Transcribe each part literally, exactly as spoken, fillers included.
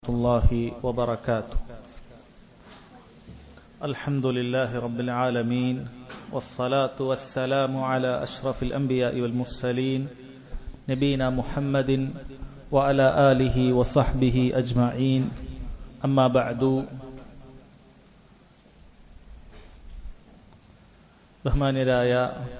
الله وبركاته. الحمد لله رب العالمين والصلاة والسلام على أشرف الأنبياء والمرسلين نبينا محمد وعلى آله وصحبه أجمعين. أما بعد. ബഹുമാന്യരായ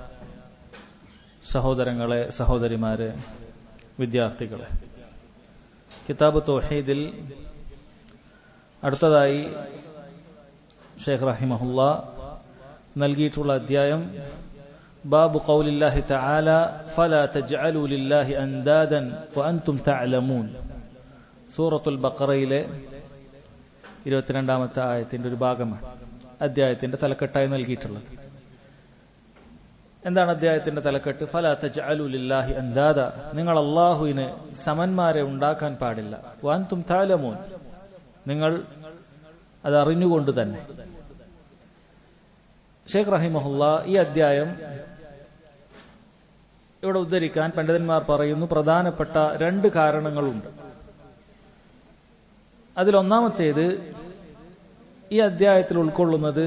സഹോദരങ്ങളെ, സഹോദരിമാരെ, വിദ്യാർത്ഥികളെ, കിതാബ് തൗഹീദിൽ അടുത്തതായി ഷെയ്ഖ് റഹിമഹുല്ലാ നൽകിയിട്ടുള്ള അധ്യായം ബാബു ഖൗലില്ലാഹി തആല ഫലാ തജ്അലൂ ലില്ലാഹി അൻദാദൻ വഅൻതും തഅലമൂൻ. സൂറത്തുൽ ബഖറയിലെ ഇരുപത്തിരണ്ടാമത്തെ ആയത്തിന്റെ ഒരു ഭാഗമാണ് അധ്യായത്തിന്റെ തലക്കെട്ടായി നൽകിയിട്ടുള്ളത്. എന്താണ് അധ്യായത്തിന്റെ തലക്കെട്ട്? ഫലാ തജ്അലൂ ലില്ലാഹി അൻദാദ, നിങ്ങൾ അല്ലാഹുവിന് സമന്മാരെ ഉണ്ടാക്കാൻ പാടില്ല. വഅൻതും തഅലമൂൻ, നിങ്ങൾ അത് അറിഞ്ഞുകൊണ്ട് തന്നെ. ഷെയ്ഖ് റഹിമഹുല്ലാ ഈ അധ്യായം ഇവിടെ ഉദ്ധരിക്കാൻ പണ്ഡിതന്മാർ പറയുന്നു പ്രധാനപ്പെട്ട രണ്ട് കാരണങ്ങളുണ്ട്. അതിലൊന്നാമത്തേത്, ഈ അധ്യായത്തിൽ ഉൾക്കൊള്ളുന്നത്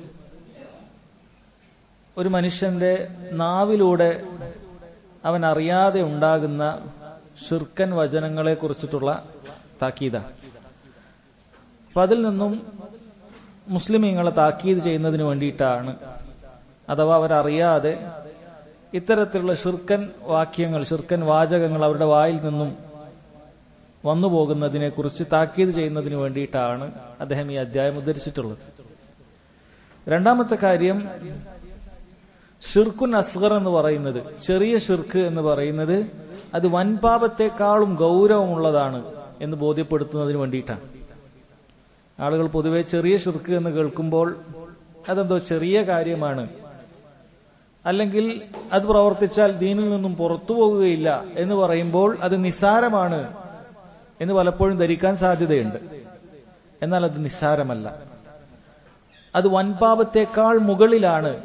ഒരു മനുഷ്യന്റെ നാവിലൂടെ അവൻ അറിയാതെ ഉണ്ടാകുന്ന ശിർക്കൻ വചനങ്ങളെ കുറിച്ചിട്ടുള്ള താക്കീതാണ്. അപ്പൊ അതിൽ നിന്നും മുസ്ലിമീങ്ങളെ താക്കീത് ചെയ്യുന്നതിന് വേണ്ടിയിട്ടാണ്, അഥവാ അവരറിയാതെ ഇത്തരത്തിലുള്ള ശിർക്കൻ വാക്യങ്ങൾ, ശിർക്കൻ വാചകങ്ങൾ അവരുടെ വായിൽ നിന്നും വന്നു പോകുന്നതിനെ കുറിച്ച് താക്കീത് ചെയ്യുന്നതിന് വേണ്ടിയിട്ടാണ് അദ്ദേഹം ഈ അധ്യായം ഉദ്ധരിച്ചിട്ടുള്ളത്. രണ്ടാമത്തെ കാര്യം, ഷിർക്കുൻ അസ്ഗർ എന്ന് പറയുന്നത്, ചെറിയ ഷിർക്ക് എന്ന് പറയുന്നത് അത് വൻപാപത്തെക്കാളും ഗൗരവമുള്ളതാണ് എന്ന് ബോധ്യപ്പെടുത്തുന്നതിന് വേണ്ടിയിട്ടാണ്. ആളുകൾ പൊതുവെ ചെറിയ ഷിർക്ക് എന്ന് കേൾക്കുമ്പോൾ അതെന്തോ ചെറിയ കാര്യമാണ്, അല്ലെങ്കിൽ അത് പ്രവർത്തിച്ചാൽ ദീനിൽ നിന്നും പുറത്തു പോകുകയില്ല എന്ന് പറയുമ്പോൾ അത് നിസ്സാരമാണ് എന്ന് പലപ്പോഴും ധരിക്കാൻ സാധ്യതയുണ്ട്. എന്നാൽ അത് നിസ്സാരമല്ല, അത് വൻപാപത്തെക്കാൾ മുകളിലാണ്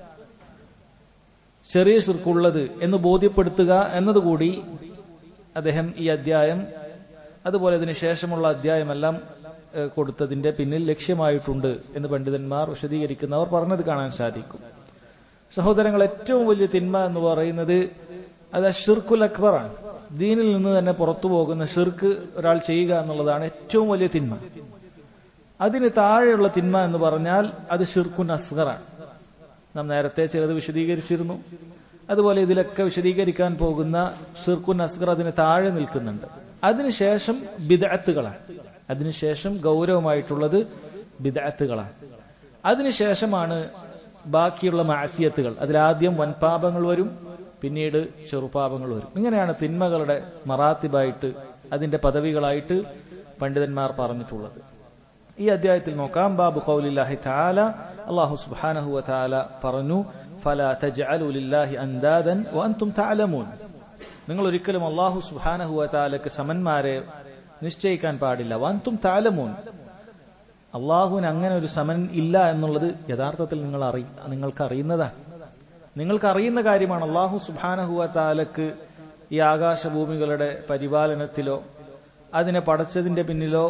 ചെറിയ ശിർക്കുള്ളത് എന്ന് ബോധ്യപ്പെടുത്തുക എന്നതുകൂടി അദ്ദേഹം ഈ അധ്യായം, അതുപോലെ അതിനു ശേഷമുള്ള അധ്യായമെല്ലാം കൊടുത്തതിന്റെ പിന്നിൽ ലക്ഷ്യമായിട്ടുണ്ട് എന്ന് പണ്ഡിതന്മാർ വിശദീകരിക്കുന്നവർ പറഞ്ഞത് കാണാൻ സാധിക്കും. സഹോദരങ്ങൾ, ഏറ്റവും വലിയ തിന്മ എന്ന് പറയുന്നത് അത് ഷിർക്കുൽ അക്ബറാണ്. ദീനിൽ നിന്ന് തന്നെ പുറത്തു പോകുന്ന ഷിർക്ക് ഒരാൾ ചെയ്യുക എന്നുള്ളതാണ് ഏറ്റവും വലിയ തിന്മ. അതിന് താഴെയുള്ള തിന്മ എന്ന് പറഞ്ഞാൽ അത് ഷിർക്കുൻ അസ്ഗറാണ്. നാം നേരത്തെ ചിലത് വിശദീകരിച്ചിരുന്നു. അതുപോലെ ഇതിലൊക്കെ വിശദീകരിക്കാൻ പോകുന്ന ഷിർക്കുൻ അസ്ഗർ അതിന് താഴെ നിൽക്കുന്നുണ്ട്. അതിനുശേഷം ബിദ്അത്തുകളാണ്. അതിനുശേഷം ഗൗരവമായിട്ടുള്ളത് ബിദ്അത്തുകളാണ്. അതിനുശേഷമാണ് ബാക്കിയുള്ള മഅസിയത്തുകൾ. അതിലാദ്യം വൻപാപങ്ങൾ വരും, പിന്നീട് ചെറുപാപങ്ങൾ വരും. ഇങ്ങനെയാണ് തിന്മകളുടെ മറാത്തിബായിട്ട്, അതിന്റെ പദവികളായിട്ട് പണ്ഡിതന്മാർ പറഞ്ഞിട്ടുള്ളത്. ഈ അധ്യായത്തിൽ നോക്കാം. ബാബു ഖൗലില്ലാഹി തആല, അല്ലാഹു സുബ്ഹാനഹു വ തആല പറഞ്ഞു, ഫലാ തജ്അലൂ ലില്ലാഹി അൻദാദൻ വഅൻതും തഅലമൂൻ, നിങ്ങൾ ഒരിക്കലും അല്ലാഹു സുബ്ഹാനഹു വ തആലക്ക് സമന്മാരെ നിശ്ചയിക്കാൻ പാടില്ല. വഅൻതും തഅലമൂൻ, അല്ലാഹുവിന് അങ്ങനെ ഒരു സമൻ ഇല്ല എന്നുള്ളത് യഥാർത്ഥത്തിൽ നിങ്ങൾ അറി നിങ്ങൾക്ക് അറിയുന്നതാണ്. നിങ്ങൾക്ക് അറിയുന്ന കാര്യമാണ്. അല്ലാഹു സുബ്ഹാനഹു വ തആലക്ക് ഈ ആകാശഭൂമികളുടെ പരിപാലനത്തിലോ അതിനെ പടച്ചതിന്റെ പിന്നിലോ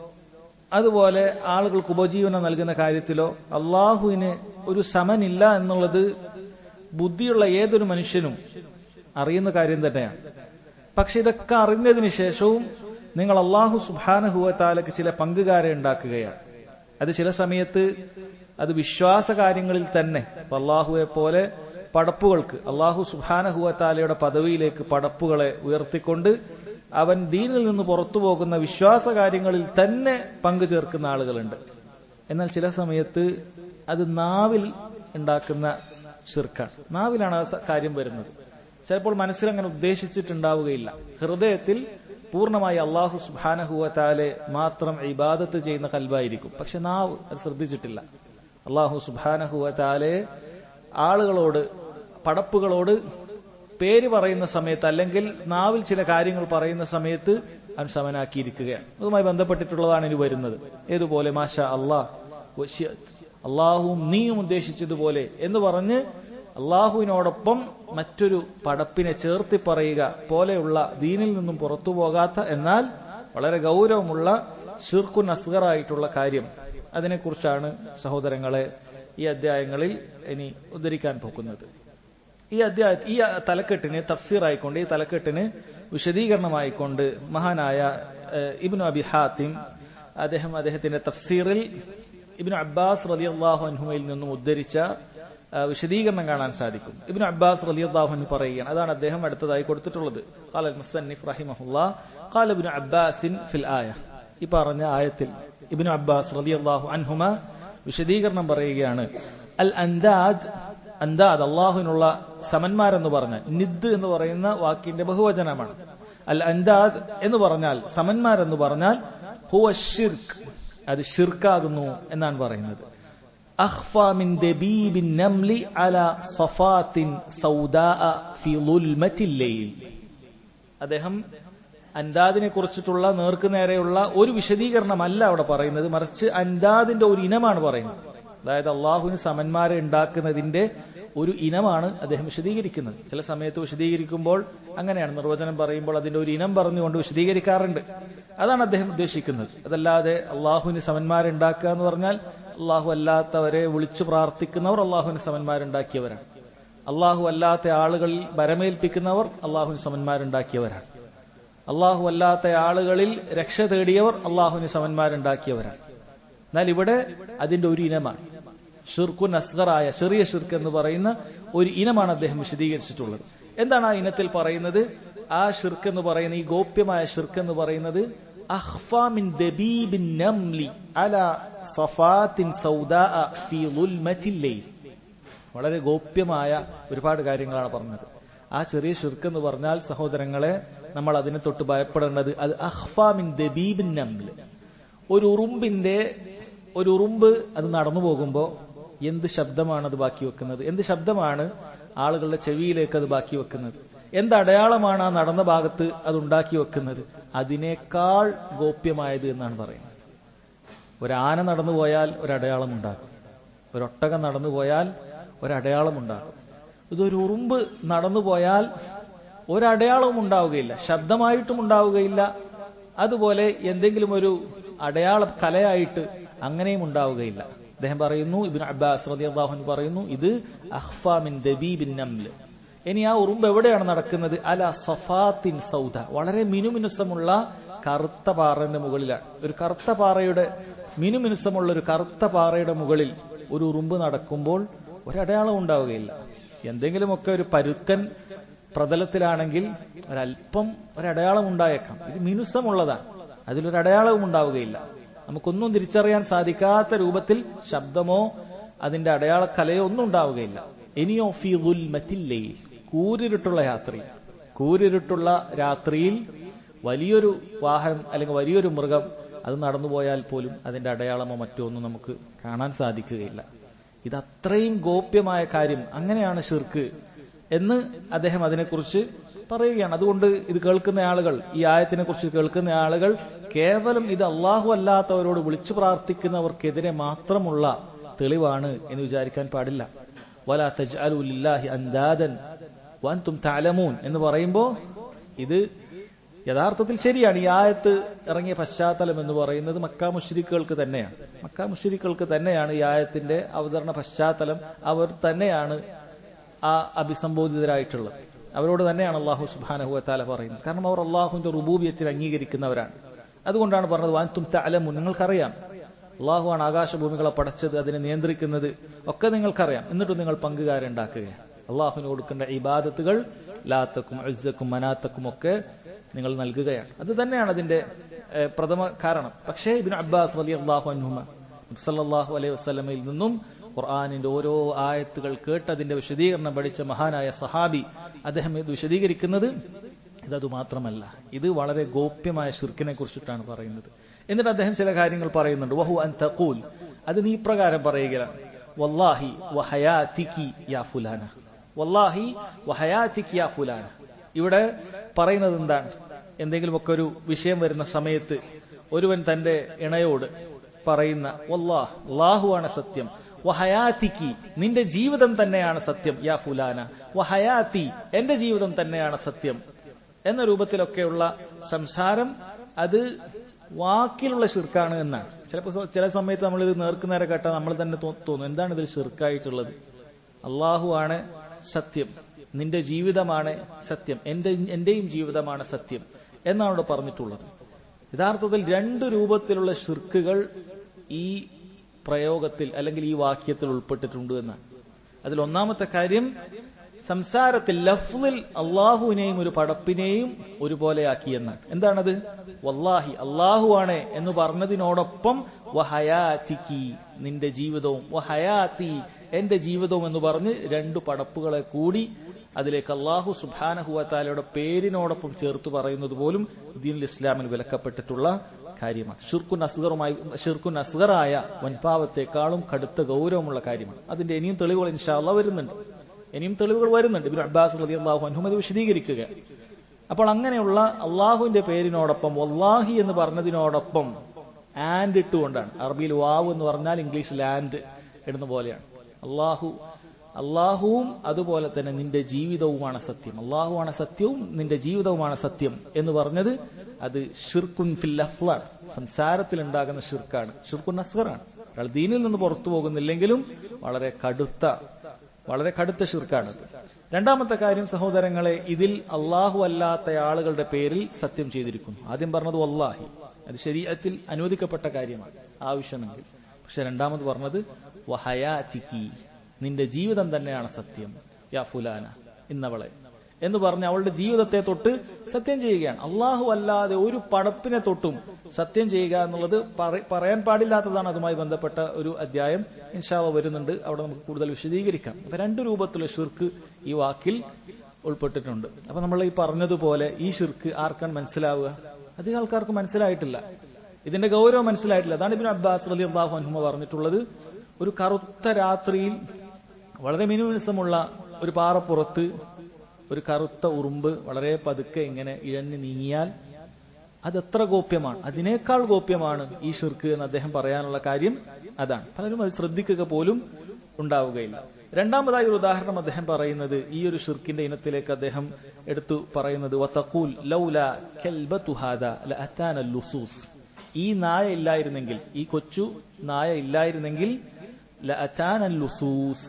അതുപോലെ ആളുകൾക്ക് ഉപജീവനം നൽകുന്ന കാര്യത്തിലോ അള്ളാഹുവിന് ഒരു സമനില്ല എന്നുള്ളത് ബുദ്ധിയുള്ള ഏതൊരു മനുഷ്യനും അറിയുന്ന കാര്യം തന്നെയാണ്. പക്ഷെ ഇതൊക്കെ അറിഞ്ഞതിന് ശേഷവും നിങ്ങൾ അള്ളാഹു സുബ്ഹാനഹു വ തആലക്ക് ചില പങ്കുകാരെ ഉണ്ടാക്കുകയാണ്. അത് ചില സമയത്ത് അത് വിശ്വാസ കാര്യങ്ങളിൽ തന്നെ, അള്ളാഹുവെ പോലെ പടപ്പുകൾക്ക്, അള്ളാഹു സുബ്ഹാനഹു വ തആലയുടെ പദവിയിലേക്ക് പടപ്പുകളെ ഉയർത്തിക്കൊണ്ട് അവൻ ദീനിൽ നിന്ന് പുറത്തു പോകുന്ന വിശ്വാസ കാര്യങ്ങളിൽ തന്നെ പങ്കു ചേർക്കുന്ന ആളുകളുണ്ട്. എന്നാൽ ചില സമയത്ത് അത് നാവിൽ ഉണ്ടാക്കുന്ന ശിർക്കാണ്. നാവിലാണ് ആ കാര്യം വരുന്നത്. ചിലപ്പോൾ മനസ്സിൽ അങ്ങനെ ഉദ്ദേശിച്ചിട്ടുണ്ടാവുകയില്ല. ഹൃദയത്തിൽ പൂർണ്ണമായി അള്ളാഹു സുബ്ഹാനഹു വ തആലയെ മാത്രം ഇബാദത്ത് ചെയ്യുന്ന കൽബായിരിക്കും. പക്ഷെ നാവ് അത് ശ്രദ്ധിച്ചിട്ടില്ല. അള്ളാഹു സുബ്ഹാനഹു വ തആലയെ ആളുകളോട്, പടപ്പുകളോട് പേര് പറയുന്ന സമയത്ത്, അല്ലെങ്കിൽ നാവിൽ ചില കാര്യങ്ങൾ പറയുന്ന സമയത്ത് അവൻ സമനാക്കിയിരിക്കുകയാണ്. അതുമായി ബന്ധപ്പെട്ടിട്ടുള്ളതാണ് ഇനി വരുന്നത്. ഏതുപോലെ മാഷാ അല്ലാഹ്, അള്ളാഹുവും നീയും ഉദ്ദേശിച്ചതുപോലെ എന്ന് പറഞ്ഞ് അള്ളാഹുവിനോടൊപ്പം മറ്റൊരു പടപ്പിനെ ചേർത്തി പറയുക പോലെയുള്ള ദീനിൽ നിന്നും പുറത്തു പോകാത്ത, എന്നാൽ വളരെ ഗൗരവമുള്ള ഷിർക്കുൻ അസ്ഗറായിട്ടുള്ള കാര്യം, അതിനെക്കുറിച്ചാണ് സഹോദരങ്ങളെ ഈ അധ്യായങ്ങളിൽ ഇനി ഉദ്ധരിക്കാൻ പോകുന്നത്. ഈ അധ്യായ ഈ തലക്കെട്ടിന് തഫ്സീറായിക്കൊണ്ട്, ഈ തലക്കെട്ടിന് വിശദീകരണമായിക്കൊണ്ട് മഹാനായ ഇബ്നു അബി ഹാത്തിം അദ്ദേഹം അദ്ദേഹത്തിന്റെ തഫ്സീറിൽ ഇബ്നു അബ്ബാസ് റളിയല്ലാഹു അൻഹുമയിൽ നിന്നും ഉദ്ധരിച്ച വിശദീകരണം കാണാൻ സാധിക്കും. ഇബ്നു അബ്ബാസ് റളിയല്ലാഹു അൻഹു പറയുകയാണ്, അതാണ് അദ്ദേഹം അടുത്തതായി കൊടുത്തിട്ടുള്ളത്. ഖാല മുസന്നിഫ് റഹിമഹുല്ലാഹ് ഖാല ഇബ്നു അബ്ബാസിൻ ഫിൽ ആയ, ഈ പറഞ്ഞ ആയത്തിൽ ഇബ്നു അബ്ബാസ് റളിയല്ലാഹു അൻഹുമ വിശദീകരണം പറയുകയാണ്. അൽ അൻദാദ്, അൻദാദ് അല്ലാഹുവിനുള്ള സമന്മാരെന്ന് പറഞ്ഞാൽ, നിദ് എന്ന് പറയുന്ന വാക്കിന്റെ ബഹുവചനമാണ്. അൽ അൻദാദ് എന്ന് പറഞ്ഞാൽ, സമന്മാരെന്ന് പറഞ്ഞാൽ ഹുവ ശിർക്ക്, അത് ശിർക്കാകുന്നു എന്നാണ് പറയുന്നത്. അഖ്ഫാ മിൻ ദബീബിൻ നംലി അലാ സഫാത്തിൻ സൗദാഅ ഫി ളുൽമത്തിൽ ലൈൽ. അദ്ദേഹം അൻദാദിനെ കുറിച്ചിട്ടുള്ള നേർക്കുനേരെയുള്ള ഒരു വിശദീകരണമല്ല അവിടെ പറയുന്നത്, മറിച്ച് അൻദാദിന്റെ ഒരു ഇനമാണ് പറയുന്നത്. അതായത് അള്ളാഹുവിന് സമന്മാരെ ഉണ്ടാക്കുന്നതിന്റെ ഒരു ഇനമാണ് അദ്ദേഹം വിശദീകരിക്കുന്നത്. ചില സമയത്ത് വിശദീകരിക്കുമ്പോൾ അങ്ങനെയാണ്, നിർവചനം പറയുമ്പോൾ അതിന്റെ ഒരു ഇനം പറഞ്ഞുകൊണ്ട് വിശദീകരിക്കാറുണ്ട്. അതാണ് അദ്ദേഹം ഉദ്ദേശിക്കുന്നത്. അതല്ലാതെ അള്ളാഹുവിന് സമന്മാരെ ഉണ്ടാക്കുക എന്ന് പറഞ്ഞാൽ അള്ളാഹു അല്ലാത്തവരെ വിളിച്ചു പ്രാർത്ഥിക്കുന്നവർ അള്ളാഹുവിന് സമന്മാരുണ്ടാക്കിയവരാണ്. അള്ളാഹു അല്ലാത്ത ആളുകളിൽ ഭരമേൽപ്പിക്കുന്നവർ അള്ളാഹുവിന് സമന്മാരുണ്ടാക്കിയവരാണ്. അള്ളാഹു അല്ലാത്ത ആളുകളിൽ രക്ഷ തേടിയവർ അള്ളാഹുവിന് സമന്മാരുണ്ടാക്കിയവരാണ്. എന്നാൽ ഇവിടെ അതിന്റെ ഒരു ഇനമാണ് ഷിർക്കുൻ അസ്ഗറായ ചെറിയ ഷിർക്ക് എന്ന് പറയുന്ന ഒരു ഇനമാണ് അദ്ദേഹം വിശദീകരിച്ചിട്ടുള്ളത്. എന്താണ് ആ ഇനത്തിൽ പറയുന്നത്? ആ ഷിർക്ക് എന്ന് പറയുന്ന, ഈ ഗോപ്യമായ ഷിർക്ക് എന്ന് പറയുന്നത് അഖ്ഫാ മിൻ ദബീബിൻ നംലി അലാ സഫാത്തിൻ സൗദാഅ ഫീ ളുൽമത്തിൽ ലൈൽ. വളരെ ഗോപ്യമായ ഒരുപാട് കാര്യങ്ങളാണ് പറഞ്ഞത്. ആ ചെറിയ ഷിർക്ക് എന്ന് പറഞ്ഞാൽ സഹോദരങ്ങളെ, നമ്മൾ അതിനെ തൊട്ട് ഭയപ്പെടേണ്ടത് അത് അഖ്ഫാ മിൻ ദബീബിൻ നംൽ, ഒരു ഉറുമ്പിന്റെ ഒരു ഉറുമ്പ് അത് നടന്നു പോകുമ്പോ എന്ത് ശബ്ദമാണ് അത് ബാക്കി വെക്കുന്നത്? എന്ത് ശബ്ദമാണ് ആളുകളുടെ ചെവിയിലേക്ക് അത് ബാക്കി വെക്കുന്നത്? എന്ത് അടയാളമാണ് ആ നടന്ന ഭാഗത്ത് അത് ഉണ്ടാക്കി വെക്കുന്നത്? അതിനേക്കാൾ ഗോപ്യമായത് എന്നാണ് പറയുന്നത്. ഒരാന നടന്നു പോയാൽ ഒരടയാളം ഉണ്ടാക്കും, ഒരൊട്ടകം നടന്നു പോയാൽ ഒരടയാളം ഉണ്ടാക്കും. ഇതൊരു ഉറുമ്പ് നടന്നു പോയാൽ ഒരടയാളവും ഉണ്ടാവുകയില്ല, ശബ്ദമായിട്ടും ഉണ്ടാവുകയില്ല, അതുപോലെ എന്തെങ്കിലും ഒരു അടയാള കലയായിട്ട് അങ്ങനെയും ഉണ്ടാവുകയില്ല. അദ്ദേഹം പറയുന്നു, ഇബ്നു അബ്ബാസ് റളിയല്ലാഹു അൻഹു പറയുന്നു, ഇത് അഖ്ഫാ മിൻ ദബീബിൻ നംൽ. ഇനി ആ ഉറുമ്പ് എവിടെയാണ് നടക്കുന്നത്? അലാ സഫാത്തിൻ സൗദ, വളരെ മിനുമിനുസമുള്ള കറുത്ത പാറയുടെ മുകളിലാണ്. ഒരു കറുത്ത പാറയുടെ മിനുമിനുസമുള്ള ഒരു കറുത്ത പാറയുടെ മുകളിൽ ഒരു ഉറുമ്പ് നടക്കുമ്പോൾ ഒരടയാളം ഉണ്ടാവുകയില്ല. എന്തെങ്കിലുമൊക്കെ ഒരു പരുക്കൻ പ്രതലത്തിലാണെങ്കിൽ ഒരല്പം ഒരടയാളം ഉണ്ടായേക്കാം. ഇത് മിനുസമുള്ളതാണ്, അതിലൊരടയാളവും ഉണ്ടാവുകയില്ല. നമുക്കൊന്നും തിരിച്ചറിയാൻ സാധിക്കാത്ത രൂപത്തിൽ ശബ്ദമോ അതിന്റെ അടയാളക്കലയോ ഒന്നും ഉണ്ടാവുകയില്ല. ഇനിയോ ഫീ ളുൽമത്തിൽ ലൈൽ, കൂരിരുട്ടുള്ള രാത്രി, കൂരിരുട്ടുള്ള രാത്രിയിൽ വലിയൊരു വാഹനം അല്ലെങ്കിൽ വലിയൊരു മൃഗം അത് നടന്നുപോയാൽ പോലും അതിന്റെ അടയാളമോ മറ്റോ ഒന്നും നമുക്ക് കാണാൻ സാധിക്കുകയില്ല. ഇത് അത്രയും ഗോപ്യമായ കാര്യം, അങ്ങനെയാണ് ഷിർക്ക് എന്ന് അദ്ദേഹം അതിനെക്കുറിച്ച് പറയുകയാണ്. അതുകൊണ്ട് ഇത് കേൾക്കുന്ന ആളുകൾ, ഈ ആയത്തിനെ കുറിച്ച് കേൾക്കുന്ന ആളുകൾ കേവലം ഇത് അള്ളാഹു അല്ലാത്തവരോട് വിളിച്ചു പ്രാർത്ഥിക്കുന്നവർക്കെതിരെ മാത്രമുള്ള തെളിവാണ് എന്ന് വിചാരിക്കാൻ പാടില്ല. വലാ തജ്അലു ലില്ലാഹി അൻദാദൻ വഅൻതും തഅലമൂൻ എന്ന് പറയുമ്പോൾ ഇത് യഥാർത്ഥത്തിൽ ശരിയാണ്. ഈ ആയത്ത് ഇറങ്ങിയ പശ്ചാത്തലം എന്ന് പറയുന്നത് മക്ക മുശ്രിക്കുകൾക്ക് തന്നെയാണ്. മക്ക മുശ്രിക്കുകൾക്ക് തന്നെയാണ് ഈ ആയത്തിന്റെ അവതരണ പശ്ചാത്തലം. അവർ തന്നെയാണ് ആ അഭിസംബോധിതരായിട്ടുള്ളത്. അവരോട് തന്നെയാണ് അള്ളാഹു സുബ്ഹാനഹു വ തആല പറയുന്നത്. കാരണം അവർ അള്ളാഹുവിന്റെ റുബൂബിയത്തിൽ അംഗീകരിക്കുന്നവരാണ്. അതുകൊണ്ടാണ് പറഞ്ഞത് വഅൻതും തഅലമൂൻ, നിങ്ങൾക്കറിയാം അള്ളാഹുവാണ് ആകാശഭൂമികളെ പടച്ചത്, അതിനെ നിയന്ത്രിക്കുന്നത് ഒക്കെ നിങ്ങൾക്കറിയാം, എന്നിട്ടും നിങ്ങൾ പങ്കുകാരുണ്ടാക്കുകയാണ്. അള്ളാഹുവിന് കൊടുക്കേണ്ട ഇബാദത്തുകൾ ലാത്തക്കും ഉസ്സക്കും മനാത്തക്കും ഒക്കെ നിങ്ങൾ നൽകുകയാണ്. അത് തന്നെയാണ് അതിന്റെ പ്രഥമ കാരണം. പക്ഷേ ഇബ്നു അബ്ബാസ് റളിയല്ലാഹു അൻഹുമ നബി സല്ലല്ലാഹു അലൈഹി വസല്ലമയിൽ നിന്നും ഖുർആനിന്റെ ഓരോ ആയത്തുകൾ കേട്ട് അതിന്റെ വിശദീകരണം പഠിച്ച മഹാനായ സഹാബി അദ്ദേഹം ഇത് വിശദീകരിക്കുന്നത് ഇതതു മാത്രമല്ല, ഇത് വളരെ ഗോപ്യമായ ശിർക്കിനെ കുറിച്ചിട്ടാണ് പറയുന്നത്. എന്നിട്ട് അദ്ദേഹം ചില കാര്യങ്ങൾ പറയുന്നുണ്ട്. വഹു അൻ തഖൂൽ, അത് നീ പ്രകാരം പറയുകയാണ്, വല്ലാഹി വഹയാതികി യാ ഫുലാന, വല്ലാഹി വഹയാതികി യാ ഫുലാന. ഇവിടെ പറയുന്നത് എന്താണ്? എന്തെങ്കിലുമൊക്കെ ഒരു വിഷയം വരുന്ന സമയത്ത് ഒരുവൻ തന്റെ ഇണയോട് പറയുന്ന വല്ലാഹ്, അല്ലാഹുവാണ് സത്യം, വഹയാതികി, നിന്റെ ജീവിതം തന്നെയാണ് സത്യം, യാ ഫുലാന, വഹയാതി, എന്റെ ജീവിതം തന്നെയാണ് സത്യം എന്ന രൂപത്തിലൊക്കെയുള്ള സംസാരം, അത് വാക്കിലുള്ള ഷിർക്കാണ് എന്നാണ്. ചിലപ്പോൾ ചില സമയത്ത് നമ്മൾ ഇത് നേർക്കുനേരെ കേട്ടാൽ നമ്മൾ തന്നെ തോന്നും എന്താണ് ഇതിൽ ഷിർക്കായിട്ടുള്ളത്. അള്ളാഹു ആണ് സത്യം, നിന്റെ ജീവിതമാണ് സത്യം, എന്റെ എന്റെയും ജീവിതമാണ് സത്യം എന്നാണ് ഇവിടെ പറഞ്ഞിട്ടുള്ളത്. യഥാർത്ഥത്തിൽ രണ്ട് രൂപത്തിലുള്ള ഷിർക്കുകൾ ഈ പ്രയോഗത്തിൽ അല്ലെങ്കിൽ ഈ വാക്യത്തിൽ ഉൾപ്പെട്ടിട്ടുണ്ട് എന്നാണ്. അതിൽ ഒന്നാമത്തെ കാര്യം സംസാരത്തിൽ ലഫ്ളിൽ അള്ളാഹുവിനെയും ഒരു പടപ്പിനെയും ഒരുപോലെയാക്കി എന്നാണ്. എന്താണത്? വല്ലാഹി അള്ളാഹു ആണ് എന്ന് പറഞ്ഞതിനോടൊപ്പം വഹയാതികി നിന്റെ ജീവിതവും, വഹയാതി എന്റെ ജീവിതവും എന്ന് പറഞ്ഞ് രണ്ടു പടപ്പുകളെ കൂടി അതിലേക്ക് അള്ളാഹു സുബ്ഹാനഹു വ തആലയുടെ പേരിനോടൊപ്പം ചേർത്ത് പറയുന്നത് പോലും ദീനുൽ ഇസ്ലാമിൽ വിലക്കപ്പെട്ടിട്ടുള്ള കാര്യമാണ്. ഷിർക്കുൻ അസ്ഗറുമായി ഷിർക്കുൻ അസ്ഗറായ വൻപാവത്തെക്കാളും കടുത്ത ഗൗരവമുള്ള കാര്യമാണ്. അതിന്റെ ഇനിയും തെളിവുകൾ ഇൻഷാ അല്ലാഹ് വരുന്നുണ്ട്. ഇനിയും തെളിവുകൾ വരുന്നുണ്ട്. ഇബ്നു അബ്ബാസ് റളിയല്ലാഹു അൻഹു അത് വിശദീകരിക്കുക. അപ്പോൾ അങ്ങനെയുള്ള അള്ളാഹുവിന്റെ പേരിനോടൊപ്പം വല്ലാഹി എന്ന് പറഞ്ഞതിനോടൊപ്പം ആൻഡ് ഇട്ടുകൊണ്ടാണ്. അറബിയിൽ വാവ് എന്ന് പറഞ്ഞാൽ ഇംഗ്ലീഷിൽ ആൻഡ് ഇടുന്ന പോലെയാണ്. അള്ളാഹു അള്ളാഹുവും അതുപോലെ തന്നെ നിന്റെ ജീവിതവുമാണ് സത്യം, അള്ളാഹുവാണ് സത്യവും നിന്റെ ജീവിതവുമാണ് സത്യം എന്ന് പറഞ്ഞത് അത് ഷിർക്കുൻ ഫിൽ ലഫ്ളാണ്, സംസാരത്തിൽ ഉണ്ടാകുന്ന ഷിർക്കാണ്, ഷിർക്കുൻ അസ്ഗറാണ്. അയാൾ ദീനിൽ നിന്ന് പുറത്തു പോകുന്നില്ലെങ്കിലും വളരെ കടുത്ത വളരെ കടുത്ത ഷിർക്കാണത്. രണ്ടാമത്തെ കാര്യം സഹോദരങ്ങളെ, ഇതിൽ അള്ളാഹു അല്ലാത്ത ആളുകളുടെ പേരിൽ സത്യം ചെയ്തിരിക്കുന്നു. ആദ്യം പറഞ്ഞത് വല്ലാഹി, അത് ശരീഅത്തിൽ അനുവദിക്കപ്പെട്ട കാര്യമാണ് ആവശ്യമെങ്കിൽ. പക്ഷെ രണ്ടാമത് പറഞ്ഞത് വഹയാതികി നിന്റെ ജീവിതം തന്നെയാണ് സത്യം, യാ ഫുലാന ഇന്നവളെ എന്ന് പറഞ്ഞ് അവളുടെ ജീവിതത്തെ തൊട്ട് സത്യം ചെയ്യുകയാണ്. അള്ളാഹു അല്ലാതെ ഒരു പടപ്പിനെ തൊട്ടും സത്യം ചെയ്യുക എന്നുള്ളത് പറയാൻ പാടില്ലാത്തതാണ്. അതുമായി ബന്ധപ്പെട്ട ഒരു അധ്യായം ഇൻഷാ അല്ലാഹ് വരുന്നുണ്ട്, അവിടെ നമുക്ക് കൂടുതൽ വിശദീകരിക്കാം. അപ്പൊ രണ്ടു രൂപത്തിലുള്ള ഷിർക്ക് ഈ വാക്കിൽ ഉൾപ്പെട്ടിട്ടുണ്ട്. അപ്പൊ നമ്മൾ ഈ പറഞ്ഞതുപോലെ ഈ ഷിർക്ക് ആർക്കാണ് മനസ്സിലാവുക? അധികം ആൾക്കാർക്ക് മനസ്സിലായിട്ടില്ല, ഇതിന്റെ ഗൗരവം മനസ്സിലായിട്ടില്ല. അതാണ് ഇബ്നു അബ്ബാസ് റളിയല്ലാഹു അൻഹു പറഞ്ഞിട്ടുള്ളത്, ഒരു കറുത്ത രാത്രിയിൽ വളരെ മിനുമിനുസമുള്ള ഒരു പാറപ്പുറത്ത് ഒരു കറുത്ത ഉറുമ്പ് വളരെ പതുക്കെ ഇങ്ങനെ ഇഴഞ്ഞു നീങ്ങിയാൽ അതെത്ര ഗോപ്യമാണ്, അതിനേക്കാൾ ഗോപ്യമാണ് ഈ ഷിർക്ക് എന്ന് അദ്ദേഹം പറയാനുള്ള കാര്യം അതാണ്. പലരും അത് ശ്രദ്ധിക്കുക പോലും ഉണ്ടാവുകയില്ല. രണ്ടാമതായി ഒരു ഉദാഹരണം അദ്ദേഹം പറയുന്നത് ഈ ഒരു ഷിർക്കിന്റെ ഇനത്തിലേക്ക് അദ്ദേഹം എടുത്തു പറയുന്നത് വതഖൂൽ ലൗലാ കൽബതു ഹാദാ ലഅതാന ലുസൂസ്, ഈ നായ ഇല്ലായിരുന്നെങ്കിൽ, ഈ കൊച്ചു നായ ഇല്ലായിരുന്നെങ്കിൽ ലഅതാന ലുസൂസ്,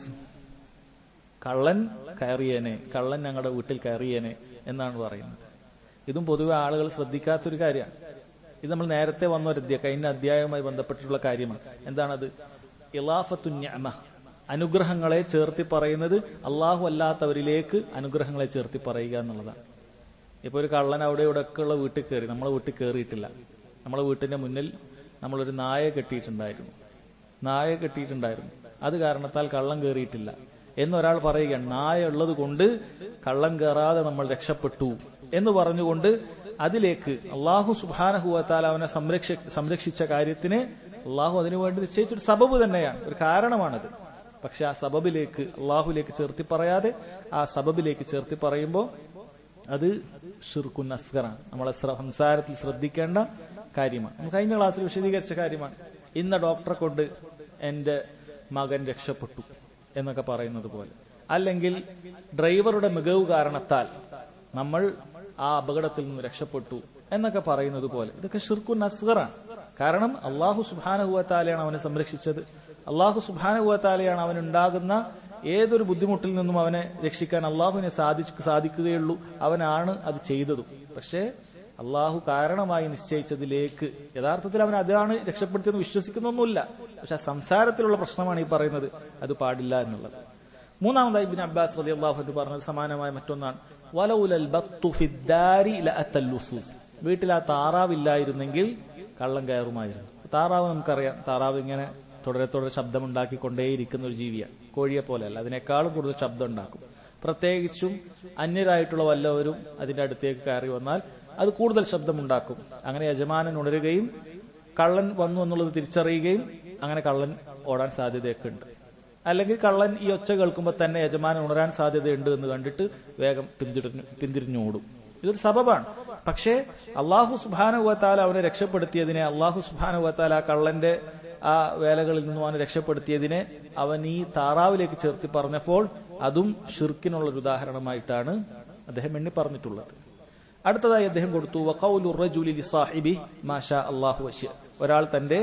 കള്ളൻ കയറിയേനെ, കള്ളൻ ഞങ്ങളുടെ വീട്ടിൽ കയറിയേനെ എന്നാണ് പറയുന്നത്. ഇതും പൊതുവെ ആളുകൾ ശ്രദ്ധിക്കാത്തൊരു കാര്യമാണ്. ഇത് നമ്മൾ നേരത്തെ വന്ന ഒരു അധ്യായം, കഴിഞ്ഞ അധ്യായവുമായി ബന്ധപ്പെട്ടിട്ടുള്ള കാര്യമാണ്. എന്താണത്? ഇളാഫത്തു നിഅമ, അനുഗ്രഹങ്ങളെ ചേർത്തി പറയുന്നത് അള്ളാഹു അല്ലാത്തവരിലേക്ക് അനുഗ്രഹങ്ങളെ ചേർത്തി പറയുക എന്നുള്ളതാണ്. ഇപ്പൊ ഒരു കള്ളൻ അവിടെ ഇവിടെ ഒക്കെ ഉള്ള വീട്ടിൽ കയറി, നമ്മളെ വീട്ടിൽ കയറിയിട്ടില്ല. നമ്മളെ വീട്ടിന്റെ മുന്നിൽ നമ്മളൊരു നായ കെട്ടിയിട്ടുണ്ടായിരുന്നു നായ കെട്ടിയിട്ടുണ്ടായിരുന്നു അത് കാരണത്താൽ കള്ളൻ കയറിയിട്ടില്ല എന്നൊരാൾ പറയുകയാണ്. നായ ഉള്ളത് കൊണ്ട് കള്ളൻ കയറാതെ നമ്മൾ രക്ഷപ്പെട്ടു എന്ന് പറഞ്ഞുകൊണ്ട് അതിലേക്ക് അള്ളാഹു സുബ്ഹാനഹു വ തആല അവനെ സംരക്ഷ സംരക്ഷിച്ച കാര്യത്തിന് അള്ളാഹു അതിനുവേണ്ടി നിശ്ചയിച്ചൊരു സബബ് തന്നെയാണ്, ഒരു കാരണമാണത്. പക്ഷെ ആ സബബിലേക്ക് അള്ളാഹുലേക്ക് ചേർത്തി പറയാതെ ആ സബബിലേക്ക് ചേർത്തി പറയുമ്പോൾ അത് ഷിർക്കുൻ അസ്ഗറാണ്. നമ്മളെ സംസാരത്തിൽ ശ്രദ്ധിക്കേണ്ട കാര്യമാണ്. നമ്മൾ കഴിഞ്ഞ ക്ലാസ്സിൽ വിശദീകരിച്ച കാര്യമാണ്. ഇന്ന ഡോക്ടറെ കൊണ്ട് എന്റെ മകൻ രക്ഷപ്പെട്ടു എന്നൊക്കെ പറയുന്നത് പോലെ, അല്ലെങ്കിൽ ഡ്രൈവറുടെ മികവ് കാരണത്താൽ നമ്മൾ ആ അപകടത്തിൽ നിന്ന് രക്ഷപ്പെട്ടു എന്നൊക്കെ പറയുന്നത് പോലെ, ഇതൊക്കെ ഷിർക്കുൻ അസ്ഗറാണ്. കാരണം അള്ളാഹു സുബ്ഹാനഹു വ തആലയാണ് അവനെ സംരക്ഷിച്ചത്, അള്ളാഹു സുബ്ഹാനഹു വ തആലയാണ് അവനുണ്ടാകുന്ന ഏതൊരു ബുദ്ധിമുട്ടിൽ നിന്നും അവനെ രക്ഷിക്കാൻ അള്ളാഹുവിനെ സാധിച്ചു സാധിക്കുകയുള്ളൂ, അവനാണ് അത് ചെയ്തതും. പക്ഷേ അള്ളാഹു കാരണമായി നിശ്ചയിച്ചതിലേക്ക് യഥാർത്ഥത്തിൽ അവൻ അതാണ് രക്ഷപ്പെടുത്തിയെന്ന് വിശ്വസിക്കുന്നൊന്നുമില്ല. പക്ഷെ ആ സംസാരത്തിലുള്ള പ്രശ്നമാണ് ഈ പറയുന്നത്, അത് പാടില്ല എന്നുള്ളത്. മൂന്നാമതായി ഇബ്നു അബ്ബാസ് റളിയല്ലാഹു അൻഹു പറഞ്ഞത് സമാനമായ മറ്റൊന്നാണ്. വലൗലൽ ബത്തു ഫിദ്ദാരി ലഅതൽ ലുസൂസ്, വീട്ടിൽ ആ താറാവില്ലായിരുന്നെങ്കിൽ കള്ളം കയറുമായിരുന്നു. താറാവ് നമുക്കറിയാം, താറാവ് ഇങ്ങനെ തുടരെ തുടരെ ശബ്ദമുണ്ടാക്കിക്കൊണ്ടേയിരിക്കുന്ന ഒരു ജീവിയാണ്, കോഴിയെ പോലെയല്ല, അതിനേക്കാളും കൂടുതൽ ശബ്ദം ഉണ്ടാക്കും. പ്രത്യേകിച്ചും അന്യരായിട്ടുള്ള വല്ലവരും അതിന്റെ അടുത്തേക്ക് കയറി വന്നാൽ അത് കൂടുതൽ ശബ്ദമുണ്ടാക്കും. അങ്ങനെ യജമാനൻ ഉണരുകയും കള്ളൻ വന്നു എന്നുള്ളത് തിരിച്ചറിയുകയും അങ്ങനെ കള്ളൻ ഓടാൻ സാധ്യതയൊക്കെ ഉണ്ട്. അല്ലെങ്കിൽ കള്ളൻ ഈ ഒച്ച കേൾക്കുമ്പോൾ തന്നെ യജമാനൻ ഉണരാൻ സാധ്യതയുണ്ട് എന്ന് കണ്ടിട്ട് വേഗം പിന്തിരിഞ്ഞു പിന്തിരിഞ്ഞോടും. ഇതൊരു സബബാണ്. പക്ഷേ അള്ളാഹു സുബ്ഹാനഹു വ തആല അവനെ രക്ഷപ്പെടുത്തിയതിനെ, അള്ളാഹു സുബ്ഹാനഹു വ തആല കള്ളന്റെ ആ വേലകളിൽ നിന്നും അവനെ രക്ഷപ്പെടുത്തിയതിനെ അവൻ ഈ താറാവിലേക്ക് ചേർത്തി പറഞ്ഞപ്പോൾ അതും ഷിർക്കിനുള്ള ഒരു ഉദാഹരണമായിട്ടാണ് അദ്ദേഹം എണ്ണി പറഞ്ഞിട്ടുള്ളത്. അടുത്തതായി അദ്ദേഹം കൊടുത്തു വഖൗലു റജുലി ലിസാഹിബി മാഷാ അല്ലാഹു വശിഅത്. ഒരാൾ തന്റെ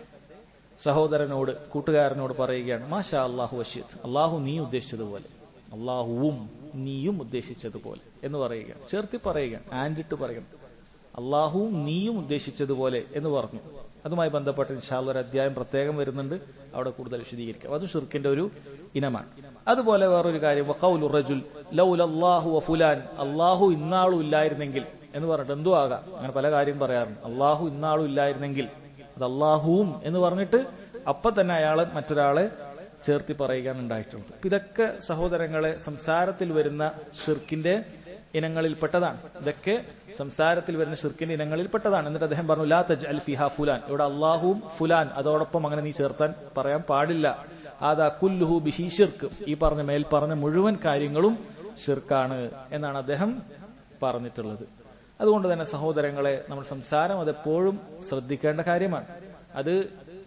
സഹോദരനോട് കൂട്ടുകാരനോട് പറയുകയാണ് മാഷാ അല്ലാഹു വശിഅത്, അല്ലാഹു നീ ഉദ്ദേശിച്ചതുപോലെ, അല്ലാഹുവും നീയും ഉദ്ദേശിച്ചതുപോലെ എന്ന് പറയുകയാണ്. ചേർത്തി പറയുകയാണ്, ആൻഡിട്ട് പറയണം. അല്ലാഹുവും നീയും ഉദ്ദേശിച്ചതുപോലെ എന്ന് പറഞ്ഞു. അതുമായി ബന്ധപ്പെട്ട് ഇൻഷാ അല്ലാഹ് ഒരു അധ്യായം പ്രത്യേകം വരുന്നുണ്ട്, അവിടെ കൂടുതൽ വിശദീകരിക്കാം. അതും ശിർക്കിന്റെ ഒരു ഇനമാണ്. അതുപോലെ വേറൊരു കാര്യം വഖൗലു റജുൽ ലൗലല്ലാഹു വഫുലാൻ, അല്ലാഹു ഇന്നാളും ഇല്ലായിരുന്നെങ്കിൽ എന്ന് പറഞ്ഞിട്ട് എന്തോ ആകാം, അങ്ങനെ പല കാര്യം പറയാറുണ്ട്. അല്ലാഹു ഇന്നാളും ഇല്ലായിരുന്നെങ്കിൽ, അത് അല്ലാഹുവും എന്ന് പറഞ്ഞിട്ട് അപ്പൊ തന്നെ അയാളെ മറ്റൊരാളെ ചേർത്തി പറയുകയാണ് ഉണ്ടായിട്ടുള്ളത്. ഇതൊക്കെ സഹോദരങ്ങളെ സംസാരത്തിൽ വരുന്ന ഷിർക്കിന്റെ ഇനങ്ങളിൽപ്പെട്ടതാണ്. ഇതൊക്കെ സംസാരത്തിൽ വരുന്ന ഷിർക്കിന്റെ ഇനങ്ങളിൽപ്പെട്ടതാണ്. എന്നിട്ട് അദ്ദേഹം പറഞ്ഞു ലാ തജ്അൽ ഫിഹാ ഫുലാൻ, ഇവിടെ അല്ലാഹുവും ഫുലാൻ അതോടൊപ്പം അങ്ങനെ നീ ചേർത്താൻ പറയാൻ പാടില്ല. ആദാ കുല്ലുഹു ബിഹി ഷിർക്ക്, ഈ പറഞ്ഞ മേൽ പറഞ്ഞ മുഴുവൻ കാര്യങ്ങളും ഷിർക്കാണ് എന്നാണ് അദ്ദേഹം പറഞ്ഞിട്ടുള്ളത്. അതുകൊണ്ട് തന്നെ സഹോദരങ്ങളെ, നമ്മൾ സംസാരം അതെപ്പോഴും ശ്രദ്ധിക്കേണ്ട കാര്യമാണ്. അത്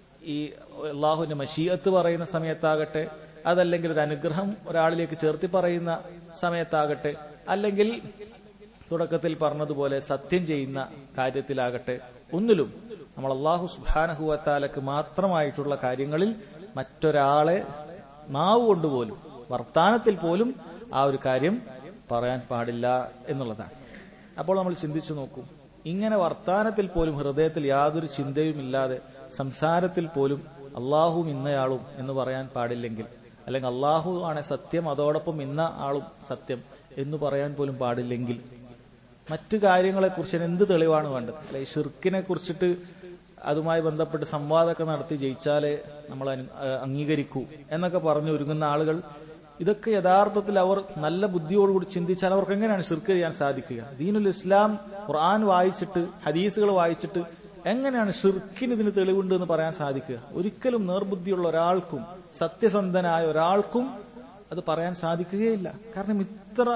ഈ അള്ളാഹുവിന്റെ മശീഅത്ത് പറയുന്ന സമയത്താകട്ടെ, അതല്ലെങ്കിൽ ഒരു അനുഗ്രഹം ഒരാളിലേക്ക് ചേർത്തി പറയുന്ന സമയത്താകട്ടെ, അല്ലെങ്കിൽ തുടക്കത്തിൽ പറഞ്ഞതുപോലെ സത്യം ചെയ്യുന്ന കാര്യത്തിലാകട്ടെ, ഒന്നിലും നമ്മൾ അള്ളാഹു സുബ്ഹാനഹു വ തആലക്ക് മാത്രമായിട്ടുള്ള കാര്യങ്ങളിൽ മറ്റൊരാളെ നാവ് കൊണ്ടുപോലും വർത്താനത്തിൽ പോലും ആ ഒരു കാര്യം പറയാൻ പാടില്ല എന്നുള്ളതാണ്. അപ്പോൾ നമ്മൾ ചിന്തിച്ചു നോക്കൂ, ഇങ്ങനെ വർത്താനത്തിൽ പോലും ഹൃദയത്തിൽ യാതൊരു ചിന്തയുമില്ലാതെ സംസാരത്തിൽ പോലും അള്ളാഹുവും ഇന്നയാളും എന്ന് പറയാൻ പാടില്ലെങ്കിൽ, അല്ലെങ്കിൽ അള്ളാഹു ആണ് സത്യം അതോടൊപ്പം ഇന്ന ആളും സത്യം എന്ന് പറയാൻ പോലും പാടില്ലെങ്കിൽ, മറ്റു കാര്യങ്ങളെക്കുറിച്ച് എന്ത് തെളിവാണ് വേണ്ടത്? അല്ലെ, ഷിർക്കിനെ കുറിച്ചിട്ട് അതുമായി ബന്ധപ്പെട്ട് സംവാദമൊക്കെ നടത്തി ജയിച്ചാലേ നമ്മൾ അംഗീകരിക്കൂ എന്നൊക്കെ പറഞ്ഞു ഒരുങ്ങുന്ന ആളുകൾ, ഇതൊക്കെ യഥാർത്ഥത്തിൽ അവർ നല്ല ബുദ്ധിയോടുകൂടി ചിന്തിച്ചാൽ അവർക്ക് എങ്ങനെയാണ് ഷിർക്ക് ചെയ്യാൻ സാധിക്കുക? ദീനുൽ ഇസ്ലാം ഖുർആൻ വായിച്ചിട്ട് ഹദീസുകൾ വായിച്ചിട്ട് എങ്ങനെയാണ് ഷിർക്കിന് ഇതിന് തെളിവുണ്ട് എന്ന് പറയാൻ സാധിക്കുക? ഒരിക്കലും നേർബുദ്ധിയുള്ള ഒരാൾക്കും സത്യസന്ധനായ ഒരാൾക്കും അത് പറയാൻ സാധിക്കുകയില്ല. കാരണം ഇത്ര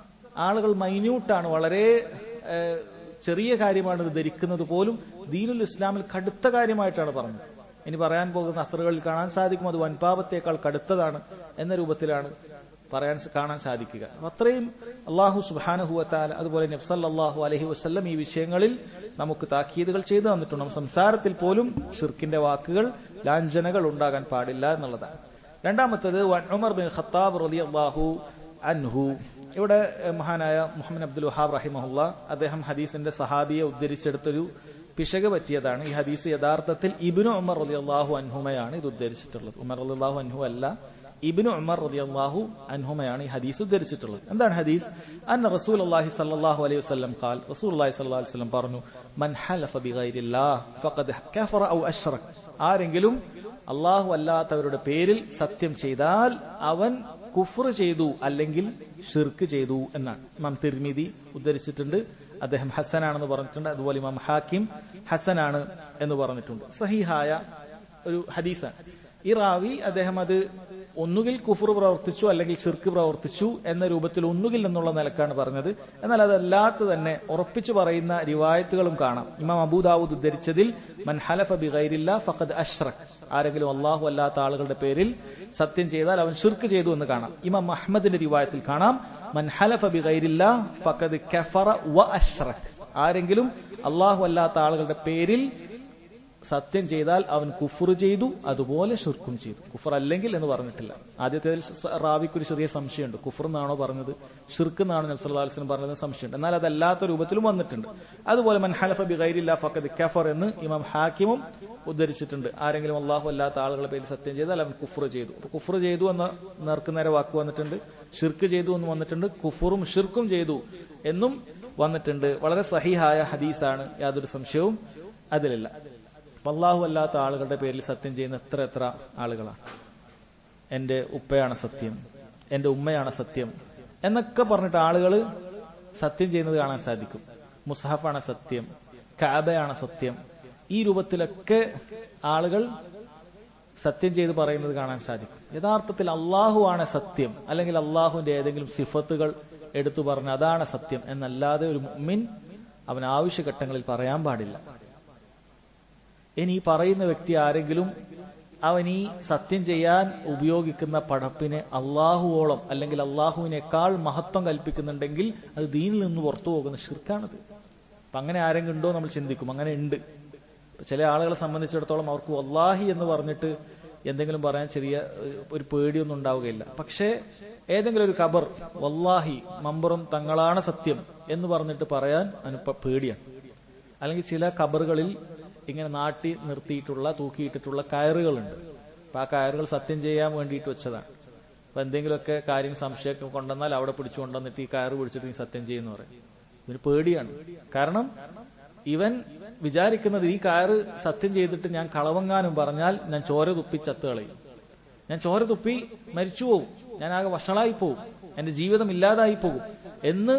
ആളുകൾ മൈന്യൂട്ടാണ്, വളരെ ചെറിയ കാര്യമാണ് ഇത് ധരിക്കുന്നത് പോലും ദീനുൽ ഇസ്ലാമിൽ കടുത്ത കാര്യമായിട്ടാണ് പറഞ്ഞത്. ഇനി പറയാൻ പോകുന്ന അസറുകളിൽ കാണാൻ സാധിക്കും അത് വൻപാപത്തേക്കാൾ കടുത്തതാണ് എന്ന രൂപത്തിലാണ് പറയാൻ കാണാൻ സാധിക്കുക. അത്രയും അള്ളാഹു സുബ്ഹാനഹു വ തആല അതുപോലെ നബി സല്ലല്ലാഹു അലൈഹി വസല്ലം ഈ വിഷയങ്ങളിൽ നമുക്ക് താക്കീതുകൾ ചെയ്തു തന്നിട്ടുണ്ട്. നമ്മൾ സംസാരത്തിൽ പോലും ഷിർക്കിന്റെ വാക്കുകൾ ലാഞ്ചനകൾ ഉണ്ടാകാൻ പാടില്ല എന്നുള്ളതാണ്. രണ്ടാമത്തേത് ഉമർ ബിൻ ഖത്താബ് റളിയല്ലാഹു അൻഹു. ഇവിടെ മഹാനായ മുഹമ്മദ് അബ്ദുൽ വഹാബ് റഹിമഹുള്ള അദ്ദേഹം ഹദീസിന്റെ സഹാബിയെ ഉദ്ധരിച്ചെടുത്തൊരു പിശക് പറ്റിയതാണ്. ഈ ഹദീസ് യഥാർത്ഥത്തിൽ ഇബ്നു ഉമർ റളിയല്ലാഹു അൻഹുമയാണ് ഇത് ഉദ്ധരിച്ചിട്ടുള്ളത്. ഉമർ റളിയല്ലാഹു അൻഹു അല്ല, ഇബ്നു ഉമർ റളിയല്ലാഹു അൻഹുമയാണ് ഈ ഹദീസ് ഉദ്ധരിച്ചിട്ടുള്ളത്. എന്താണ് ഹദീസ്? അന്ന റസൂലുള്ളാഹി സ്വല്ലല്ലാഹു അലൈഹി വസല്ലം ഖാൽ, റസൂലുള്ളാഹി സ്വല്ലല്ലാഹു അലൈഹി വസല്ലം പറഞ്ഞു, മൻ ഹലഫ ബിഗൈരില്ലാഹ് ഫഖദ് കഫറ ഔ അശ്റക, ആരെങ്കിലും അല്ലാഹു അല്ലാത്തവരുടെ പേരിൽ സത്യം ചെയ്താൽ അവൻ കുഫ്ർ ചെയ്തു അല്ലെങ്കിൽ ഷിർക്ക് ചെയ്തു എന്നാണ്. ഇമാം തിർമിദി ഉദ്ധരിച്ചിട്ടുണ്ട്, അദ്ദേഹം ഹസനാണെന്ന് പറഞ്ഞിട്ടുണ്ട്. അതുപോലെ ഇമാം ഹാക്കിം ഹസനാണ് എന്ന് പറഞ്ഞിട്ടുണ്ട്. സഹീഹായ ഒരു ഹദീസാണ്. ഈ റാവി അദ്ദേഹം അത് ഒന്നുകിൽ കുഫർ പ്രവർത്തിച്ചു അല്ലെങ്കിൽ ഷിർക്ക് പ്രവർത്തിച്ചു എന്ന രൂപത്തിൽ ഒന്നുകിൽ എന്നുള്ള നിലക്കാണ് പറഞ്ഞത്. എന്നാൽ അതല്ലാത്ത തന്നെ ഉറപ്പിച്ചു പറയുന്ന റിവായത്തുകളും കാണാം. ഇമാം അബൂദാവൂദ് ഉദ്ധരിച്ചതിൽ മൻ ഹലഫ ബിഗൈരില്ലാഹ് ഫഖദ് അശ്റക്, ആരെങ്കിലും അല്ലാഹു അല്ലാത്ത ആളുകളുടെ പേരിൽ സത്യം ചെയ്താൽ അവൻ ഷിർക്ക് ചെയ്തു എന്ന് കാണാം. ഇമാം അഹ്മദിന്റെ റിവായത്തിൽ കാണാം മൻ ഹലഫ ബിഗൈരില്ലാഹ് ഫഖദ് കഫറ വ അശ്റക്, ആരെങ്കിലും അല്ലാഹു അല്ലാത്ത ആളുകളുടെ പേരിൽ സത്യം ചെയ്താൽ അവൻ കുഫർ ചെയ്തു അതുപോലെ ഷിർക്കും ചെയ്തു. കുഫർ അല്ലെങ്കിൽ എന്ന് പറഞ്ഞിട്ടില്ല. ആദ്യത്തേതിൽ റാവിക്കൊരു ചെറിയ സംശയമുണ്ട്, കുഫർ എന്നാണോ പറഞ്ഞത് ഷിർക്ക് എന്നാണോ നബി സല്ലല്ലാഹു അലൈഹി വസല്ലം പറഞ്ഞത് സംശയമുണ്ട്. എന്നാൽ അതല്ലാത്ത രൂപത്തിലും വന്നിട്ടുണ്ട്. അതുപോലെ മൻ ഹലഫ ബിഗൈരില്ലാഹ് ഫഖദ് കഫർ എന്ന് ഇമാം ഹാക്കിമും ഉദ്ധരിച്ചിട്ടുണ്ട്. ആരെങ്കിലും അല്ലാഹു അല്ലാത്ത ആളുകളുടെ പേരിൽ സത്യം ചെയ്താൽ അവൻ കുഫർ ചെയ്തു. അപ്പൊ കുഫർ ചെയ്തു എന്ന നേർക്കുനേരെ വാക്ക് വന്നിട്ടുണ്ട്, ഷിർക്ക് ചെയ്തു എന്ന് വന്നിട്ടുണ്ട്, കുഫറും ഷിർക്കും ചെയ്തു എന്നും വന്നിട്ടുണ്ട്. വളരെ സഹീഹായ ഹദീസാണ്, യാതൊരു സംശയവും അതിലില്ല. അല്ലാഹു അല്ലാത്ത ആളുകളുടെ പേരിൽ സത്യം ചെയ്യുന്ന എത്ര എത്ര ആളുകളാണ്. എന്റെ ഉപ്പയാണ് സത്യം, എന്റെ ഉമ്മയാണ് സത്യം എന്നൊക്കെ പറഞ്ഞിട്ട് ആളുകൾ സത്യം ചെയ്യുന്നത് കാണാൻ സാധിക്കും. മുസ്ഹഫാണ് സത്യം, കഅബയാണ് സത്യം, ഈ രൂപത്തിലൊക്കെ ആളുകൾ സത്യം ചെയ്ത് പറയുന്നത് കാണാൻ സാധിക്കും. യഥാർത്ഥത്തിൽ അള്ളാഹു ആണ് സത്യം, അല്ലെങ്കിൽ അള്ളാഹുവിന്റെ ഏതെങ്കിലും സിഫത്തുകൾ എടുത്തു പറഞ്ഞ് അതാണ് സത്യം എന്നല്ലാതെ ഒരു മുഅ്മിൻ അവൻ ആവശ്യഘട്ടങ്ങളിൽ പറയാൻ പാടില്ല. ഇനി ഈ പറയുന്ന വ്യക്തി ആരെങ്കിലും അവൻ ഈ സത്യം ചെയ്യാൻ ഉപയോഗിക്കുന്ന പടപ്പിനെ അള്ളാഹുവോളം അല്ലെങ്കിൽ അള്ളാഹുവിനേക്കാൾ മഹത്വം കൽപ്പിക്കുന്നുണ്ടെങ്കിൽ അത് ദീനിൽ നിന്ന് പുറത്തു പോകുന്ന ശിർക്കാണത്. അപ്പൊ അങ്ങനെ ആരെങ്കിലും ഉണ്ടോ നമ്മൾ ചിന്തിക്കും. അങ്ങനെ ഉണ്ട്. ചില ആളുകളെ സംബന്ധിച്ചിടത്തോളം അവർക്ക് വല്ലാഹി എന്ന് പറഞ്ഞിട്ട് എന്തെങ്കിലും പറയാൻ ചെറിയ ഒരു പേടിയൊന്നും ഉണ്ടാവുകയില്ല. പക്ഷേ ഏതെങ്കിലും ഒരു ഖബർ വല്ലാഹി മമ്പുറം തങ്ങളാണ് സത്യം എന്ന് പറഞ്ഞിട്ട് പറയാൻ അനുപ്പ പേടിയാണ്. അല്ലെങ്കിൽ ചില ഖബറുകളിൽ ഇങ്ങനെ നാട്ടി നിർത്തിയിട്ടുള്ള തൂക്കിയിട്ടിട്ടുള്ള കയറുകളുണ്ട്. അപ്പൊ ആ കയറുകൾ സത്യം ചെയ്യാൻ വേണ്ടിയിട്ട് വെച്ചതാണ്. അപ്പൊ എന്തെങ്കിലുമൊക്കെ കാര്യം സംശയമൊക്കെ കൊണ്ടുവന്നാൽ അവിടെ പിടിച്ചു കൊണ്ടുവന്നിട്ട് ഈ കയറ് പിടിച്ചിട്ട് നീ സത്യം ചെയ്യുന്നു പറയും. ഇതിന് പേടിയാണ്. കാരണം ഇവൻ വിചാരിക്കുന്നത് ഈ കയറ് സത്യം ചെയ്തിട്ട് ഞാൻ കളവങ്ങാനും പറഞ്ഞാൽ ഞാൻ ചോര തുപ്പി ചത്തുകളയും, ഞാൻ ചോര തുപ്പി മരിച്ചു പോകും, ഞാൻ ആകെ വഷളായി പോകും, എന്റെ ജീവിതം ഇല്ലാതായി പോകും എന്ന്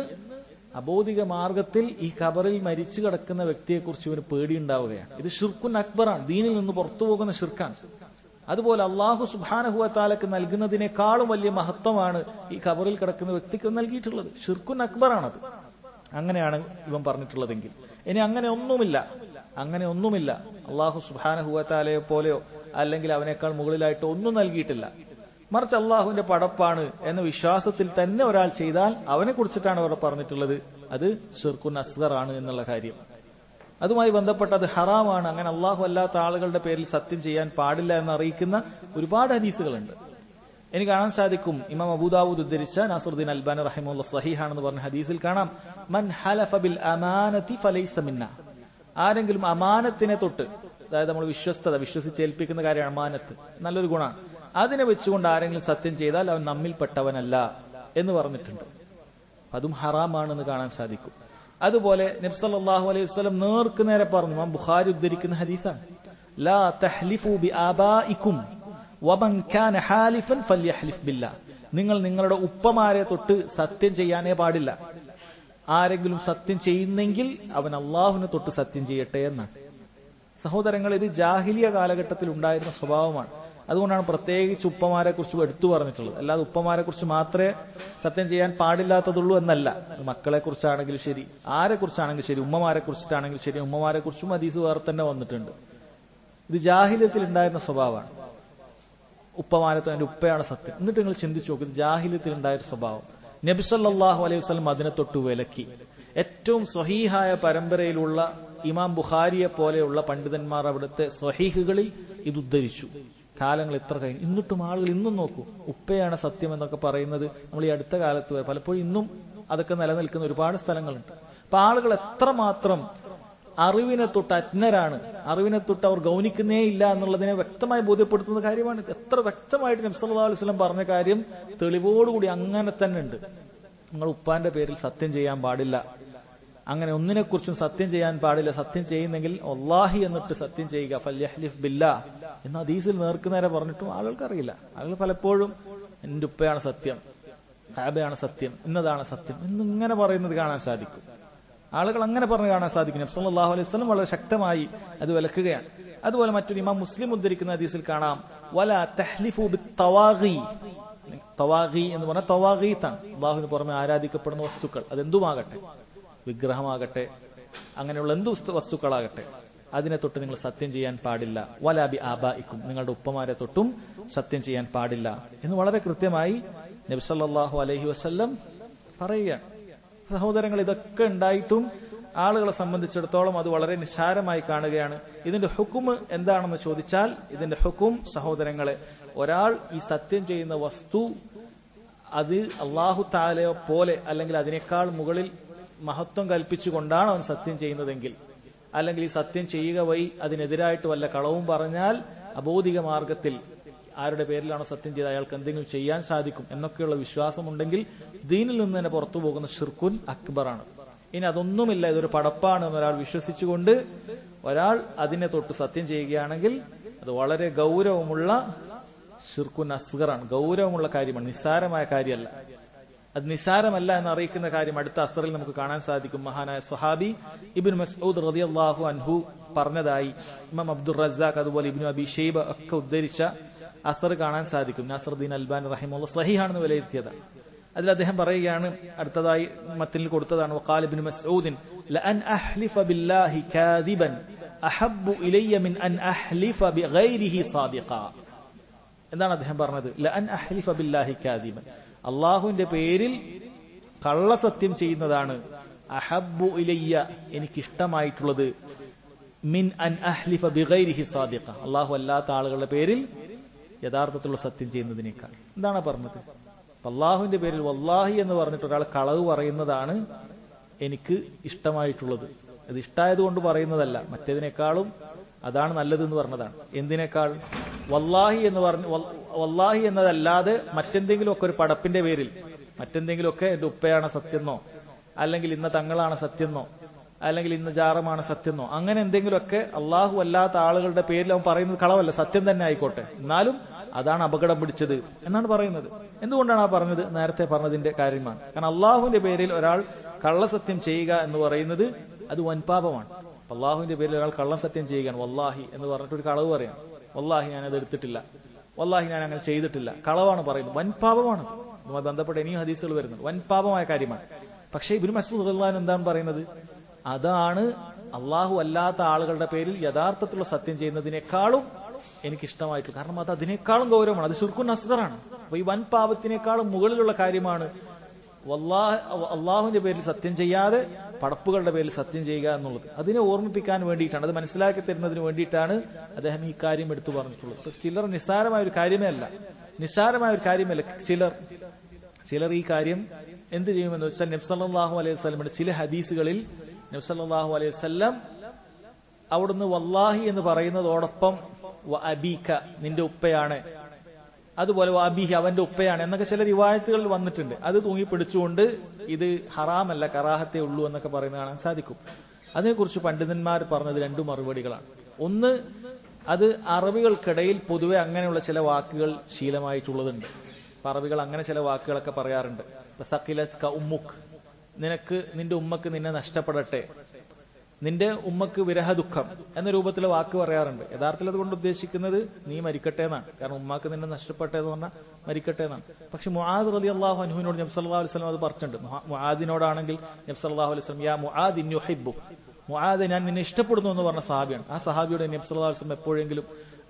അബോധിക മാർഗത്തിൽ ഈ ഖബറിൽ മരിച്ചു കിടക്കുന്ന വ്യക്തിയെക്കുറിച്ച് ഇവന് പേടിയുണ്ടാവുകയാണ്. ഇത് ഷിർക്കുൻ അക്ബറാണ്, ദീനിൽ നിന്ന് പുറത്തു പോകുന്ന ഷിർക്കാണ്. അതുപോലെ അള്ളാഹു സുബ്ഹാനഹു വ തആലക്ക് നൽകുന്നതിനേക്കാളും വലിയ മഹത്വമാണ് ഈ ഖബറിൽ കിടക്കുന്ന വ്യക്തിക്ക് നൽകിയിട്ടുള്ളത്. ഷിർക്കുൻ അക്ബറാണത്. അങ്ങനെയാണ് ഇവൻ പറഞ്ഞിട്ടുള്ളതെങ്കിൽ. ഇനി അങ്ങനെ ഒന്നുമില്ല, അങ്ങനെ ഒന്നുമില്ല, അള്ളാഹു സുബ്ഹാനഹു വ തആലയെ പോലെയോ അല്ലെങ്കിൽ അവനേക്കാൾ മുകളിലായിട്ടോ ഒന്നും നൽകിയിട്ടില്ല, മറിച്ച് അള്ളാഹുവിന്റെ പടപ്പാണ് എന്ന വിശ്വാസത്തിൽ തന്നെ ഒരാൾ ചെയ്താൽ അവനെ കുറിച്ചിട്ടാണ് അവിടെ പറഞ്ഞിട്ടുള്ളത് അത് ഷിർക്കുൻ അസ്ഗർ ആണ് എന്നുള്ള കാര്യം. അതുമായി ബന്ധപ്പെട്ട് അത് ഹറാമാണ്, അങ്ങനെ അള്ളാഹു അല്ലാത്ത ആളുകളുടെ പേരിൽ സത്യം ചെയ്യാൻ പാടില്ല എന്ന് അറിയിക്കുന്ന ഒരുപാട് ഹദീസുകളുണ്ട്. എനിക്ക് കാണാൻ സാധിക്കും, ഇമാം അബൂദാവൂദ് ഉദ്ധരിച്ച നാസറുദ്ദീൻ അൽബാനി റഹിമഹുല്ലാഹ് സ്വഹീഹാണെന്ന് പറഞ്ഞ ഹദീസിൽ കാണാം, മൻ ഹലഫ ബിൽ അമാനതി ഫലൈസ മിന്ന. ആരെങ്കിലും അമാനത്തിനെ തൊട്ട്, അതായത് നമ്മൾ വിശ്വസ്തത വിശ്വസിച്ചേൽപ്പിക്കുന്ന കാര്യമാണ് അമാനത്ത്, നല്ലൊരു ഗുണമാണ്, അതിനെ വെച്ചുകൊണ്ട് ആരെങ്കിലും സത്യം ചെയ്താൽ അവൻ നമ്മിൽപ്പെട്ടവനല്ല എന്ന് പറഞ്ഞിട്ടുണ്ട്. അതും ഹറാമാണെന്ന് കാണാൻ സാധിക്കും. അതുപോലെ നബി സല്ലല്ലാഹു അലൈഹി വസല്ലം നേർക്ക് നേരെ പറഞ്ഞു, ഇമാം ബുഖാരി ഉദ്ധരിക്കുന്ന ഹദീസാണ്, ലാ തഹ്ലിഫു ബി ആബാഇക്കും വമൻ കാന ഹാലിഫൻ ഫല്യഹ്ലിഫ് ബില്ലാഹ്. നിങ്ങൾ നിങ്ങളുടെ ഉപ്പമാരെ തൊട്ട് സത്യം ചെയ്യാനേ പാടില്ല. ആരെങ്കിലും സത്യം ചെയ്യുന്നെങ്കിൽ അവൻ അള്ളാഹുവിനെ തൊട്ട് സത്യം ചെയ്യട്ടെ എന്നാണ്. സഹോദരങ്ങൾ, ഇത് ജാഹിലിയ കാലഘട്ടത്തിൽ ഉണ്ടായിരുന്ന സ്വഭാവമാണ്. അതുകൊണ്ടാണ് പ്രത്യേകിച്ച് ഉപ്പമാരെ കുറിച്ച് എടുത്തു പറഞ്ഞിട്ടുള്ളത്. അല്ലാതെ ഉപ്പമാരെ കുറിച്ച് മാത്രമേ സത്യം ചെയ്യാൻ പാടില്ലാത്തതുള്ളൂ എന്നല്ല. മക്കളെ കുറിച്ചാണെങ്കിലും ശരി, ആരെ കുറിച്ചാണെങ്കിലും ശരി, ഉമ്മമാരെ കുറിച്ചിട്ടാണെങ്കിലും ശരി, ഉമ്മമാരെ കുറിച്ചും ഹദീസ് വേറെ തന്നെ വന്നിട്ടുണ്ട്. ഇത് ജാഹിലിയത്തിൽ ഉണ്ടായിരുന്ന സ്വഭാവമാണ്. ഉപ്പമാരത്തോ എന്റെ ഉപ്പയാണ് സത്യം. എന്നിട്ട് നിങ്ങൾ ചിന്തിച്ചു നോക്കും, ഇത് ജാഹിലിയത്തിൽ ഉണ്ടായൊരു സ്വഭാവം. നബി സല്ലല്ലാഹു അലൈഹി വസല്ലം അതിനെ തൊട്ട് വിലക്കി. ഏറ്റവും സ്വഹീഹായ പരമ്പരയിലുള്ള ഇമാം ബുഖാരിയെ പോലെയുള്ള പണ്ഡിതന്മാർ അവിടുത്തെ സ്വഹീഹുകളിൽ ഇത് ഉദ്ധരിച്ചു. കാലങ്ങൾ എത്ര കഴിഞ്ഞു, എന്നിട്ടും ആളുകൾ ഇന്നും നോക്കൂ, ഉപ്പയാണ് സത്യം എന്നൊക്കെ പറയുന്നത് നമ്മൾ ഈ അടുത്ത കാലത്ത് പലപ്പോഴും ഇന്നും അതൊക്കെ നിലനിൽക്കുന്ന ഒരുപാട് സ്ഥലങ്ങളുണ്ട്. അപ്പൊ ആളുകൾ എത്രമാത്രം അറിവിനെ തൊട്ട് അജ്ഞരാണ്, അറിവിനെ തൊട്ട് അവർ ഗൗനിക്കുന്നേ ഇല്ല എന്നുള്ളതിനെ വ്യക്തമായി ബോധ്യപ്പെടുത്തുന്ന കാര്യമാണ്. എത്ര വ്യക്തമായിട്ട് നബി സല്ലല്ലാഹു അലൈഹി വസല്ലം പറഞ്ഞ കാര്യം തെളിവോടുകൂടി അങ്ങനെ തന്നെ ഉണ്ട്. നിങ്ങൾ ഉപ്പാന്റെ പേരിൽ സത്യം ചെയ്യാൻ പാടില്ല, അങ്ങനെ ഒന്നിനെക്കുറിച്ചും സത്യം ചെയ്യാൻ പാടില്ല. സത്യം ചെയ്യുന്നെങ്കിൽ വല്ലാഹി എന്നിട്ട് സത്യം ചെയ്യുക, ഫല്യഹ്ലിഫ് ബില്ലാഹ് എന്ന് ഹദീസിൽ നേർക്കുനേരെ പറഞ്ഞിട്ടും ആളുകൾക്കറിയില്ല. ആളുകൾ പലപ്പോഴും എന്റെ ഉപ്പയാണ് സത്യം, കാബയാണ് സത്യം, ഇന്നതാണ് സത്യം എന്നിങ്ങനെ പറയുന്നത് കാണാൻ സാധിക്കും. ആളുകൾ അങ്ങനെ പറഞ്ഞ് കാണാൻ സാധിക്കും. നബി സല്ലല്ലാഹു അലൈഹി വസല്ലം വളരെ ശക്തമായി അത് വിലക്കുകയാണ്. അതുപോലെ മറ്റൊരു ഇമാം മുസ്ലിം ഉദ്ധരിക്കുന്ന ഹദീസിൽ കാണാം, വലാ തഹ്ലിഫു ബിത്തവാഗി. തവാഗി എന്ന് പറഞ്ഞാൽ തവാഗീത്താണ്, അല്ലാഹുവിന് പുറമെ ആരാധിക്കപ്പെടുന്ന വസ്തുക്കൾ. അതെന്തുമാകട്ടെ, വിഗ്രഹമാകട്ടെ, അങ്ങനെയുള്ള എന്തു വസ്തുക്കളാകട്ടെ, അതിനെ തൊട്ട് നിങ്ങൾ സത്യം ചെയ്യാൻ പാടില്ല. വലാ ബി ആബാഇക്കും, നിങ്ങളുടെ ഉപ്പമാരെ തൊട്ടും സത്യം ചെയ്യാൻ പാടില്ല എന്ന് വളരെ കൃത്യമായി നബി സല്ലല്ലാഹു അലൈഹി വസല്ലം പറയുകയാണ്. സഹോദരങ്ങൾ, ഇതൊക്കെ ഉണ്ടായിട്ടും ആളുകളെ സംബന്ധിച്ചിടത്തോളം അത് വളരെ നിസ്സാരമായി കാണുകയാണ്. ഇതിന്റെ ഹുക്കുമ് എന്താണെന്ന് ചോദിച്ചാൽ, ഇതിന്റെ ഹുക്കും സഹോദരങ്ങളെ, ഒരാൾ ഈ സത്യം ചെയ്യുന്ന വസ്തു അത് അല്ലാഹു തആലയെ പോലെ അല്ലെങ്കിൽ അതിനേക്കാൾ മുകളിൽ മഹത്വം കൽപ്പിച്ചുകൊണ്ടാണ് അവൻ സത്യം ചെയ്യുന്നതെങ്കിൽ, അല്ലെങ്കിൽ ഈ സത്യം ചെയ്യുക വഴി അതിനെതിരായിട്ട് വല്ല കളവും പറഞ്ഞാൽ അബോധിക മാർഗത്തിൽ ആരുടെ പേരിലാണോ സത്യം ചെയ്ത് അയാൾക്ക് എന്തെങ്കിലും ചെയ്യാൻ സാധിക്കും എന്നൊക്കെയുള്ള വിശ്വാസമുണ്ടെങ്കിൽ ദീനിൽ നിന്ന് തന്നെ പുറത്തു പോകുന്ന ഷിർക്കുൻ അക്ബറാണ്. ഇനി അതൊന്നുമില്ല, ഇതൊരു പടപ്പാണ് എന്നൊരാൾ വിശ്വസിച്ചുകൊണ്ട് ഒരാൾ അതിനെ തൊട്ട് സത്യം ചെയ്യുകയാണെങ്കിൽ അത് വളരെ ഗൗരവമുള്ള ഷിർക്കുൻ അസ്ഗറാണ്, ഗൗരവമുള്ള കാര്യമാണ്, നിസ്സാരമായ കാര്യമല്ല. അത് നിസ്സാരമല്ല എന്ന് അറിയിക്കുന്ന കാര്യം അടുത്ത അസ്റിൽ നമുക്ക് കാണാൻ സാധിക്കും. മഹാനായ സ്വഹാബി ഇബ്നു മസ്ഊദ് റളിയല്ലാഹു അൻഹു പറഞ്ഞതായി ഇമാം അബ്ദുർ റസാഖ് അതുപോലെ ഇബ്നു അബി ഷൈബ ഒക്കെ ഉദ്ധരിച്ച അസ്ർ കാണാൻ സാധിക്കും. നാസറുദ്ദീൻ അൽബാനി റഹിമഹുല്ലാഹ് സ്വഹീഹാണെന്ന് വിലയിരുത്തിയതാണ്. അതിൽ അദ്ദേഹം പറയുകയാണ്, അടുത്തതായി മത്തിനിൽ കൊടുത്തതാണ്, വഖാല ഇബ്നു മസ്ഊദ് ലഅൻ അഹ്ലിഫ ബില്ലാഹി കാദിബൻ അഹബ്ബു ഇലയ്യ മിൻ അൻ അഹ്ലിഫ ബിഗൈരിഹി സാദിഖ. എന്താണ് അദ്ദേഹം പറഞ്ഞത്? ലഅൻ അഹ്ലിഫ ബില്ലാഹി കാദിബൻ, അള്ളാഹുവിന്റെ പേരിൽ കള്ളസത്യം ചെയ്യുന്നതാണ് അഹബ്ബു ഇലയ്യ, എനിക്കിഷ്ടമായിട്ടുള്ളത്, മിൻ അൻ അഹ്ലിഫ ബിഗൈരിഹി സാദിഖ, അള്ളാഹു അല്ലാത്ത ആളുകളുടെ പേരിൽ യഥാർത്ഥത്തിലുള്ള സത്യം ചെയ്യുന്നതിനേക്കാൾ. എന്താണ് പറഞ്ഞത്? അള്ളാഹുവിന്റെ പേരിൽ വല്ലാഹി എന്ന് പറഞ്ഞിട്ട് ഒരാൾ കളവ് പറയുന്നതാണ് എനിക്ക് ഇഷ്ടമായിട്ടുള്ളത്. അത് ഇഷ്ടായത് കൊണ്ട് പറയുന്നതല്ല, മറ്റേതിനേക്കാളും അതാണ് നല്ലതെന്ന് പറഞ്ഞതാണ്. എന്തിനേക്കാൾ? വല്ലാഹി എന്ന് പറഞ്ഞ് വല്ലാഹി എന്നതല്ലാതെ മറ്റെന്തെങ്കിലുമൊക്കെ ഒരു പടപ്പിന്റെ പേരിൽ, മറ്റെന്തെങ്കിലുമൊക്കെ എന്റെ ഉപ്പയാണ് സത്യമെന്നോ, അല്ലെങ്കിൽ ഇന്ന തങ്ങളാണ് സത്യമെന്നോ, അല്ലെങ്കിൽ ഇന്ന ജാറമാണ് സത്യമെന്നോ, അങ്ങനെ എന്തെങ്കിലുമൊക്കെ അള്ളാഹു അല്ലാത്ത ആളുകളുടെ പേരിൽ അവൻ പറയുന്നത് കളവല്ല, സത്യം തന്നെ ആയിക്കോട്ടെ, എന്നാലും അതാണ് അപകടം പിടിച്ചത് എന്നാണ് പറയുന്നത്. എന്തുകൊണ്ടാണ് ആ പറഞ്ഞത്? നേരത്തെ പറഞ്ഞതിന്റെ കാര്യമാണ്. കാരണം അള്ളാഹുവിന്റെ പേരിൽ ഒരാൾ കള്ളസത്യം ചെയ്യുക എന്ന് പറയുന്നത് അത് വൻപാപമാണ്. അള്ളാഹുവിന്റെ പേരിൽ ഒരാൾ കള്ളസത്യം ചെയ്യുകയാണ്, വല്ലാഹി എന്ന് പറഞ്ഞിട്ട് ഒരു കളവ് പറയാം, വല്ലാഹി ഞാനത് എടുത്തിട്ടില്ല, വല്ലാഹി ഞാൻ അങ്ങനെ ചെയ്തിട്ടില്ല, കളവാണ് പറയുന്നത്, വൻപാപമാണ്. അതുമായി ബന്ധപ്പെട്ട് ഇനിയും ഹദീസുകൾ വരുന്നത്, വൻപാപമായ കാര്യമാണ്. പക്ഷേ ഇബ്നു മസ്ഊദ് റളിയല്ലാഹു അൻഹു എന്താണ് പറയുന്നത്? അതാണ് അള്ളാഹു അല്ലാത്ത ആളുകളുടെ പേരിൽ യഥാർത്ഥത്തിലുള്ള സത്യം ചെയ്യുന്നതിനേക്കാളും എനിക്കിഷ്ടമായിട്ടുള്ളൂ. കാരണം അത് അതിനേക്കാളും ഗൗരവമാണ്, അത് ശിർക്കുൻ അസ്ഗറാണ്. അപ്പൊ ഈ വൻ പാപത്തിനേക്കാളും മുകളിലുള്ള കാര്യമാണ് അള്ളാഹുവിന്റെ പേരിൽ സത്യം ചെയ്യാതെ പടപ്പുകളുടെ പേരിൽ സത്യം ചെയ്യുക എന്നുള്ളത്. അതിനെ ഓർമ്മിപ്പിക്കാൻ വേണ്ടിയിട്ടാണ്, അത് മനസ്സിലാക്കി തരുന്നതിന് വേണ്ടിയിട്ടാണ് അദ്ദേഹം ഈ കാര്യം എടുത്തു പറഞ്ഞിട്ടുള്ളത്. ചിലർ നിസ്സാരമായ ഒരു കാര്യമേ അല്ല, നിസ്സാരമായ ഒരു കാര്യമല്ല. ചിലർ ചിലർ ഈ കാര്യം എന്ത് ചെയ്യുമെന്ന് വെച്ചാൽ, നബി സല്ലല്ലാഹു അലൈഹി വസല്ലമയുടെ ചില ഹദീസുകളിൽ നബി സല്ലല്ലാഹു അലൈഹി വസല്ലം അവിടുന്ന് വല്ലാഹി എന്ന് പറയുന്നതോടൊപ്പം വ അബീക, നിന്റെ ഉപ്പയാണ്, അതുപോലെ അബീഹി, അവന്റെ ഉപ്പയാണ് എന്നൊക്കെ ചില റിവായത്തുകളിൽ വന്നിട്ടുണ്ട്. അത് തൂങ്ങിപ്പിടിച്ചുകൊണ്ട് ഇത് ഹറാമല്ല, കറാഹത്തേ ഉള്ളൂ എന്നൊക്കെ പറയുന്ന കാണാൻ സാധിക്കും. അതിനെക്കുറിച്ച് പണ്ഡിതന്മാർ പറഞ്ഞത് രണ്ടു മറുപടികളാണ്. ഒന്ന്, അത് അറബികൾക്കിടയിൽ പൊതുവെ അങ്ങനെയുള്ള ചില വാക്കുകൾ ശീലമായിട്ടുള്ളതുണ്ട്. അറബികൾ അങ്ങനെ ചില വാക്കുകളൊക്കെ പറയാറുണ്ട്. സഖിലത്ക ഉമ്മുക്ക്, നിനക്ക് നിന്റെ ഉമ്മക്ക് നിന്നെ നഷ്ടപ്പെടട്ടെ, നിന്റെ ഉമ്മക്ക് വിരഹ ദുഃഖം എന്ന രൂപത്തിലെ വാക്ക് പറയാറുണ്ട്. യഥാർത്ഥത്തിൽ അതുകൊണ്ട് ഉദ്ദേശിക്കുന്നത് നീ മരിക്കട്ടെ എന്നാണ്. കാരണം ഉമ്മാക്ക് നിന്നെ നഷ്ടപ്പെട്ടെ എന്ന് പറഞ്ഞാൽ മരിക്കട്ടെ എന്നാണ്. പക്ഷെ മുആദ് റളിയല്ലാഹു അൻഹുവിനോട് നബി സല്ലല്ലാഹു അലൈഹി വസല്ലം അത് പറഞ്ഞിട്ടുണ്ട്. മുആദിനോടാണെങ്കിൽ നബി സല്ലല്ലാഹു അലൈഹി വസല്ലം യാ മുആദ് ഇന്നി ഉഹിബ്ബു, മുആദ് ഞാൻ നിന്നെ ഇഷ്ടപ്പെടുന്നു എന്ന് പറഞ്ഞ സഹാബിയാണ്. ആ സഹാബിയോട് നബി സല്ലല്ലാഹു അലൈഹി വസല്ലം എപ്പോഴെങ്കിലും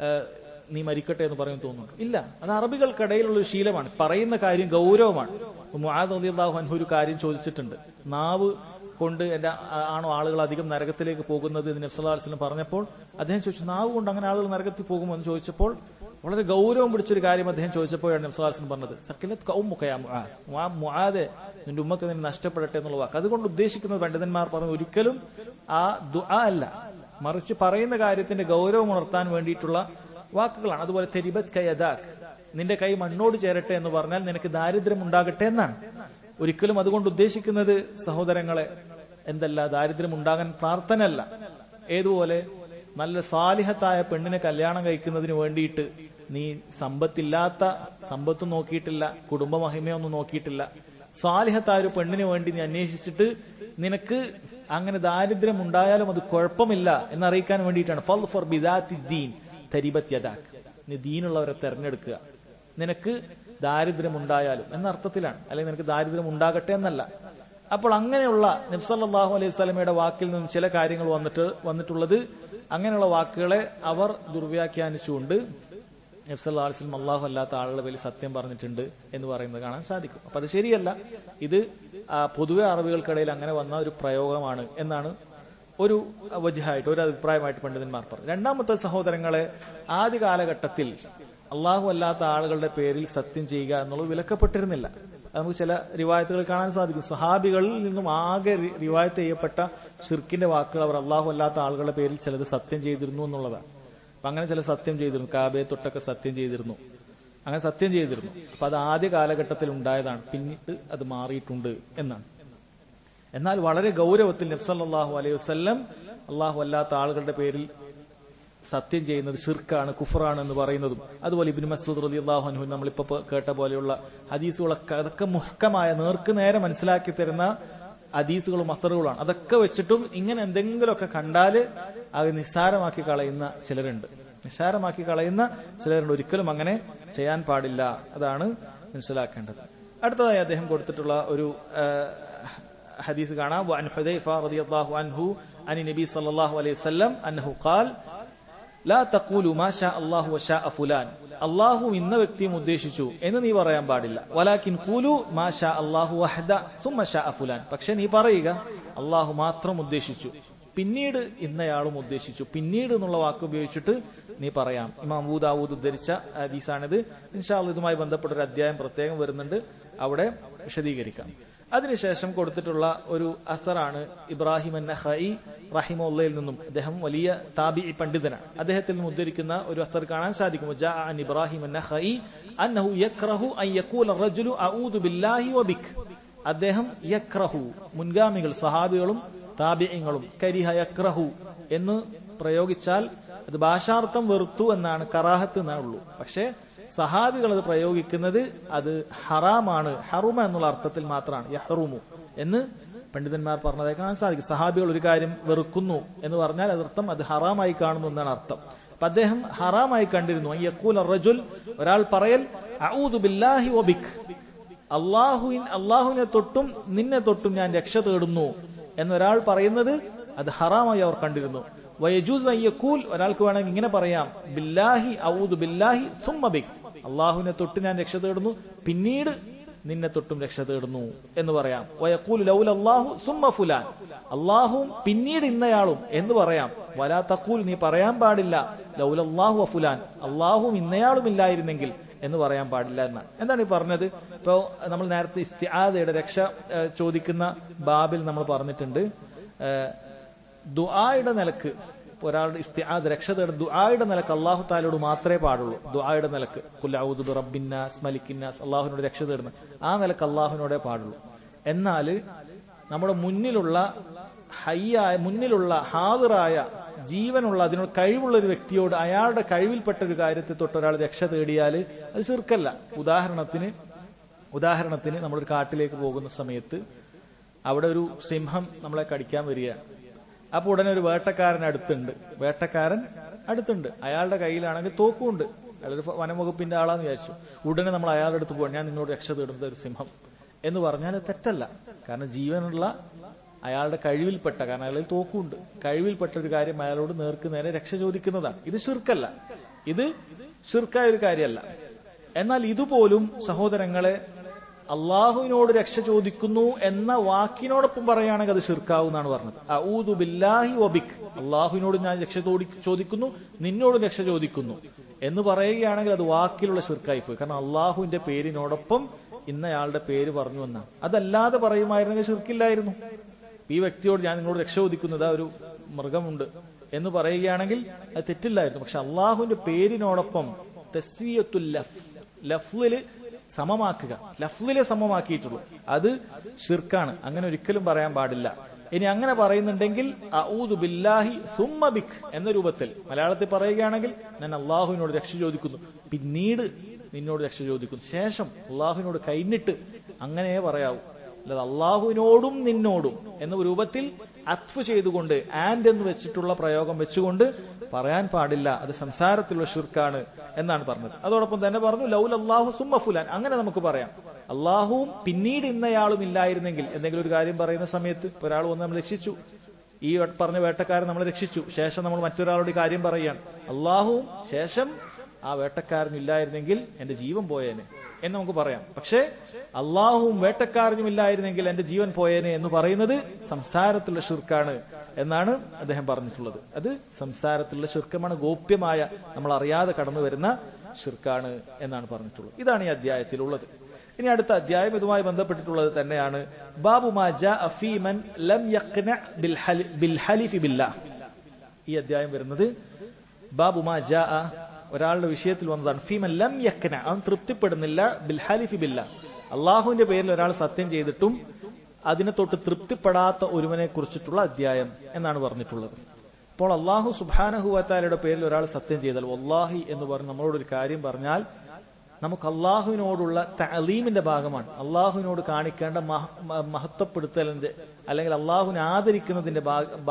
നീ മരിക്കട്ടെ എന്ന് പറയുമെന്ന് തോന്നുന്നു? ഇല്ല. അത് അറബികൾക്കിടയിലുള്ള ഒരു ശീലമാണ്, പറയുന്ന കാര്യം ഗൗരവമാണ്. മുആദ് റളിയല്ലാഹു അൻഹു ഒരു കാര്യം ചോദിച്ചിട്ടുണ്ട്, നാവ് കൊണ്ട് എന്റെ ആണോ ആളുകൾ അധികം നരകത്തിലേക്ക് പോകുന്നത് എന്ന് നബി സല്ലല്ലാഹു അലൈഹി വസല്ലം പറഞ്ഞപ്പോൾ അദ്ദേഹം ചോദിച്ചു, നാവ് കൊണ്ട് അങ്ങനെ ആളുകൾ നരകത്തിൽ പോകുമോ എന്ന് ചോദിച്ചപ്പോൾ വളരെ ഗൗരവം പിടിച്ചൊരു കാര്യം അദ്ദേഹം ചോദിച്ചപ്പോഴാണ് നബി സല്ലല്ലാഹു അലൈഹി വസല്ലം പറഞ്ഞത്, സഖിലത് കൗമുക യാ മുആദ്, മുആദേ നിന്റെ ഉമ്മക്ക് നിന്നെ നഷ്ടപ്പെടട്ടെ എന്നുള്ള വാക്ക്. അതുകൊണ്ട് ഉദ്ദേശിക്കുന്നത് പണ്ഡിതന്മാർ പറഞ്ഞു, ഒരിക്കലും ആ ദുആ അല്ല, മറിച്ച് പറയുന്ന കാര്യത്തിന്റെ ഗൗരവം ഉണർത്താൻ വേണ്ടിയിട്ടുള്ള വാക്കുകളാണ്. അതുപോലെ തെരിബത് കയദാക്, നിന്റെ കൈ മണ്ണോട് ചേരട്ടെ എന്ന് പറഞ്ഞാൽ നിനക്ക് ദാരിദ്ര്യം ഉണ്ടാകട്ടെ എന്നാണ്. ഒരിക്കലും അതുകൊണ്ട് ഉദ്ദേശിക്കുന്നത് സഹോദരങ്ങളെ എന്തല്ല, ദാരിദ്ര്യം ഉണ്ടാകാൻ പ്രാർത്ഥനയല്ല. ഏതുപോലെ നല്ല സാലിഹത്തായ പെണ്ണിനെ കല്യാണം കഴിക്കുന്നതിന് വേണ്ടിയിട്ട് നീ സമ്പത്തില്ലാത്ത, സമ്പത്തും നോക്കിയിട്ടില്ല, കുടുംബ മഹിമയൊന്നും നോക്കിയിട്ടില്ല, സാലിഹത്തായ ഒരു പെണ്ണിന് വേണ്ടി നീ അന്വേഷിച്ചിട്ട് നിനക്ക് അങ്ങനെ ദാരിദ്ര്യം ഉണ്ടായാലും അത് കുഴപ്പമില്ല എന്നറിയിക്കാൻ വേണ്ടിയിട്ടാണ്. ഫൽ ഫർ ബിദാത്തി ദീൻ തരിബത് യദാക്, നീ ദീനുള്ളവരെ തെരഞ്ഞെടുക്കുക, നിനക്ക് ദാരിദ്ര്യം ഉണ്ടായാലും എന്ന അർത്ഥത്തിലാണ്, അല്ലെങ്കിൽ നിനക്ക് ദാരിദ്ര്യം ഉണ്ടാകട്ടെ എന്നല്ല. അപ്പോൾ അങ്ങനെയുള്ള നബി സല്ലല്ലാഹു അലൈഹി വസല്ലമയുടെ വാക്കിൽ നിന്നും ചില കാര്യങ്ങൾ വന്നിട്ട് വന്നിട്ടുള്ളത് അങ്ങനെയുള്ള വാക്കുകളെ അവർ ദുർവ്യാഖ്യാനിച്ചുകൊണ്ട് നബി സല്ലല്ലാഹു അലൈഹി വസല്ലം അല്ലാഹു അല്ലാത്ത ആളുകളുടെ പേരിൽ സത്യം പറഞ്ഞിട്ടുണ്ട് എന്ന് പറയുന്നത് കാണാൻ സാധിക്കും. അപ്പൊ അത് ശരിയല്ല. ഇത് പൊതുവെ അറബികൾക്കിടയിൽ അങ്ങനെ വന്ന ഒരു പ്രയോഗമാണ് എന്നാണ് ഒരു വജ്ഹായിട്ട്, ഒരു അഭിപ്രായമായിട്ട് പണ്ഡിതന്മാർ പറഞ്ഞു. രണ്ടാമത്തെ സഹോദരങ്ങളെ, ആദ്യ കാലഘട്ടത്തിൽ അള്ളാഹു അല്ലാത്ത ആളുകളുടെ പേരിൽ സത്യം ചെയ്യുക എന്നുള്ളത് വിലക്കപ്പെട്ടിരുന്നില്ല. നമുക്ക് ചില റിവായത്തുകൾ കാണാൻ സാധിക്കും. സഹാബികളിൽ നിന്നും ആകെ റിവായത്ത് ചെയ്യപ്പെട്ട ഷിർക്കിന്റെ വാക്കുകൾ അവർ അള്ളാഹു അല്ലാത്ത ആളുകളുടെ പേരിൽ ചിലത് സത്യം ചെയ്തിരുന്നു എന്നുള്ളതാണ്. അപ്പൊ അങ്ങനെ ചില സത്യം ചെയ്തിരുന്നു, കാബയെ തൊട്ടൊക്കെ സത്യം ചെയ്തിരുന്നു, അങ്ങനെ സത്യം ചെയ്തിരുന്നു. അപ്പൊ അത് ആദ്യ കാലഘട്ടത്തിൽ ഉണ്ടായതാണ്, പിന്നീട് അത് മാറിയിട്ടുണ്ട് എന്നാണ്. എന്നാൽ വളരെ ഗൗരവത്തിൽ നബി സല്ലല്ലാഹു അലൈഹി വസല്ലം അള്ളാഹു അല്ലാത്ത ആളുകളുടെ പേരിൽ സത്യം ചെയ്യുന്നത് ഷിർക്കാണ്, കുഫറാണ് എന്ന് പറയുന്നതും, അതുപോലെ ഇബ്നു മസ്ഊദ് റളിയല്ലാഹു അൻഹു നമ്മളിപ്പോ കേട്ട പോലെയുള്ള ഹദീസുകളൊക്കെ അതൊക്കെ മുഹ്കമായ നേർക്ക് നേരെ മനസ്സിലാക്കി തരുന്ന ഹദീസുകളും അസറുകളാണ്. അതൊക്കെ വെച്ചിട്ടും ഇങ്ങനെ എന്തെങ്കിലുമൊക്കെ കണ്ടാല് അത് നിസ്സാരമാക്കി കളയുന്ന ചിലരുണ്ട്, നിസ്സാരമാക്കി കളയുന്ന ചിലരുണ്ട്. ഒരിക്കലും അങ്ങനെ ചെയ്യാൻ പാടില്ല, അതാണ് മനസ്സിലാക്കേണ്ടത്. അടുത്തതായി അദ്ദേഹം കൊടുത്തിട്ടുള്ള ഒരു ഹദീസ് കാണാം. വഅൻ ഹുദൈഫ റളിയല്ലാഹു അൻഹു അനി നബി സല്ലല്ലാഹു അലൈഹി വസല്ലം അന്നഹു ഖാൽ ലാ തഖൂലു മാ ഷാ അല്ലാഹു വശാ ഫുലാൻ, അല്ലാഹു ഇന്ന വ്യക്തിയും ഉദ്ദേശിച്ചു എന്ന് നീ പറയാൻ പാടില്ല. വലാകിൻ ഖൂലു മാ ഷാ അല്ലാഹു വഹദ സുമ്മ ഷാ ഫുലാൻ, പക്ഷെ നീ പറയുക അല്ലാഹു മാത്രം ഉദ്ദേശിച്ചു, പിന്നീട് ഇന്നയാളും ഉദ്ദേശിച്ചു. പിന്നീട് എന്നുള്ള വാക്ക് ഉപയോഗിച്ചിട്ട് നീ പറയാം. ഇമാം അബൂ ദാവൂദ് ഉദ്ധരിച്ച ഹദീസാണിത്. ഇൻഷാ അല്ലാഹ് ഇതുമായി ബന്ധപ്പെട്ട ഒരു അധ്യായം പ്രത്യേകം വരുന്നുണ്ട്, അവിടെ വിശദീകരിക്കാം. അതിനുശേഷം കൊടുത്തിട്ടുള്ള ഒരു അസറാണ് ഇബ്രാഹിം അൻ-നഖഈ റഹിമഹുള്ളയിൽ നിന്നും. അദ്ദേഹം വലിയ താബിഈ പണ്ഡിതനാണ്. അദ്ദേഹത്തിൽ നിന്ന് ഉദ്ധരിക്കുന്ന ഒരു അസർ കാണാൻ സാധിക്കും. ജാഅ അൻ ഇബ്രാഹിം അൻ-നഖഈ അന്നഹു യക്റഹു അൻ യഖൂല റജുലു അഊദു ബില്ലാഹി വബിക്. അദ്ദേഹം യക്റഹു, മുൻഗാമികൾ സഹാബികളും താബിഈങ്ങളും കരിഹ യക്റഹു എന്ന് പ്രയോഗിച്ചാൽ അത് ഭാഷാർത്ഥം വെറുത്തു എന്നാണ്, കറാഹത്ത് എന്നാണുള്ളൂ. പക്ഷേ സഹാബികൾ അത് പ്രയോഗിക്കുന്നത് അത് ഹറാമാണ്, ഹറുമ എന്നുള്ള അർത്ഥത്തിൽ മാത്രമാണ്, യഹ്റുമു എന്ന് പണ്ഡിതന്മാർ പറഞ്ഞതായി കാണാൻ സാധിക്കും. സഹാബികൾ ഒരു കാര്യം വെറുക്കുന്നു എന്ന് പറഞ്ഞാൽ അതർത്ഥം അത് ഹറാമായി കാണുന്നു എന്നാണ് അർത്ഥം. അപ്പൊ അദ്ദേഹം ഹറാമായി കണ്ടിരുന്നു. യഖൂല റജുൽ, ഒരാൾ പറയൽ അഊദു ബില്ലാഹി വബിക്, അല്ലാഹുവിൻ അല്ലാഹുവിനെ തൊട്ടും നിന്നെ തൊട്ടും ഞാൻ രക്ഷ തേടുന്നു എന്നൊരാൾ പറയുന്നത് അത് ഹറാമായി അവർ കണ്ടിരുന്നു. വയജൂസ് അൻ യഖൂൽ, ഒരാൾക്ക് വേണമെങ്കിൽ ഇങ്ങനെ പറയാം ബില്ലാഹി അഊദു ബില്ലാഹി സുമ്മ ബിക്, അല്ലാഹുവിനെ തൊട്ട് ഞാൻ രക്ഷ തേടുന്നു പിന്നീട് നിന്നെ തൊട്ടും രക്ഷ തേടുന്നു എന്ന് പറയാം. വയഖൂലു ലൗലല്ലാഹു സുമ്മ ഫുലാൻ, അല്ലാഹുവും പിന്നീട് ഇന്നയാളും എന്ന് പറയാം. വലാ തഖൂൽ, നീ പറയാൻ പാടില്ല ലൗലല്ലാഹു വഫുലാൻ, അല്ലാഹുവും ഇന്നയാളും ഇല്ലായിരുന്നെങ്കിൽ എന്ന് പറയാൻ പാടില്ല എന്നാണ്. എന്താണ് ഈ പറഞ്ഞത്? ഇപ്പോ നമ്മൾ നേരത്തെ ഇസ്തിആദയുടെ രക്ഷ ചോദിക്കുന്ന ബാബിൽ നമ്മൾ പറഞ്ഞിട്ടുണ്ട്, ദുആയുടെ നിലക്ക് ഒരാളുടെ ഇസ്തിആദ രക്ഷ തേടുന്ന ദുആയുടെ നിലക്ക് അല്ലാഹു തആലയോട് മാത്രമേ പാടുള്ളൂ. ദുആയുടെ നിലക്ക് ഖുൽ അഊദു ബിറബ്ബിന്നാസ് മലിക്കിന്നാസ്, അല്ലാഹുവിനോട് രക്ഷ തേടുന്ന ആ നിലക്ക് അല്ലാഹുവിനോടേ പാടുള്ളൂ. എന്നാൽ നമ്മുടെ മുന്നിലുള്ള ഹയ്യായ മുന്നിലുള്ള ഹാദിറായ ജീവനുള്ള അതിനോട് കഴിവുള്ള ഒരു വ്യക്തിയോട് അയാളുടെ കഴിവിൽപ്പെട്ട ഒരു കാര്യത്തെ തൊട്ട് ഒരാൾ രക്ഷ തേടിയാൽ അത് ശിർക്കല്ല. ഉദാഹരണത്തിന് ഉദാഹരണത്തിന് നമ്മളൊരു കാട്ടിലേക്ക് പോകുന്ന സമയത്ത് അവിടെ ഒരു സിംഹം നമ്മളെ കടിക്കാൻ വരികയാണ്. അപ്പൊ ഉടനെ ഒരു വേട്ടക്കാരൻ അടുത്തുണ്ട് വേട്ടക്കാരൻ അടുത്തുണ്ട് അയാളുടെ കയ്യിലാണെങ്കിൽ തോക്കുണ്ട്. അയാളൊരു വനംവകുപ്പിന്റെ ആളാന്ന് വിചാരിച്ചു. ഉടനെ നമ്മൾ അയാളുടെ അടുത്ത് പോകാൻ ഞാൻ നിന്നോട് രക്ഷ തേടുന്നത് ഒരു സിംഹം എന്ന് പറഞ്ഞാൽ തെറ്റല്ല. കാരണം ജീവനുള്ള അയാളുടെ കഴിവിൽപ്പെട്ട, കാരണം അയാളിൽ തോക്കുണ്ട്, കഴിവിൽപ്പെട്ട ഒരു കാര്യം അയാളോട് നേർക്ക് നേരെ രക്ഷ ചോദിക്കുന്നതാണ്. ഇത് ശിർക്കല്ല, ഇത് ശിർക്കായ ഒരു കാര്യമല്ല. എന്നാൽ ഇതുപോലും സഹോദരങ്ങളെ അള്ളാഹുവിനോട് രക്ഷ ചോദിക്കുന്നു എന്ന വാക്കിനോടൊപ്പം പറയുകയാണെങ്കിൽ അത് ശിർക്കാവുന്നാണ് പറഞ്ഞത്. അഊദു ബില്ലാഹി വബിക്, അള്ളാഹുവിനോട് ഞാൻ രക്ഷ ചോദിക്കുന്നു നിന്നോട് രക്ഷ ചോദിക്കുന്നു എന്ന് പറയുകയാണെങ്കിൽ അത് വാക്കിലുള്ള ശിർക്കായി പോയി. കാരണം അള്ളാഹുവിന്റെ പേരിനോടൊപ്പം ഇന്നയാളുടെ പേര് പറഞ്ഞു എന്നാണ്. അതല്ലാതെ പറയുമായിരുന്നെങ്കിൽ ശിർക്കില്ലായിരുന്നു. ഈ വ്യക്തിയോട് ഞാൻ നിങ്ങളോട് രക്ഷ ചോദിക്കുന്നത് ഒരു മൃഗമുണ്ട് എന്ന് പറയുകയാണെങ്കിൽ അത് തെറ്റില്ലായിരുന്നു. പക്ഷെ അള്ളാഹുവിന്റെ പേരിനോടൊപ്പം തസ്വിയത്തുൽ ലഫ്, ലഫ്ലില് സമമാക്കുക, ലഫ്ലിലെ സമമാക്കിയിട്ടുള്ളൂ, അത് ശിർക്കാണ്. അങ്ങനെ ഒരിക്കലും പറയാൻ പാടില്ല. ഇനി അങ്ങനെ പറയുന്നുണ്ടെങ്കിൽ അഊദു ബില്ലാഹി സുമ്മ ബിക് എന്ന രൂപത്തിൽ മലയാളത്തിൽ പറയുകയാണെങ്കിൽ ഞാൻ അള്ളാഹുവിനോട് രക്ഷ ചോദിക്കുന്നു പിന്നീട് നിന്നോട് രക്ഷ ചോദിക്കുന്നു, ശേഷം അള്ളാഹുവിനോട് കഴിഞ്ഞിട്ട് അങ്ങനെ പറയാവൂ. അല്ലാതെ അള്ളാഹുവിനോടും നിന്നോടും എന്ന രൂപത്തിൽ അത്ഫ് ചെയ്തുകൊണ്ട് ആൻഡ് എന്ന് വെച്ചിട്ടുള്ള പ്രയോഗം വെച്ചുകൊണ്ട് പറയാൻ പാടില്ല. അത് സംസാരത്തിലുള്ള ശിർക്കാണ് എന്നാണ് പറഞ്ഞത്. അതോടൊപ്പം തന്നെ പറഞ്ഞു ലൗല അല്ലാഹു സുമ്മ ഫുലാൻ, അങ്ങനെ നമുക്ക് പറയാം. അള്ളാഹുവും പിന്നീട് ഇന്നയാളും ഇല്ലായിരുന്നെങ്കിൽ എന്തെങ്കിലും ഒരു കാര്യം പറയുന്ന സമയത്ത് ഒരാൾ വന്ന് നമ്മൾ രക്ഷിച്ചു, ഈ പറഞ്ഞ വേട്ടക്കാരൻ നമ്മളെ രക്ഷിച്ചു, ശേഷം നമ്മൾ മറ്റൊരാളുടെ കാര്യം പറയുകയാണ്, അള്ളാഹുവും ശേഷം ആ വേട്ടക്കാരനും ഇല്ലായിരുന്നെങ്കിൽ എന്റെ ജീവൻ പോയേനെ എന്ന് നമുക്ക് പറയാം. പക്ഷേ അള്ളാഹുവും വേട്ടക്കാരനും ഇല്ലായിരുന്നെങ്കിൽ എന്റെ ജീവൻ പോയേനെ എന്ന് പറയുന്നത് സംസാരത്തിലുള്ള ശിർക്കാണ് എന്നാണ് അദ്ദേഹം പറഞ്ഞിട്ടുള്ളത്. അത് സംസാരത്തിലുള്ള ശിർക്കമാണ്, ഗോപ്യമായ നമ്മൾ അറിയാതെ കടന്നു വരുന്ന ശിർക്കാണ് എന്നാണ് പറഞ്ഞിട്ടുള്ളത്. ഇതാണ് ഈ അധ്യായത്തിലുള്ളത്. ഇനി അടുത്ത അധ്യായം ഇതുമായി ബന്ധപ്പെട്ടിട്ടുള്ളത് തന്നെയാണ്. ബാബു മാ ജാഅ ഫീ മൻ ലം യഖ്ന ബിൽ ഹലിഫി ബില്ലാഹ്. ഈ അധ്യായം വരുന്നത് ബാബു മാ ജാഅ ഒരാളുടെ വിഷയത്തിൽ വന്നതാണ്. ഫീമൻ ലം യഖ്ന, അവൻ തൃപ്തിപ്പെടുന്നില്ല ബിൽ ഹലിഫി ബില്ലാഹ്, അള്ളാഹുവിന്റെ പേരിൽ ഒരാൾ സത്യം ചെയ്തിട്ടും അതിനെ തൊട്ട് തൃപ്തിപ്പെടാത്ത ഒരുവനെ കുറിച്ചിട്ടുള്ള അധ്യായം എന്നാണ് പറഞ്ഞിട്ടുള്ളത്. അപ്പോൾ അള്ളാഹു സുബ്ഹാനഹു വ തആലയുടെ പേരിൽ ഒരാൾ സത്യം ചെയ്താൽ, വല്ലാഹി എന്ന് പറഞ്ഞ് നമ്മളോടൊരു കാര്യം പറഞ്ഞാൽ നമുക്ക് അള്ളാഹുവിനോടുള്ള തഅലീമിന്റെ ഭാഗമാണ്, അള്ളാഹുവിനോട് കാണിക്കേണ്ട മഹത്വപ്പെടുത്തലിന്റെ അല്ലെങ്കിൽ അള്ളാഹുവിനെ ആദരിക്കുന്നതിന്റെ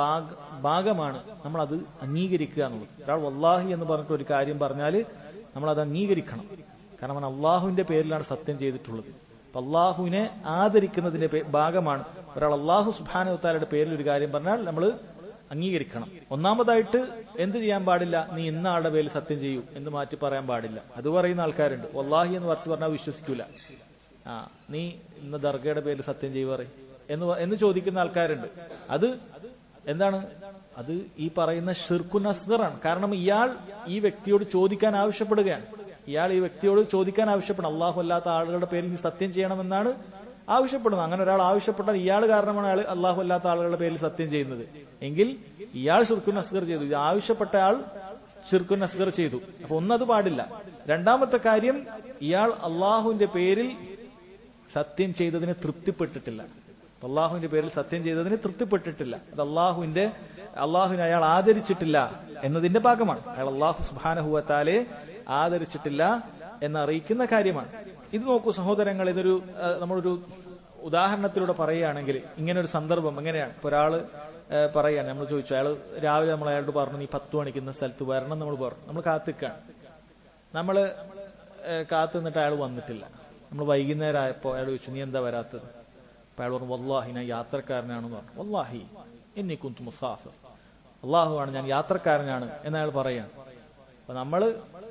ഭാഗമാണ് നമ്മൾ അത് അംഗീകരിക്കുക എന്നുള്ളത്. ഒരാൾ വല്ലാഹി എന്ന് പറഞ്ഞിട്ട് ഒരു കാര്യം പറഞ്ഞാൽ നമ്മൾ അത് അംഗീകരിക്കണം. കാരണം അവൻ അള്ളാഹുവിന്റെ പേരിലാണ് സത്യം ചെയ്തിട്ടുള്ളത്. അപ്പൊ അള്ളാഹുവിനെ ആദരിക്കുന്നതിന്റെ ഭാഗമാണ് ഒരാൾ അള്ളാഹു സുബ്ഹാനഹു വ തആലയുടെ പേരിൽ ഒരു കാര്യം പറഞ്ഞാൽ നമ്മൾ അംഗീകരിക്കണം. ഒന്നാമതായിട്ട് എന്ത് ചെയ്യാൻ പാടില്ല, നീ ഇന്ന ആളുടെ പേരിൽ സത്യം ചെയ്യൂ എന്ന് മാറ്റി പറയാൻ പാടില്ല. അത് പറയുന്ന ആൾക്കാരുണ്ട്. വല്ലാഹി എന്ന് പറഞ്ഞു പറഞ്ഞാൽ വിശ്വസിക്കൂല. ആ നീ ഇന്ന് ദർഗയുടെ പേരിൽ സത്യം ചെയ്യുക എന്ന് എന്ന് ചോദിക്കുന്ന ആൾക്കാരുണ്ട്. അത് എന്താണ്? അത് ഈ പറയുന്ന ഷിർക്കുൻ അസ്ഗറാണ്. കാരണം ഇയാൾ ഈ വ്യക്തിയോട് ചോദിക്കാൻ ആവശ്യപ്പെടുകയാണ്. ഇയാൾ ഈ വ്യക്തിയോട് ചോദിക്കാൻ ആവശ്യപ്പെടണം. അള്ളാഹു അല്ലാത്ത ആളുകളുടെ പേരിൽ നീ സത്യം ചെയ്യണമെന്നാണ് ആവശ്യപ്പെടുന്നത്. അങ്ങനെ ഒരാൾ ആവശ്യപ്പെട്ടാൽ ഇയാൾ കാരണമാണ് അയാൾ അള്ളാഹു അല്ലാത്ത ആളുകളുടെ പേരിൽ സത്യം ചെയ്യുന്നത് എങ്കിൽ ഇയാൾ ഷിർക്കുൻ അസ്ഗർ ചെയ്തു. ഇത് ആവശ്യപ്പെട്ട ആൾ ഷിർക്കുൻ അസ്ഗർ ചെയ്തു. അപ്പൊ ഒന്നത് പാടില്ല. രണ്ടാമത്തെ കാര്യം, ഇയാൾ അള്ളാഹുവിന്റെ പേരിൽ സത്യം ചെയ്തതിന് തൃപ്തിപ്പെട്ടിട്ടില്ല. അള്ളാഹുവിന്റെ പേരിൽ സത്യം ചെയ്തതിന് തൃപ്തിപ്പെട്ടിട്ടില്ല. അത് അള്ളാഹുവിന്റെ അള്ളാഹുവിനെ അയാൾ ആദരിച്ചിട്ടില്ല എന്നതിന്റെ ഭാഗമാണ്. അയാൾ അള്ളാഹു സുബ്ഹാനഹു വ തആലയെ ആദരിച്ചിട്ടില്ല എന്നറിയിക്കുന്ന കാര്യമാണ്. ഇത് നോക്കൂ സഹോദരങ്ങൾ, ഇതൊരു നമ്മളൊരു ഉദാഹരണത്തിലൂടെ പറയുകയാണെങ്കിൽ ഇങ്ങനെ ഒരു സന്ദർഭം എങ്ങനെയാണ്? ഇപ്പൊ ഒരാള് പറയാണ്, നമ്മൾ ചോദിച്ചു, അയാൾ രാവിലെ നമ്മൾ അയാളോട് പറഞ്ഞു നീ പത്ത് മണിക്ക് ഇന്ന സ്ഥലത്ത് വരണം നമ്മൾ പറഞ്ഞു. നമ്മൾ കാത്തിക്കാണ്. നമ്മള് കാത്തു നിന്നിട്ട് അയാൾ വന്നിട്ടില്ല. നമ്മൾ വൈകുന്നേരം ആയപ്പോ അയാൾ ചോദിച്ചു നീ എന്താ വരാത്തത്? അപ്പൊ അയാൾ പറഞ്ഞു വല്ലാഹി ഞാൻ യാത്രക്കാരനാണെന്ന് പറഞ്ഞു. വല്ലാഹി ഇന്നി കുന്തു മുസാഫിർ, അള്ളാഹുവാണ് ഞാൻ യാത്രക്കാരനാണ് എന്ന് അയാൾ പറയാണ്. അപ്പൊ നമ്മള്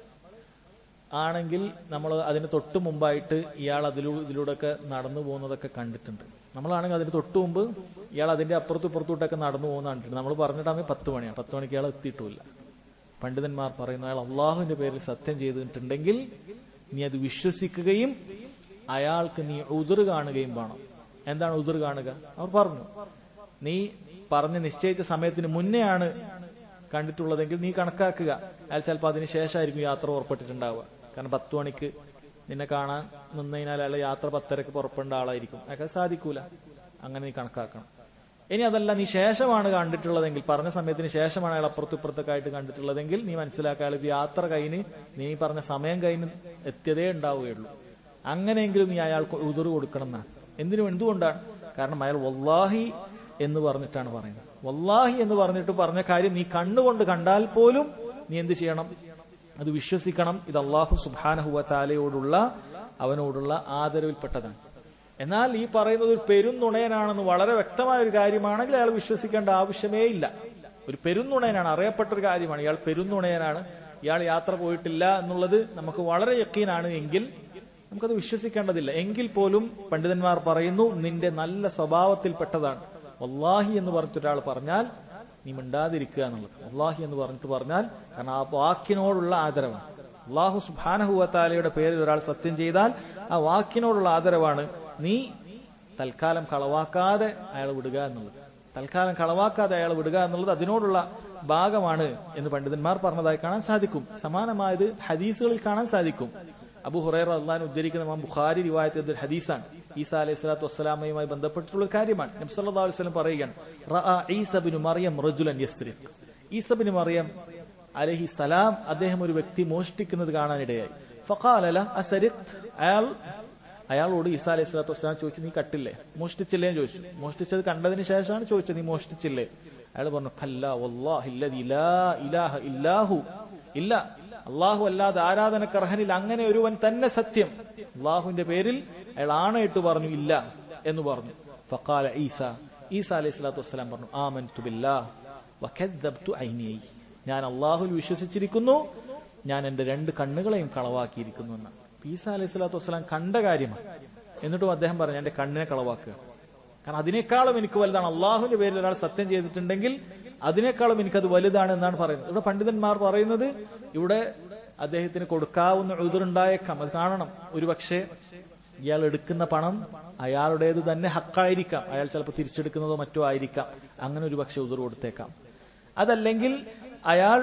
ആണെങ്കിൽ നമ്മൾ അതിന് തൊട്ടു മുമ്പായിട്ട് ഇയാൾ അതിലൂടെ ഇതിലൂടെയൊക്കെ നടന്നു പോകുന്നതൊക്കെ കണ്ടിട്ടുണ്ട്. നമ്മളാണെങ്കിൽ അതിന് തൊട്ടു മുമ്പ് ഇയാൾ അതിന്റെ അപ്പുറത്തും ഇപ്പുറത്തോട്ടൊക്കെ നടന്നു പോകുന്ന കണ്ടിട്ടുണ്ട്. നമ്മൾ പറഞ്ഞിട്ടാണെങ്കിൽ പത്ത് മണിയാണ്. പത്ത് മണിക്ക് ഇയാൾ എത്തിയിട്ടുമില്ല. പണ്ഡിതന്മാർ പറയുന്ന അയാൾ അള്ളാഹുവിന്റെ പേരിൽ സത്യം ചെയ്തിട്ടുണ്ടെങ്കിൽ നീ അത് വിശ്വസിക്കുകയും അയാൾക്ക് നീ ഉദർ കാണുകയും വേണം. എന്താണ് ഉദർ കാണുക? അവർ പറഞ്ഞു, നീ പറഞ്ഞ് നിശ്ചയിച്ച സമയത്തിന് മുന്നെയാണ് കണ്ടിട്ടുള്ളതെങ്കിൽ നീ കണക്കാക്കുക. അയാൾ ചിലപ്പോൾ അതിന് ശേഷമായിരിക്കും യാത്ര പുറപ്പെട്ടിട്ടുണ്ടാവുക. കാരണം പത്ത് മണിക്ക് നിന്നെ കാണാൻ നിന്നതിനാൽ അയാൾ യാത്ര പത്തരക്ക് പുറപ്പെടേണ്ട ആളായിരിക്കും. അയാൾക്ക് സാധിക്കൂല. അങ്ങനെ നീ കണക്കാക്കണം. ഇനി അതല്ല, നീ ശേഷമാണ് കണ്ടിട്ടുള്ളതെങ്കിൽ, പറഞ്ഞ സമയത്തിന് ശേഷമാണ് അയാൾ അപ്പുറത്തും ഇപ്പുറത്തൊക്കെ ആയിട്ട് കണ്ടിട്ടുള്ളതെങ്കിൽ നീ മനസ്സിലാക്കുക അയാൾ യാത്ര കഴിഞ്ഞ് നീ പറഞ്ഞ സമയം കഴിഞ്ഞ് എത്തിയതേ ഉണ്ടാവുകയുള്ളൂ. അങ്ങനെയെങ്കിലും നീ അയാൾക്ക് ഉദർ കൊടുക്കണം എന്നാണ്. എന്തിനും എന്തുകൊണ്ടാണ്? കാരണം അയാൾ വല്ലാഹി എന്ന് പറഞ്ഞിട്ടാണ് പറയുന്നത്. വല്ലാഹി എന്ന് പറഞ്ഞിട്ട് പറഞ്ഞ കാര്യം നീ കണ്ണുകൊണ്ട് കണ്ടാൽ പോലും നീ എന്ത് ചെയ്യണം? അത് വിശ്വസിക്കണം. ഇത് അല്ലാഹു സുബ്ഹാനഹു വ തആലയോടുള്ള അവനോടുള്ള ആദരവിൽപ്പെട്ടതാണ്. എന്നാൽ ഈ പറയുന്നത് ഒരു പെരുന്നുണയനാണെന്ന് വളരെ വ്യക്തമായ ഒരു കാര്യമാണെങ്കിൽ അയാൾ വിശ്വസിക്കേണ്ട ആവശ്യമേ ഇല്ല. ഒരു പെരുന്നുണയനാണ്, അറിയപ്പെട്ട ഒരു കാര്യമാണ്. ഇയാൾ പെരുന്നുണയനാണ്, ഇയാൾ യാത്ര പോയിട്ടില്ല എന്നുള്ളത് നമുക്ക് വളരെ യക്കീനാണ് എങ്കിൽ നമുക്കത് വിശ്വസിക്കേണ്ടതില്ല. എങ്കിൽ പോലും പണ്ഡിതന്മാർ പറയുന്നു നിന്റെ നല്ല സ്വഭാവത്തിൽപ്പെട്ടതാണ് വല്ലാഹി എന്ന് പറഞ്ഞിട്ട് ഒരാൾ പറഞ്ഞാൽ നീ മിണ്ടാതിരിക്കുക എന്നുള്ളത്. വല്ലാഹി എന്ന് പറഞ്ഞിട്ട് പറഞ്ഞാൽ കാരണം ആ വാക്കിനോടുള്ള ആദരവാണ്. അല്ലാഹു സുബ്ഹാനഹു വ തആലയുടെ പേരിൽ ഒരാൾ സത്യം ചെയ്താൽ ആ വാക്കിനോടുള്ള ആദരവാണ്. നീ തൽക്കാലം കളവാക്കാതെ അയാൾ വിടുക എന്നുള്ളത്. തൽക്കാലം കളവാക്കാതെ അയാൾ വിടുക എന്നുള്ളത് അതിനോടുള്ള ഭാഗമാണ് എന്ന് പണ്ഡിതന്മാർ പറഞ്ഞതായി കാണാൻ സാധിക്കും. സമാനമായത് ഹദീസുകളിൽ കാണാൻ സാധിക്കും. അബൂ ഹുറൈറ റളിയല്ലാഹു അൻഹു ഉദ്ധരിക്കുന്ന ഇമാം ബുഖാരി റിവായത്ത് ചെയ്ത ഒരു ഹദീസാണ്. ഈസാ അലൈഹി സ്വലാത്തു വസ്സലാമയുമായി ബന്ധപ്പെട്ടിട്ടുള്ള ഒരു കാര്യമാണ്. നബി സല്ലല്ലാഹു അലൈഹി വസല്ലം പറയുകയാണ്, റഅ ഈസ ഇബ്നു മറിയം റജുലൻ യസ്രിഖ്. ഈസ ഇബ്നു മറിയം അലൈഹി സലാം അദ്ദേഹം ഒരു വ്യക്തി മോഷ്ടിക്കുന്നത് കാണാനിടയായി. ഫഖാല ല അസരിഖ്ത, അയാൾ അയാളോട് ഈസാ അലൈഹി സ്വലാത്തു വസ്സലാം ചോദിച്ചു നീ കട്ടില്ലേ, മോഷ്ടിച്ചില്ലേ എന്ന് ചോദിച്ചു. മോഷ്ടിച്ചത് കണ്ടതിന് ശേഷമാണ് ചോദിച്ചത് നീ മോഷ്ടിച്ചില്ലേ? അയാൾ പറഞ്ഞു കല്ലാ വല്ലാഹി അല്ലദീ ലാ ഇലാഹ ഇല്ലാഹു, ഇല്ല അള്ളാഹു അല്ലാതെ ആരാധനക്കർഹനിൽ അങ്ങനെ ഒരുവൻ തന്നെ സത്യം. അള്ളാഹുവിന്റെ പേരിൽ അയാൾ ആണയിട്ട് പറഞ്ഞു ഇല്ല എന്ന് പറഞ്ഞു. ഫഖാല ഈസ, ഈസ അലൈഹി സ്വലാത്തു വസ്സലാം പറഞ്ഞു ആമൻതു ബില്ലാഹ് വകദ്ദബ്തു ഐനി, ഞാൻ അള്ളാഹുവിൽ വിശ്വസിച്ചിരിക്കുന്നു, ഞാൻ എന്റെ രണ്ട് കണ്ണുകളെയും കളവാക്കിയിരിക്കുന്നു എന്നാണ്. ഈസ അലൈഹി സ്വലാത്തു വസ്സലാം കണ്ട കാര്യമാണ്. എന്നിട്ടും അദ്ദേഹം പറഞ്ഞു എന്റെ കണ്ണിനെ കളവാക്കുക. കാരണം അതിനേക്കാളും എനിക്ക് വലുതാണ്. അള്ളാഹുവിന്റെ പേരിൽ ഒരാൾ സത്യം ചെയ്തിട്ടുണ്ടെങ്കിൽ അതിനേക്കാളും എനിക്കത് വലുതാണ് എന്നാണ് പറയുന്നത്. ഇവിടെ പണ്ഡിതന്മാർ പറയുന്നത് ഇവിടെ അദ്ദേഹത്തിന് കൊടുക്കാവുന്ന ഉദറുണ്ടായേക്കാം. അത് കാണണം. ഒരുപക്ഷെ ഇയാൾ എടുക്കുന്ന പണം അയാളുടേത് തന്നെ ഹക്കായിരിക്കാം. അയാൾ ചിലപ്പോൾ തിരിച്ചെടുക്കുന്നതോ മറ്റോ ആയിരിക്കാം. അങ്ങനെ ഒരു പക്ഷെ ഉദർ കൊടുത്തേക്കാം. അതല്ലെങ്കിൽ അയാൾ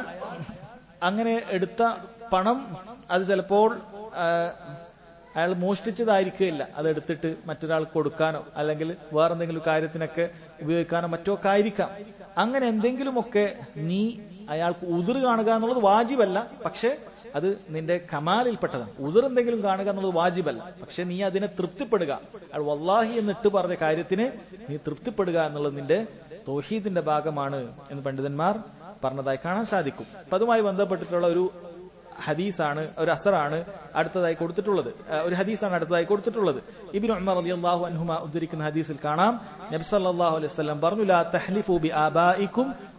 അങ്ങനെ എടുത്ത പണം അത് ചിലപ്പോൾ അയാൾ മോഷ്ടിച്ചതായിരിക്കില്ല. അതെടുത്തിട്ട് മറ്റൊരാൾക്ക് കൊടുക്കാനോ അല്ലെങ്കിൽ വേറെന്തെങ്കിലും കാര്യത്തിനൊക്കെ ഉപയോഗിക്കാനോ മറ്റോ ഒക്കെ ആയിരിക്കാം. അങ്ങനെ എന്തെങ്കിലുമൊക്കെ നീ അയാൾക്ക് ഉദർ കാണുക എന്നുള്ളത് വാജിബല്ല. പക്ഷെ അത് നിന്റെ കമാലിൽപ്പെട്ടതാണ്. ഉദർ എന്തെങ്കിലും കാണുക എന്നുള്ളത് വാജിബല്ല. പക്ഷെ നീ അതിനെ തൃപ്തിപ്പെടുക, അയാൾ വല്ലാഹി എന്നിട്ട് പറഞ്ഞ കാര്യത്തിന് നീ തൃപ്തിപ്പെടുക എന്നുള്ളത് നിന്റെ തൗഹീദിന്റെ ഭാഗമാണ് എന്ന് പണ്ഡിതന്മാർ പറഞ്ഞതായി കാണാൻ സാധിക്കും. അപ്പൊ അതുമായി ബന്ധപ്പെട്ടിട്ടുള്ള ഒരു ഹദീസാണ്, ഒരു അസറാണ് അടുത്തതായി കൊടുത്തിട്ടുള്ളത്. ഒരു ഹദീസാണ് അടുത്തതായി കൊടുത്തിട്ടുള്ളത്. ഇബ്നു ഉമർ റളിയല്ലാഹു അൻഹുമ ഉദ്ധരിക്കുന്ന ഹദീസിൽ കാണാം നബി സല്ലല്ലാഹു അലൈഹി വസല്ലം പറഞ്ഞു ലാ തഹ്ലിഫു ബി ആബായിക്കും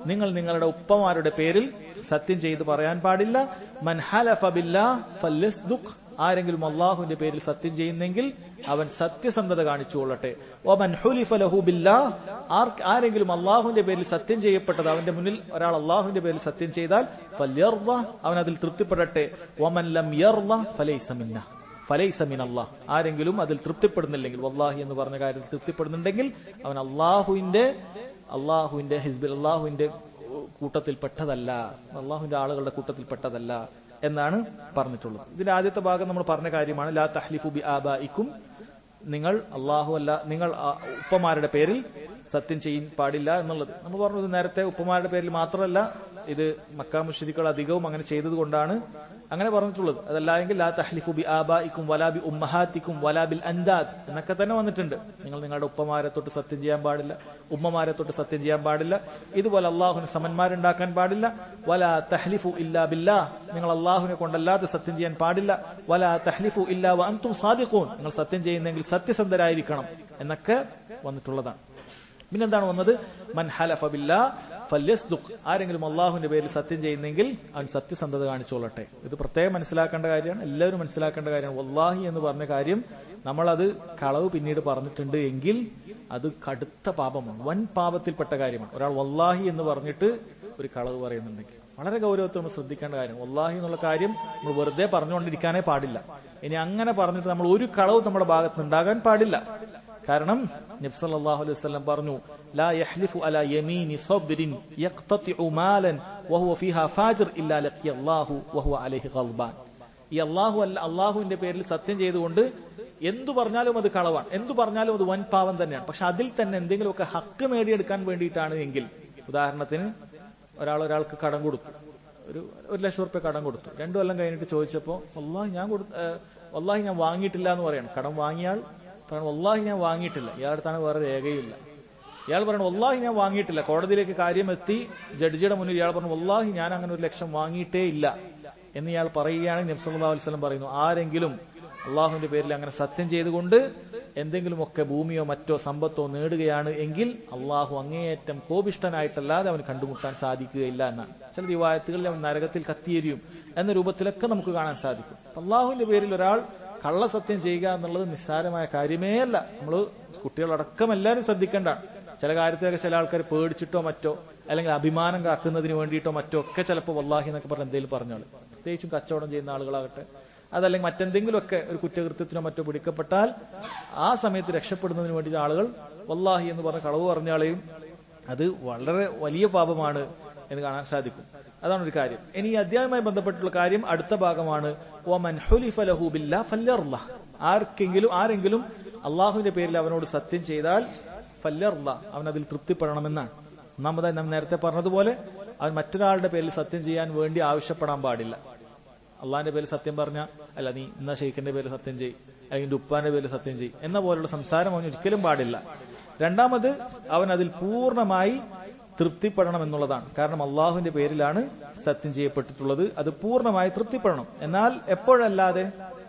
നിങ്ങൾ നിങ്ങളുടെ ഉപ്പമാരുടെ പേരിൽ സത്യം ചെയ്ത് പറയാൻ പാടില്ല. മൻ ഹലഫ ബില്ലാഹ് ഫല്യസ്ദുഖ്, ആരെങ്കിലും അള്ളാഹുവിന്റെ പേരിൽ സത്യം ചെയ്യുന്നെങ്കിൽ അവൻ സത്യസന്ധത കാണിച്ചുകൊള്ളട്ടെ. വമൻ ഹുലിഫ ലഹു ബില്ലാഹ്, ആരെങ്കിലും അള്ളാഹുവിന്റെ പേരിൽ സത്യം ചെയ്യപ്പെട്ടത് അവന്റെ മുന്നിൽ ഒരാൾ അള്ളാഹുവിന്റെ പേരിൽ സത്യം ചെയ്താൽ ഫല്യർദ, അവൻ അതിൽ തൃപ്തിപ്പെടട്ടെ. വമൻ ലം യർദ ഫലൈസ മിന്ന ഫലൈസ മിനല്ലാഹ്, ആരെങ്കിലും അതിൽ തൃപ്തിപ്പെടുന്നില്ലെങ്കിൽ, വല്ലാഹി എന്ന് പറഞ്ഞ കാര്യത്തിൽ തൃപ്തിപ്പെടുന്നുണ്ടെങ്കിൽ അവൻ അള്ളാഹുവിന്റെ അള്ളാഹുവിന്റെ ഹിസ്ബിൽ അള്ളാഹുവിന്റെ കൂട്ടത്തിൽപ്പെട്ടതല്ല, അള്ളാഹുവിന്റെ ആളുകളുടെ കൂട്ടത്തിൽപ്പെട്ടതല്ല എന്നാണ് പറഞ്ഞിട്ടുള്ളത്. ഇതിന്റെ ആദ്യത്തെ ഭാഗം നമ്മൾ പറഞ്ഞ കാര്യമാണ്. ലാ തഹ്ലിഫു ബി ആബായിക്കും, നിങ്ങൾ അള്ളാഹു അല്ല നിങ്ങൾ ഉപ്പമാരുടെ പേരിൽ സത്യം ചെയ്യാൻ പാടില്ല എന്നുള്ളത് നമ്മൾ പറഞ്ഞത് നേരത്തെ ഉപ്പമാരുടെ പേരിൽ മാത്രമല്ല, ഇത് മക്ക മുശ്രിക്കുകൾ അധികവും അങ്ങനെ ചെയ്തത് കൊണ്ടാണ് അങ്ങനെ പറഞ്ഞിട്ടുള്ളത്. അതല്ല എങ്കിൽ ലാ തഹ്ലിഫു ബി ആബായിക്കും വലാ ബി ഉമ്മഹാത്തിക്കും വലാ ബിൽ അൻദാദ് എന്നൊക്കെ തന്നെ വന്നിട്ടുണ്ട്. നിങ്ങൾ നിങ്ങളുടെ ഉപ്പമാരെ തൊട്ട് സത്യം ചെയ്യാൻ പാടില്ല, ഉമ്മമാരെ തൊട്ട് സത്യം ചെയ്യാൻ പാടില്ല, ഇതുപോലെ അള്ളാഹുവിന് സമന്മാരുണ്ടാക്കാൻ പാടില്ല. വലാ തഹ്ലിഫു ഇല്ലാ ബില്ലാ, നിങ്ങൾ അള്ളാഹുവിനെ കൊണ്ടല്ലാതെ സത്യം ചെയ്യാൻ പാടില്ല. വലാ തഹ്ലിഫു ഇല്ലാ വ അൻതും സാദിഖൂൻ, നിങ്ങൾ സത്യം ചെയ്യുന്നെങ്കിൽ സത്യസന്ധരായിരിക്കണം എന്നൊക്കെ വന്നിട്ടുള്ളതാണ്. പിന്നെന്താണ് വന്നത്? മൻ ഹലഫ ബില്ലാ ഫല്യസ്ദുഖ്, ആരെങ്കിലും അള്ളാഹുവിന്റെ പേരിൽ സത്യം ചെയ്യുന്നെങ്കിൽ അവൻ സത്യസന്ധത കാണിച്ചോളട്ടെ. ഇത് പ്രത്യേകം മനസ്സിലാക്കേണ്ട കാര്യമാണ്, എല്ലാവരും മനസ്സിലാക്കേണ്ട കാര്യമാണ്. വല്ലാഹി എന്ന് പറഞ്ഞ കാര്യം നമ്മളത് കളവ് പിന്നീട് പറഞ്ഞിട്ടുണ്ട് എങ്കിൽ അത് കടുത്ത പാപമാണ്, വൻ പാപത്തിൽപ്പെട്ട കാര്യമാണ്. ഒരാൾ വല്ലാഹി എന്ന് പറഞ്ഞിട്ട് ഒരു കളവ് പറയുന്നുണ്ടെങ്കിൽ വളരെ ഗൗരവത്തിൽ നമ്മൾ ശ്രദ്ധിക്കേണ്ട കാര്യം. വല്ലാഹി എന്നുള്ള കാര്യം നമ്മൾ വെറുതെ പറഞ്ഞുകൊണ്ടിരിക്കാനേ പാടില്ല. ഇനി അങ്ങനെ പറഞ്ഞിട്ട് നമ്മൾ ഒരു കളവും നമ്മുടെ ഭാഗത്ത് ഉണ്ടാകാൻ പാടില്ല. കാരണം നബി സല്ലല്ലാഹു അലൈഹി വസല്ലം പറഞ്ഞു, ലാ യഹ്ലിഫു അലാ യമീനി സബ്രിൻ യഖ്തതിഉ മാലൻ വഹുവ ഫീഹാ ഫാജിർ ഇല്ലാ ലഖിയല്ലാഹു വഹുവ അലൈഹി ഗൾബാൻ. ഈ അല്ലാഹു അല്ല അല്ലാഹുവിന്റെ പേരിൽ സത്യം ചെയ്തുകൊണ്ട് എന്തു പറഞ്ഞാലും അത് കളവാണ്, എന്തു പറഞ്ഞാലും അത് വൻ പാവം തന്നെയാണ്. പക്ഷെ അതിൽ തന്നെ എന്തെങ്കിലുമൊക്കെ ഹക്ക് നേടിയെടുക്കാൻ വേണ്ടിയിട്ടാണ് എങ്കിൽ, ഉദാഹരണത്തിന് ഒരാൾ ഒരാൾക്ക് കടം കൊടുത്തു, ഒരു ഒരു ലക്ഷം റുപ്യ കടം കൊടുത്തു. രണ്ടു കൊല്ലം കഴിഞ്ഞിട്ട് ചോദിച്ചപ്പോ വല്ലാഹി ഞാൻ കൊടു വല്ലാഹി ഞാൻ വാങ്ങിയിട്ടില്ല എന്ന് പറയണം. കടം വാങ്ങിയാൽ പറയണം വല്ലാഹി ഞാൻ വാങ്ങിയിട്ടില്ല, ഇയാളടുത്താണ് വേറെ രേഖയില്ല. ഇയാൾ പറയണം വല്ലാഹി ഞാൻ വാങ്ങിയിട്ടില്ല. കോടതിയിലേക്ക് കാര്യം എത്തി, ജഡ്ജിയുടെ മുന്നിൽ ഇയാൾ പറഞ്ഞു വല്ലാഹി ഞാൻ അങ്ങനെ ഒരു ലക്ഷം വാങ്ങിയിട്ടേ ഇല്ല എന്ന് ഇയാൾ പറയുകയാണെങ്കിൽ നബി സല്ലല്ലാഹു അലൈഹി വസല്ലം പറയുന്നു, ആരെങ്കിലും അള്ളാഹുവിന്റെ പേരിൽ അങ്ങനെ സത്യം ചെയ്തുകൊണ്ട് എന്തെങ്കിലുമൊക്കെ ഭൂമിയോ മറ്റോ സമ്പത്തോ നേടുകയാണ് എങ്കിൽ അള്ളാഹു അങ്ങേയറ്റം കോപിഷ്ഠനായിട്ടല്ലാതെ അവന് കണ്ടുമുട്ടാൻ സാധിക്കുകയില്ല എന്നാണ്. ചില റിവായത്തുകളിൽ അവൻ നരകത്തിൽ കത്തിയെരിയും എന്ന രൂപത്തിലൊക്കെ നമുക്ക് കാണാൻ സാധിക്കും. അള്ളാഹുവിന്റെ പേരിൽ ഒരാൾ കള്ളസത്യം ചെയ്യുക എന്നുള്ളത് നിസ്സാരമായ കാര്യമേ അല്ല. നമ്മൾ കുട്ടികളടക്കം എല്ലാവരും ശ്രദ്ധിക്കേണ്ടതാണ്. ചില കാര്യത്തിലൊക്കെ ചില ആൾക്കാർ പേടിച്ചിട്ടോ മറ്റോ അല്ലെങ്കിൽ അഭിമാനം കാക്കുന്നതിന് വേണ്ടിയിട്ടോ മറ്റോ ഒക്കെ ചിലപ്പോൾ വല്ലാഹി എന്നൊക്കെ പറഞ്ഞ് എന്തെങ്കിലും പറഞ്ഞാൽ, പ്രത്യേകിച്ചും കച്ചവടം ചെയ്യുന്ന ആളുകളാകട്ടെ, അതല്ലെങ്കിൽ മറ്റെന്തെങ്കിലുമൊക്കെ ഒരു കുറ്റകൃത്യത്തിനോ മറ്റോ പിടിക്കപ്പെട്ടാൽ ആ സമയത്ത് രക്ഷപ്പെടുന്നതിന് വേണ്ടി ആളുകൾ വല്ലാഹി എന്ന് പറഞ്ഞ കളവ് പറഞ്ഞാളെയും അത് വളരെ വലിയ പാപമാണ് എന്ന് കാണാൻ സാധിക്കും. അതാണ് ഒരു കാര്യം. ഇനി ഈ അധ്യായവുമായി ബന്ധപ്പെട്ടുള്ള കാര്യം അടുത്ത ഭാഗമാണ്. വമൻ ഹുലിഫ ലഹു ബില്ലാ ഫല്യർള, ആർക്കെങ്കിലും ആരെങ്കിലും അള്ളാഹുവിന്റെ പേരിൽ അവനോട് സത്യം ചെയ്താൽ ഫല്യർള, അവൻ അതിൽ തൃപ്തിപ്പെടണമെന്നാണ്. ഒന്നാമതായി നാം നേരത്തെ പറഞ്ഞതുപോലെ അവൻ മറ്റൊരാളുടെ പേരിൽ സത്യം ചെയ്യാൻ വേണ്ടി ആവശ്യപ്പെടാൻ പാടില്ല. അള്ളാഹിന്റെ പേരിൽ സത്യം പറഞ്ഞ അല്ല നീ ഇന്ന ഷെയ്ഖിന്റെ പേരിൽ സത്യം ചെയ്, അല്ലെങ്കിൽ ഉപ്പാന്റെ പേരിൽ സത്യം ചെയ് എന്ന പോലുള്ള സംസാരം അവന് ഒരിക്കലും പാടില്ല. രണ്ടാമത് അവൻ അതിൽ പൂർണ്ണമായി തൃപ്തിപ്പെടണം എന്നുള്ളതാണ്. കാരണം അള്ളാഹുവിന്റെ പേരിലാണ് സത്യം ചെയ്യപ്പെട്ടിട്ടുള്ളത്, അത് പൂർണ്ണമായി തൃപ്തിപ്പെടണം. എന്നാൽ എപ്പോഴല്ലാതെ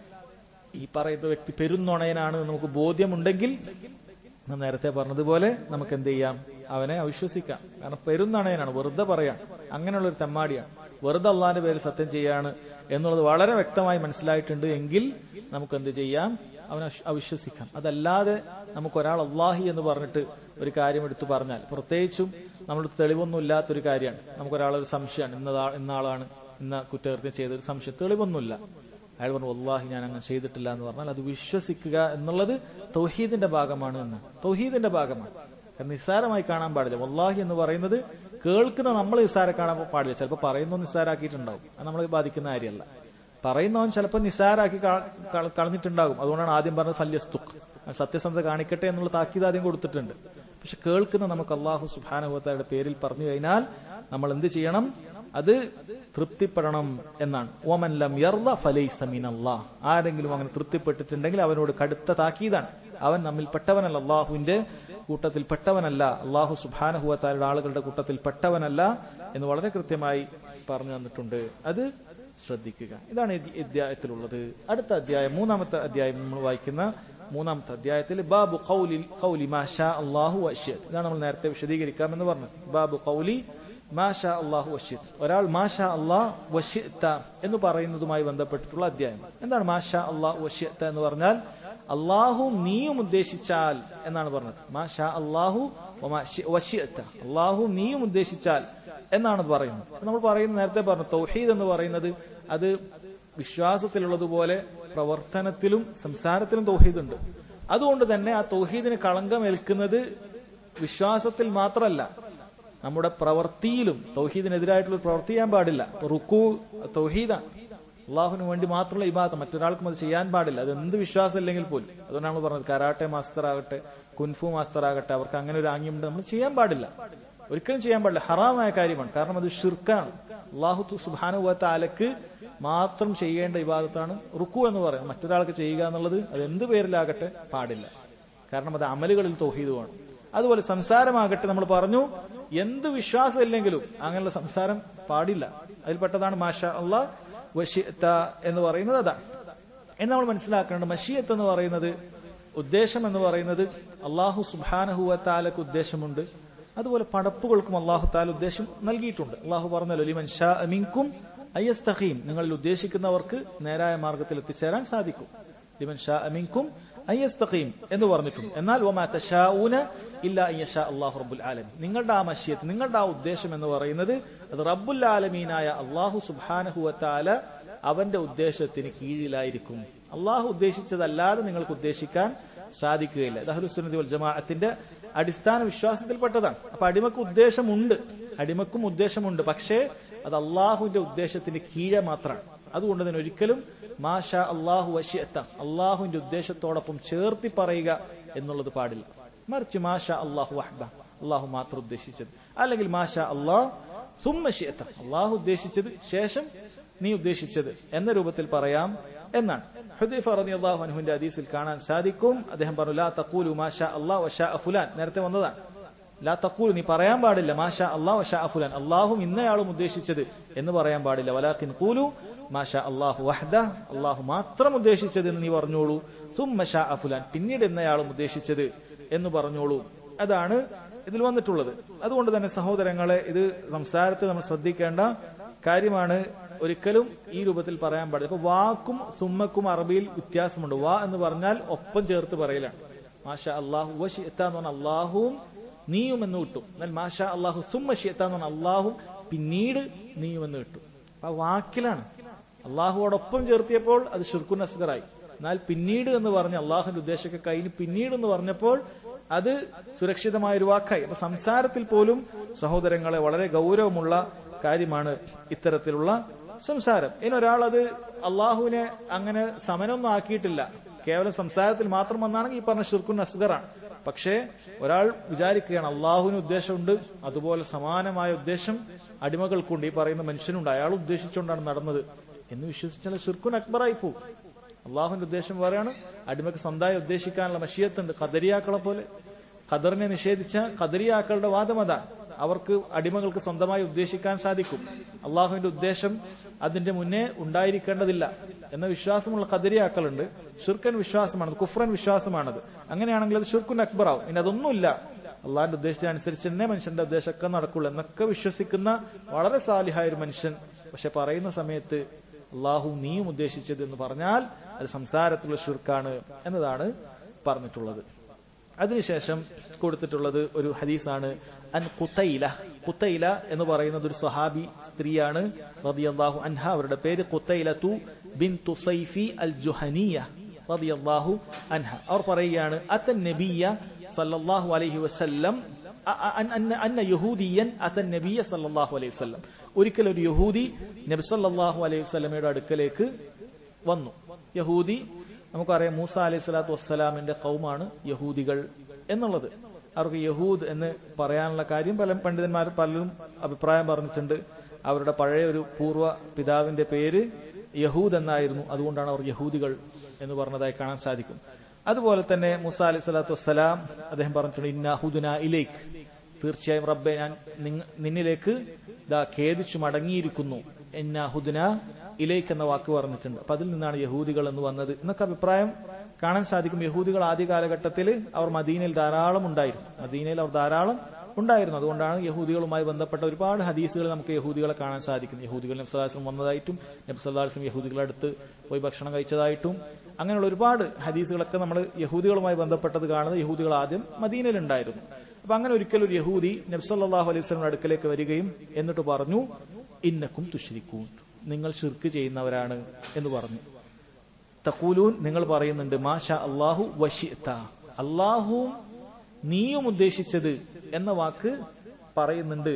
ഈ പറയുന്ന വ്യക്തി പെരുന്നുണയനാണ് നമുക്ക് ബോധ്യമുണ്ടെങ്കിൽ നേരത്തെ പറഞ്ഞതുപോലെ നമുക്ക് എന്ത് ചെയ്യാം, അവനെ അവിശ്വസിക്കാം. കാരണം പെരുന്നുണയനാണ്, വെറുതെ പറയാൻ, അങ്ങനെയുള്ള ഒരു തെമ്മാടിയാണ്, വെറുതെ അള്ളാഹിന്റെ പേരിൽ സത്യം ചെയ്യാണ് എന്നുള്ളത് വളരെ വ്യക്തമായി മനസ്സിലായിട്ടുണ്ട് എങ്കിൽ നമുക്ക് എന്ത് ചെയ്യാം, അവനെ അവിശ്വസിക്കാം. അതല്ലാതെ നമുക്കൊരാൾ അള്ളാഹി എന്ന് പറഞ്ഞിട്ട് ഒരു കാര്യം എടുത്തു പറഞ്ഞാൽ, പ്രത്യേകിച്ചും നമ്മൾ തെളിവൊന്നും ഇല്ലാത്തൊരു കാര്യമാണ്, നമുക്കൊരാളൊരു സംശയമാണ്, ഇന്നതാ ഇന്നാളാണ് ഇന്ന കുറ്റകൃത്യം ചെയ്തൊരു സംശയം, തെളിവൊന്നുമില്ല, അയാൾ പറഞ്ഞു വല്ലാഹി ഞാൻ അങ്ങനെ ചെയ്തിട്ടില്ല എന്ന് പറഞ്ഞാൽ അത് വിശ്വസിക്കുക എന്നുള്ളത് തൗഹീദിന്റെ ഭാഗമാണ് എന്ന് തൗഹീദിന്റെ ഭാഗമാണ്. നിസ്സാരമായി കാണാൻ പാടില്ല. വല്ലാഹി എന്ന് പറയുന്നത് കേൾക്കുന്ന നമ്മൾ നിസ്സാര കാണാൻ പാടില്ല. ചിലപ്പോൾ പറയുന്ന നിസ്സാരാക്കിയിട്ടുണ്ടാവും, അത് നമ്മളെ ബാധിക്കുന്ന കാര്യമല്ല. പറയുന്നവൻ ചിലപ്പോൾ നിസ്സാരാക്കി കളഞ്ഞിട്ടുണ്ടാകും. അതുകൊണ്ടാണ് ആദ്യം പറഞ്ഞത് ഫല്യസ്തുഖ്, സത്യസന്ധത കാണിക്കട്ടെ എന്നുള്ള താക്കീത് ആദ്യം കൊടുത്തിട്ടുണ്ട്. പക്ഷെ കേൾക്കുന്ന നമുക്ക് അല്ലാഹു സുബ്ഹാനഹു വ തആലയുടെ പേരിൽ പറഞ്ഞു കഴിഞ്ഞാൽ നമ്മൾ എന്ത് ചെയ്യണം, അത് തൃപ്തിപ്പെടണം എന്നാണ്. വമൻ ലം യർള ഫലൈസ മിനല്ലാഹ്, ആരെങ്കിലും അങ്ങനെ തൃപ്തിപ്പെട്ടിട്ടുണ്ടെങ്കിൽ അവനോട് കടുത്ത താക്കീതാണ്, അവൻ നമ്മിൽ പെട്ടവനല്ല, അള്ളാഹുവിന്റെ കൂട്ടത്തിൽ പെട്ടവനല്ല, അള്ളാഹു സുബ്ഹാനഹു വ തആലയുടെ ആളുകളുടെ കൂട്ടത്തിൽ പെട്ടവനല്ല എന്ന് വളരെ കൃത്യമായി പറഞ്ഞു തന്നിട്ടുണ്ട്. അത് ശ്രദ്ധിക്കുക. ഇതാണ് ഈ അധ്യായത്തിലുള്ളത്. അടുത്ത അധ്യായം, മൂന്നാമത്തെ അധ്യായം നമ്മൾ വായിക്കുന്ന മൂന്നാമത്തെ അധ്യായത്തിൽ ബാബു ഖൗലി ഖൗലി മാ ഷാ അല്ലാഹു വശിയത്, ഇതാണ് നമ്മൾ നേരത്തെ വിശദീകരിക്കാമെന്ന് പറഞ്ഞു. ബാബു ഖൗലി മാഷാ അല്ലാഹു വശിഅത. ഒരാൾ മാഷാ അല്ലാഹ് വശിഅത എന്ന് പറയുന്നതുമായി ബന്ധപ്പെട്ടിട്ടുള്ള അധ്യായം. എന്താണ് മാഷാ അല്ലാഹു വശിഅത എന്ന് പറഞ്ഞാൽ? അള്ളാഹു നീയും ഉദ്ദേശിച്ചാൽ എന്നാണ് പറഞ്ഞത്. മാഷാ അല്ലാഹു വശിഅത, അള്ളാഹു നീയും ഉദ്ദേശിച്ചാൽ എന്നാണ് പറയുന്നത്. നമ്മൾ പറയുന്നത് നേരത്തെ പറഞ്ഞു, തൗഹീദ് എന്ന് പറയുന്നത് അത് വിശ്വാസത്തിലുള്ളതുപോലെ പ്രവർത്തനത്തിലും സംസാരത്തിലും തൗഹീദ് ഉണ്ട്. അതുകൊണ്ട് തന്നെ ആ തൗഹീദിന് കളങ്കം ഏൽക്കുന്നത് വിശ്വാസത്തിൽ മാത്രമല്ല, നമ്മുടെ പ്രവൃത്തിയിലും തൗഹീദിനെതിരായിട്ടുള്ള പ്രവൃത്തി ചെയ്യാൻ പാടില്ല. റുക്കൂ തൗഹീദാണ്, അള്ളാഹുവിന് വേണ്ടി മാത്രമുള്ള ഇബാദത്ത്, മറ്റൊരാൾക്കും അത് ചെയ്യാൻ പാടില്ല. അത് എന്ത് വിശ്വാസം ഇല്ലെങ്കിൽ പോലും. അതുകൊണ്ടാണ് നമ്മൾ പറഞ്ഞത്, കരാട്ടെ മാസ്റ്റർ ആകട്ടെ, കുൻഫു മാസ്റ്റർ ആകട്ടെ, അവർക്ക് അങ്ങനെ ഒരു ആംഗ്യമുണ്ട്, നമ്മൾ ചെയ്യാൻ പാടില്ല, ഒരിക്കലും ചെയ്യാൻ പാടില്ല. ഹറാമായ കാര്യമാണ്. കാരണം അത് ഷിർക്കാണ്. അള്ളാഹു സുബ്ഹാനഹു വ തആലക്ക് മാത്രം ചെയ്യേണ്ട ഇബാദത്താണ് റുക്കു എന്ന് പറയുന്നത്. മറ്റൊരാൾക്ക് ചെയ്യുക എന്നുള്ളത് അത് എന്ത് പേരിലാകട്ടെ പാടില്ല. കാരണം അത് അമലുകളിൽ തൗഹീദുമാണ്. അതുപോലെ സംസാരമാകട്ടെ, നമ്മൾ പറഞ്ഞു എന്ത് വിശ്വാസം ഇല്ലെങ്കിലും അങ്ങനെയുള്ള സംസാരം പാടില്ല. അതിൽപ്പെട്ടതാണ് മാഷാ അല്ലാഹ് വശിഅത എന്ന് പറയുന്നത്. അതാണ് എന്ന് നമ്മൾ മനസ്സിലാക്കേണ്ടത്. മശിയത്ത് എന്ന് പറയുന്നത്, ഉദ്ദേശം എന്ന് പറയുന്നത് അള്ളാഹു സുബ്ഹാനഹു വ തആലക്ക് ഉദ്ദേശമുണ്ട്. അതുപോലെ പടപ്പുകൾക്കും അള്ളാഹു തആല ഉദ്ദേശം നൽകിയിട്ടുണ്ട്. അള്ളാഹു പറഞ്ഞല്ലോ, ലിമൻ ശാഅ മിൻകും അയ്യസ്തഖീം, നിങ്ങളിൽ ഉദ്ദേശിക്കുന്നവർക്ക് നേരായ മാർഗത്തിൽ എത്തിച്ചേരാൻ സാധിക്കും. ലിമൻ ശാഅ മിൻകും അയ്യസ്തഖീം എന്ന് പറഞ്ഞിട്ടുണ്ട്. എന്നാൽ വമാ തശാഊന ഇല്ലാ അയ്യശാ അല്ലാഹു റബ്ബുൽ ആലമീൻ, നിങ്ങളുടെ ആ മശിയത്ത്, നിങ്ങളുടെ ആ ഉദ്ദേശം എന്ന് പറയുന്നത് അത് റബ്ബുൽ ആലമീനായ അള്ളാഹു സുബ്ഹാനഹു വ തആല അവന്റെ ഉദ്ദേശത്തിന് കീഴിലായിരിക്കും. അള്ളാഹു ഉദ്ദേശിച്ചതല്ലാതെ നിങ്ങൾക്ക് ഉദ്ദേശിക്കാൻ സാധിക്കുകയില്ല. ഇത് അഹ്ലുസ് സുന്നത്തി വൽ ജമാഅത്തിന്റെ അടിസ്ഥാന വിശ്വാസത്തിൽപ്പെട്ടതാണ്. അപ്പൊ അടിമക്ക് ഉദ്ദേശമുണ്ട്, അടിമക്കും ഉദ്ദേശമുണ്ട്, പക്ഷേ അത് അള്ളാഹുവിന്റെ ഉദ്ദേശത്തിന് കീഴെ മാത്രമാണ്. അതുകൊണ്ട് തന്നെ ഒരിക്കലും മാഷാ അല്ലാഹു വശിഅത, അള്ളാഹുവിന്റെ ഉദ്ദേശത്തോടൊപ്പം ചേർത്തി പറയുക എന്നുള്ളത് പാടില്ല. മറിച്ച് മാഷാ അല്ലാഹു വഹ്ദ, അള്ളാഹു മാത്രം ഉദ്ദേശിച്ചത്, അല്ലെങ്കിൽ മാഷാ അല്ലാഹ് സുമ്മ ശിഅത, അള്ളാഹു ഉദ്ദേശിച്ചത് ശേഷം നീ ഉദ്ദേശിച്ചത് എന്ന രൂപത്തിൽ പറയാം എന്നാണ്. ഹുദൈഫ റളിയല്ലാഹു അൻഹുവിന്റെ ഹദീസിൽ കാണാൻ സാധിക്കും, അദ്ദേഹം പറഞ്ഞു, ലാ തഖൂലു മാഷാ അല്ലാഹ് വശാ ഫുലാൻ, നേരത്തെ വന്നതാണ്. ലാ തഖൂലു, നീ പറയാൻ പാടില്ല മാഷാ അല്ലാഹ് വശാ ഫുലാൻ, അള്ളാഹും ഇന്നയാളും ഉദ്ദേശിച്ചത് എന്ന് പറയാൻ പാടില്ല. വലാകിൻ ഖൂലു മാഷാ അല്ലാഹു വഹ്ദ, അള്ളാഹു മാത്രം ഉദ്ദേശിച്ചത് എന്ന് നീ പറഞ്ഞോളൂ. സുമ്മ ശാ ഫുലാൻ, പിന്നീട് എന്നയാളും ഉദ്ദേശിച്ചത് എന്ന് പറഞ്ഞോളൂ. അതാണ് ഇതിൽ വന്നിട്ടുള്ളത്. അതുകൊണ്ട് തന്നെ സഹോദരങ്ങളെ, ഇത് സംസാരത്തിൽ നമ്മൾ ശ്രദ്ധിക്കേണ്ട കാര്യമാണ്. ഒരിക്കലും ഈ രൂപത്തിൽ പറയാൻ പാടില്ല. ഇപ്പൊ വാക്കും സുമ്മക്കും അറബിയിൽ വ്യത്യാസമുണ്ട്. വാ എന്ന് പറഞ്ഞാൽ ഒപ്പം ചേർത്ത് പറയലാണ്. മാഷാ അല്ലാഹു വശിഅത എന്ന് പറഞ്ഞാൽ അള്ളാഹുവും നീയും എന്ന് കിട്ടും. എന്നാൽ മാഷാ അല്ലാഹു സുമ്മ ശിഅത എന്ന് പറഞ്ഞാൽ അള്ളാഹും പിന്നീട് നീയും എന്ന് കിട്ടും. ആ വാക്കിലാണ്. അള്ളാഹുവോടൊപ്പം ചേർത്തിയപ്പോൾ അത് ശിർക്കുൻ അസ്ഗറായി. എന്നാൽ പിന്നീട് എന്ന് പറഞ്ഞ അള്ളാഹുവിന്റെ ഉദ്ദേശമൊക്കെ കഴിഞ്ഞ് പിന്നീട് എന്ന് പറഞ്ഞപ്പോൾ അത് സുരക്ഷിതമായ ഒരു വാക്കായി. അപ്പൊ സംസാരത്തിൽ പോലും സഹോദരങ്ങളെ വളരെ ഗൗരവമുള്ള കാര്യമാണ് ഇത്തരത്തിലുള്ള സംസാരം. ഇനി ഒരാൾ അത് അള്ളാഹുവിനെ അങ്ങനെ സമനൊന്നും ആക്കിയിട്ടില്ല, കേവലം സംസാരത്തിൽ മാത്രം വന്നാണെങ്കിൽ ഈ പറഞ്ഞ ശിർക്കുൻ അസ്ഗറാണ്. പക്ഷേ ഒരാൾ വിചാരിക്കുകയാണ് അള്ളാഹുവിന് ഉദ്ദേശമുണ്ട്, അതുപോലെ സമാനമായ ഉദ്ദേശം അടിമകൾക്കുണ്ട്, ഈ പറയുന്ന മനുഷ്യനുണ്ട്, അയാൾ ഉദ്ദേശിച്ചുകൊണ്ടാണ് നടന്നത് എന്ന് വിശ്വസിച്ചാൽ ശിർക്കുൻ അക്ബറായി പോകും. അള്ളാഹുവിന്റെ ഉദ്ദേശം വേറെയാണ്, അടിമക്ക് സ്വന്തമായി ഉദ്ദേശിക്കാനുള്ള മശിയത്തുണ്ട്. ഖദരിയാക്കളെ പോലെ ഖദറിനെ നിഷേധിച്ച ഖദരിയാക്കളുടെ വാദം അതാണ്. അവർക്ക് അടിമകൾക്ക് സ്വന്തമായി ഉദ്ദേശിക്കാൻ സാധിക്കും. അള്ളാഹുവിന്റെ ഉദ്ദേശം അതിന്റെ മുന്നേ ഉണ്ടായിരിക്കേണ്ടതില്ല എന്ന വിശ്വാസമുള്ള ഖദരിയാക്കളുണ്ട്. ഷിർക്കൻ വിശ്വാസമാണ്, കുഫ്രൻ വിശ്വാസമാണത്. അങ്ങനെയാണെങ്കിൽ അത് ഷിർക്കുൻ അക്ബറാവും. ഇനി അതൊന്നുമില്ല, അള്ളാഹിന്റെ ഉദ്ദേശത്തിനനുസരിച്ച് തന്നെ മനുഷ്യന്റെ ഉദ്ദേശമൊക്കെ നടക്കുള്ളൂ എന്നൊക്കെ വിശ്വസിക്കുന്ന വളരെ സാലിഹായ ഒരു മനുഷ്യൻ പക്ഷെ പറയുന്ന സമയത്ത് അള്ളാഹു നീയും ഉദ്ദേശിച്ചത് എന്ന് പറഞ്ഞാൽ അത് സംസാരത്തിലുള്ള ഷിർക്കാണ് എന്നതാണ് പറഞ്ഞിട്ടുള്ളത്. അതിനുശേഷം കൊടുത്തിട്ടുള്ളത് ഒരു ഹദീസാണ്. അൻ ഖുതൈല, ഖുതൈല എന്ന് പറയുന്നത് ഒരു സ്വഹാബി സ്ത്രീയാണ് റളിയല്ലാഹു അൻഹ. അവരുടെ പേര് ഖുതൈലതു ബിൻതു സൈഫി അൽ ജുഹനിയ റളിയല്ലാഹു അൻഹ. അവർ പറയുകയാണ്, അത്തൻ നബിയ സല്ലല്ലാഹു അലൈഹി വസല്ലം അന്ന യഹൂദിയൻ അത്തൻ നബിയ സല്ലല്ലാഹു അലൈഹി വസല്ലം. ഒരിക്കൽ ഒരു യഹൂദി നബി സല്ലല്ലാഹു അലൈഹി വസല്ലമയുടെ അടുക്കലേക്ക് വന്നു. യഹൂദി, നമുക്കറിയാം മൂസ അലൈഹി സ്വലാത്തു വസ്സലാമിന്റെ ഖൗമാണ് യഹൂദികൾ എന്നുള്ളത്. അവർക്ക് യഹൂദ് എന്ന് പറയാനുള്ള കാര്യം പല പണ്ഡിതന്മാർ പലരും അഭിപ്രായം പറഞ്ഞിട്ടുണ്ട്. അവരുടെ പഴയ ഒരു പൂർവ്വ പിതാവിന്റെ പേര് യഹൂദ് എന്നായിരുന്നു, അതുകൊണ്ടാണ് അവർ യഹൂദികൾ എന്ന് പറഞ്ഞതായി കാണാൻ സാധിക്കും. അതുപോലെ തന്നെ മൂസ അലൈഹി സ്വലാത്തു വസ്സലാം അദ്ദേഹം പറഞ്ഞിട്ടുണ്ട്, ഇന്നാ ഹുദ്നാ ഇലൈക്, തീർച്ചയായും റബ്ബെ ഞാൻ നിന്നിലേക്ക് ദാ ഖേദിച്ചു മടങ്ങിയിരിക്കുന്നു. ഇന്നാ ഹുദ്നാ ഇലൈക് എന്ന വാക്ക് പറഞ്ഞിട്ടുണ്ട്. അപ്പൊ അതിൽ നിന്നാണ് യഹൂദികൾ എന്ന് വന്നത് എന്നൊക്കെ അഭിപ്രായം കാണാൻ സാധിക്കും. യഹൂദികൾ ആദ്യ കാലഘട്ടത്തിൽ അവർ മദീനയിൽ ധാരാളം ഉണ്ടായിരുന്നു. മദീനയിൽ അവർ ധാരാളം ഉണ്ടായിരുന്നു. അതുകൊണ്ടാണ് യഹൂദികളുമായി ബന്ധപ്പെട്ട ഒരുപാട് ഹദീസുകൾ നമുക്ക് യഹൂദികളെ കാണാൻ സാധിക്കുന്നത്. യഹൂദികൾ നബി സല്ലല്ലാഹു അലൈഹി വസല്ലം വന്നതായിട്ടും നബി സല്ലല്ലാഹു അലൈഹി വസല്ലം യഹൂദികളുടെ അടുത്ത് പോയി ഭക്ഷണം കഴിച്ചതായിട്ടും അങ്ങനെയുള്ള ഒരുപാട് ഹദീസുകളൊക്കെ നമ്മൾ യഹൂദികളുമായി ബന്ധപ്പെട്ടത് കാണുന്നത് യഹൂദികൾ ആദ്യം മദീനയിൽ ഉണ്ടായിരുന്നു. അപ്പൊ അങ്ങനെ ഒരിക്കൽ ഒരു യഹൂദി നബി സല്ലല്ലാഹു അലൈഹി വസല്ലം അടുക്കലേക്ക് വരികയും എന്നിട്ട് പറഞ്ഞു, ഇന്നക്കും തുശ്രിക്കൂൻ, നിങ്ങൾ ശിർക്ക് ചെയ്യുന്നവരാണ് എന്ന് പറഞ്ഞു. തഖൂലൂൻ, നിങ്ങൾ പറയുന്നുണ്ട്, മാഷാ അല്ലാഹു വശിഅത, അല്ലാഹുവും നീയും ഉദ്ദേശിച്ചത് എന്ന വാക്ക് പറയുന്നുണ്ട്.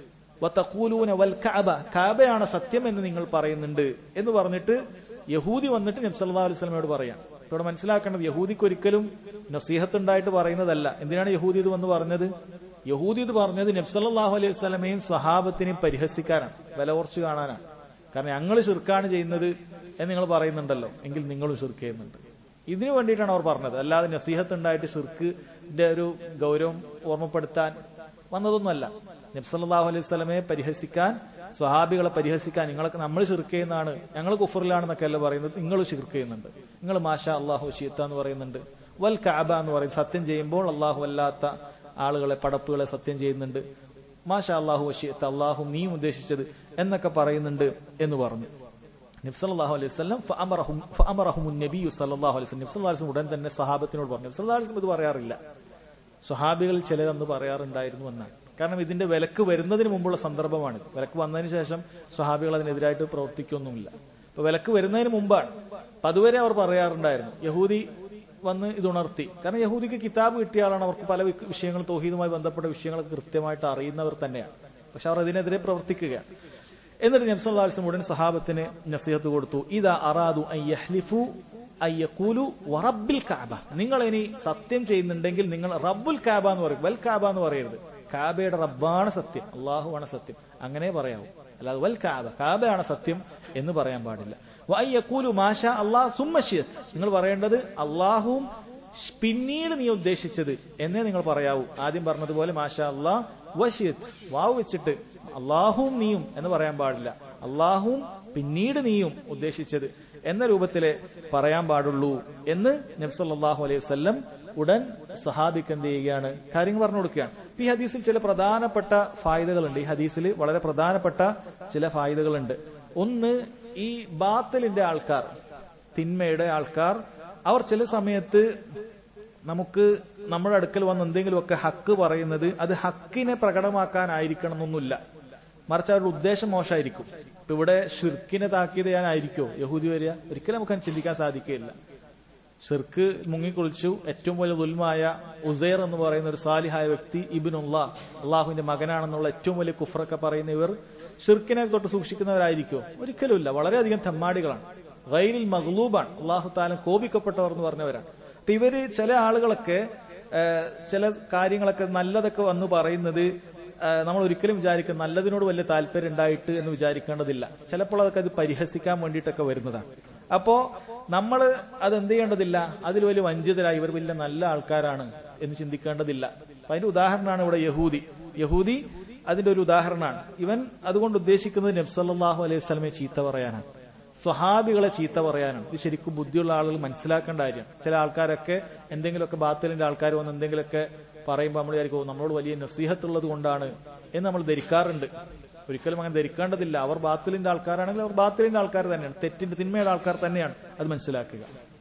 വതഖൂലൂന വൽ കഅബ, കഅബയാണ് സത്യം എന്ന് നിങ്ങൾ പറയുന്നുണ്ട് എന്ന് പറഞ്ഞിട്ട് യഹൂദി വന്നിട്ട് നബി സല്ലല്ലാഹു അലൈഹി വസല്ലമയോട് പറയാം. ഇവിടെ മനസ്സിലാക്കേണ്ടത് യഹൂദിക്ക് ഒരിക്കലും നസീഹത്ത് ഉണ്ടായിട്ട് പറയുന്നതല്ല. എന്തിനാണ് യഹൂദി ഇത് വന്ന് പറഞ്ഞത്? യഹൂദി ഇത് പറഞ്ഞത് നബി സല്ലല്ലാഹു അലൈഹി വസല്ലമയും സഹാബത്തിനെയും പരിഹസിക്കാനാണ്, വില കുറച്ച് കാണാനാണ്. കാരണം ഞങ്ങൾ ശിർക്കാണ് ചെയ്യുന്നത് എന്ന് നിങ്ങൾ പറയുന്നുണ്ടല്ലോ, എങ്കിൽ നിങ്ങളും ശിർക്ക് ചെയ്യുന്നുണ്ട്. ഇതിനു വേണ്ടിയിട്ടാണ് അവർ പറഞ്ഞത്. അല്ലാതെ നസീഹത്ത് ഉണ്ടായിട്ട് ശിർക്കിന്റെ ഒരു ഗൗരവം ഓർമ്മപ്പെടുത്താൻ വന്നതൊന്നുമല്ല. നബി സല്ലല്ലാഹു അലൈഹി വസല്ലമയെ പരിഹസിക്കാൻ, സ്വഹാബികളെ പരിഹസിക്കാൻ, നിങ്ങളൊക്കെ നമ്മൾ ശിർക്ക് ചെയ്യുന്നതാണ്, ഞങ്ങൾ കുഫറിലാണെന്നൊക്കെ അല്ല പറയുന്നത്, നിങ്ങൾ ശിർക്ക് ചെയ്യുന്നുണ്ട്. നിങ്ങൾ മാഷാ അല്ലാഹു വശിഅത എന്ന് പറയുന്നുണ്ട്, വൽ കഅബ എന്ന് പറയുന്നത് സത്യം ചെയ്യുമ്പോൾ അല്ലാഹു അല്ലാത്ത ആളുകളെ, പടപ്പുകളെ സത്യം ചെയ്യുന്നുണ്ട്, മാഷാ അല്ലാഹു വശിഅത, അല്ലാഹു നീയും ഉദ്ദേശിച്ചത് എന്നൊക്കെ പറയുന്നുണ്ട് എന്ന് പറഞ്ഞു. നബി സല്ലല്ലാഹു അലൈഹി വസല്ലം ഫഅമറഹും ഫഅമറഹും നബി സല്ലല്ലാഹു അലൈഹി വസല്ലം, നബി സല്ലല്ലാഹു അലൈഹി വസല്ലം ഉടൻ തന്നെ സഹാബത്തിനോട് പറഞ്ഞു. നബി സല്ലല്ലാഹു അലൈഹി വസല്ലം ഇത് പറയാറില്ല, സ്വഹാബികൾ ചിലരന്ന് പറയാറുണ്ടായിരുന്നു എന്നാണ്. കാരണം ഇതിന്റെ വിലക്ക് വരുന്നതിന് മുമ്പുള്ള സന്ദർഭമാണ്. വിലക്ക് വന്നതിന് ശേഷം സ്വഹാബികൾ അതിനെതിരായിട്ട് പ്രവർത്തിക്കൊന്നുമില്ല. അപ്പൊ വിലക്ക് വരുന്നതിന് മുമ്പാണ്. അപ്പൊ അതുവരെ അവർ പറയാറുണ്ടായിരുന്നു. യഹൂദി വന്ന് ഇത് ഉണർത്തി. കാരണം യഹൂദിക്ക് കിതാബ് കിട്ടിയ ആളാണ്, അവർക്ക് പല വിഷയങ്ങൾ, തൗഹീദുമായി ബന്ധപ്പെട്ട വിഷയങ്ങളൊക്കെ കൃത്യമായിട്ട് അറിയുന്നവർ തന്നെയാണ്. പക്ഷെ അവർ അതിനെതിരെ പ്രവർത്തിക്കുകയാണ്. എന്നിട്ട് നബി സല്ലല്ലാഹു അലൈഹി വസല്ലം ഉടൻ സഹാബത്തിന് നസീഹത്ത് കൊടുത്തു, ഇദാ അറാദു അൻ യഹ്ലിഫു അൻ യഖൂലു വറബ്ബിൽ കഅബ, നിങ്ങൾ ഇനി സത്യം ചെയ്യുന്നുണ്ടെങ്കിൽ നിങ്ങൾ റബ്ബുൽ കഅബ എന്ന് പറയും, വൽ കഅബ എന്ന് പറയരുത്. കഅബയുടെ റബ്ബാണ് സത്യം, അല്ലാഹുവാണ് സത്യം, അങ്ങനെ പറയാവൂ. അല്ലാതെ വൽ കഅബ, കഅബയാണ് സത്യം എന്ന് പറയാൻ പാടില്ല. വ അൻ യഖൂലു മാഷാ അല്ലാഹു സുമ്മ ശിഅത്, നിങ്ങൾ പറയേണ്ടത് അല്ലാഹുവും പിന്നീട് നീ ഉദ്ദേശിച്ചത് എന്നേ നിങ്ങൾ പറയാവൂ. ആദ്യം പറഞ്ഞതുപോലെ മാഷാ അല്ലാഹ് വശിഅത്, വാവ് വെച്ചിട്ട് അല്ലാഹുവും നീയും എന്ന് പറയാൻ പാടില്ല. അല്ലാഹുവും പിന്നീട് നീയും ഉദ്ദേശിച്ചത് എന്ന രൂപത്തിലെ പറയാൻ പാടുള്ളൂ എന്ന് നബി സല്ലല്ലാഹു അലൈഹി വസല്ലം ഉടൻ സഹാബിക്ക് എന്ത് ചെയ്യുകയാണ്, കാര്യങ്ങൾ പറഞ്ഞു കൊടുക്കുകയാണ്. ഈ ഹദീസിൽ ചില പ്രധാനപ്പെട്ട ഫായിദകളുണ്ട്. ഈ ഹദീസിൽ വളരെ പ്രധാനപ്പെട്ട ചില ഫായിദകളുണ്ട്. ഒന്ന്, ഈ ബാത്തിലിന്റെ ആൾക്കാർ, തിന്മയുടെ ആൾക്കാർ, അവർ ചില സമയത്ത് നമുക്ക് നമ്മുടെ അടുക്കൽ വന്ന് എന്തെങ്കിലുമൊക്കെ ഹക്ക് പറയുന്നത് അത് ഹക്കിനെ പ്രകടമാക്കാനായിരിക്കണം എന്നൊന്നുമില്ല. മറിച്ച് അവരുടെ ഉദ്ദേശം മോശമായിരിക്കും. ഇപ്പൊ ഇവിടെ ഷിർക്കിനെ താക്കീത് ചെയ്യാനായിരിക്കോ യഹൂദി വരിക? ഒരിക്കലും നമുക്ക് ചിന്തിക്കാൻ സാധിക്കുകയില്ല. ഷിർക്ക് മുങ്ങിക്കുളിച്ചു, ഏറ്റവും വലിയ ദുൽമായ ഉസൈർ എന്ന് പറയുന്ന ഒരു സാലിഹായ വ്യക്തി, ഇബ്നുല്ലാഹ്, അള്ളാഹുവിന്റെ മകനാണെന്നുള്ള ഏറ്റവും വലിയ കുഫറൊക്കെ പറയുന്ന ഇവർ ഷിർക്കിനെ തൊട്ട് സൂക്ഷിക്കുന്നവരായിരിക്കോ? ഒരിക്കലുമില്ല. വളരെയധികം തെമ്മാടികളാണ്, ഗൈരിൽ മഗ്ലൂബാണ്, അള്ളാഹു തആല കോപിക്കപ്പെട്ടവർ എന്ന് പറഞ്ഞവരാണ്. അപ്പൊ ഇവര് ചില ആളുകളൊക്കെ ചില കാര്യങ്ങളൊക്കെ നല്ലതൊക്കെ വന്ന് പറയുന്നത് നമ്മൾ ഒരിക്കലും വിചാരിക്കും നല്ലതിനോട് വലിയ താല്പര്യം ഉണ്ടായിട്ട് എന്ന് വിചാരിക്കേണ്ടതില്ല. ചിലപ്പോൾ അതൊക്കെ അത് പരിഹസിക്കാൻ വേണ്ടിയിട്ടൊക്കെ വരുന്നതാണ്. അപ്പോ നമ്മൾ അത് എന്ത് ചെയ്യേണ്ടതില്ല, അതിൽ വലിയ വഞ്ചിതരായി ഇവർ വലിയ നല്ല ആൾക്കാരാണ് എന്ന് ചിന്തിക്കേണ്ടതില്ല. അപ്പൊ അതിന്റെ ഉദാഹരണമാണ് ഇവിടെ യഹൂദി. യഹൂദി അതിന്റെ ഒരു ഉദാഹരണമാണ്. ഇവൻ അതുകൊണ്ട് ഉദ്ദേശിക്കുന്നത് നബി സല്ലല്ലാഹു അലൈഹി വസല്ലമയെ ചീത്ത പറയാനാണ്, സ്വഹാബികളെ ചീത്ത പറയാനാണ്. ഇത് ശരിക്കും ബുദ്ധിയുള്ള ആളുകൾ മനസ്സിലാക്കേണ്ട കാര്യം. ചില ആൾക്കാരൊക്കെ എന്തെങ്കിലുമൊക്കെ ബാത്തിലിന്റെ ആൾക്കാർ വന്ന് എന്തെങ്കിലുമൊക്കെ പറയുമ്പോൾ നമ്മൾ വിചാരിക്കും നമ്മളോട് വലിയ നസീഹത്തുള്ളത് കൊണ്ടാണ് എന്ന് നമ്മൾ ധരിക്കാറുണ്ട്. ഒരിക്കലും അങ്ങനെ ധരിക്കേണ്ടതില്ല. അവർ ബാത്തിലിന്റെ ആൾക്കാരാണെങ്കിൽ അവർ ബാത്തിലിന്റെ ആൾക്കാർ തന്നെയാണ്, തെറ്റിന്റെ തിന്മയുടെ ആൾക്കാർ തന്നെയാണ്. അത് മനസ്സിലാക്കുക.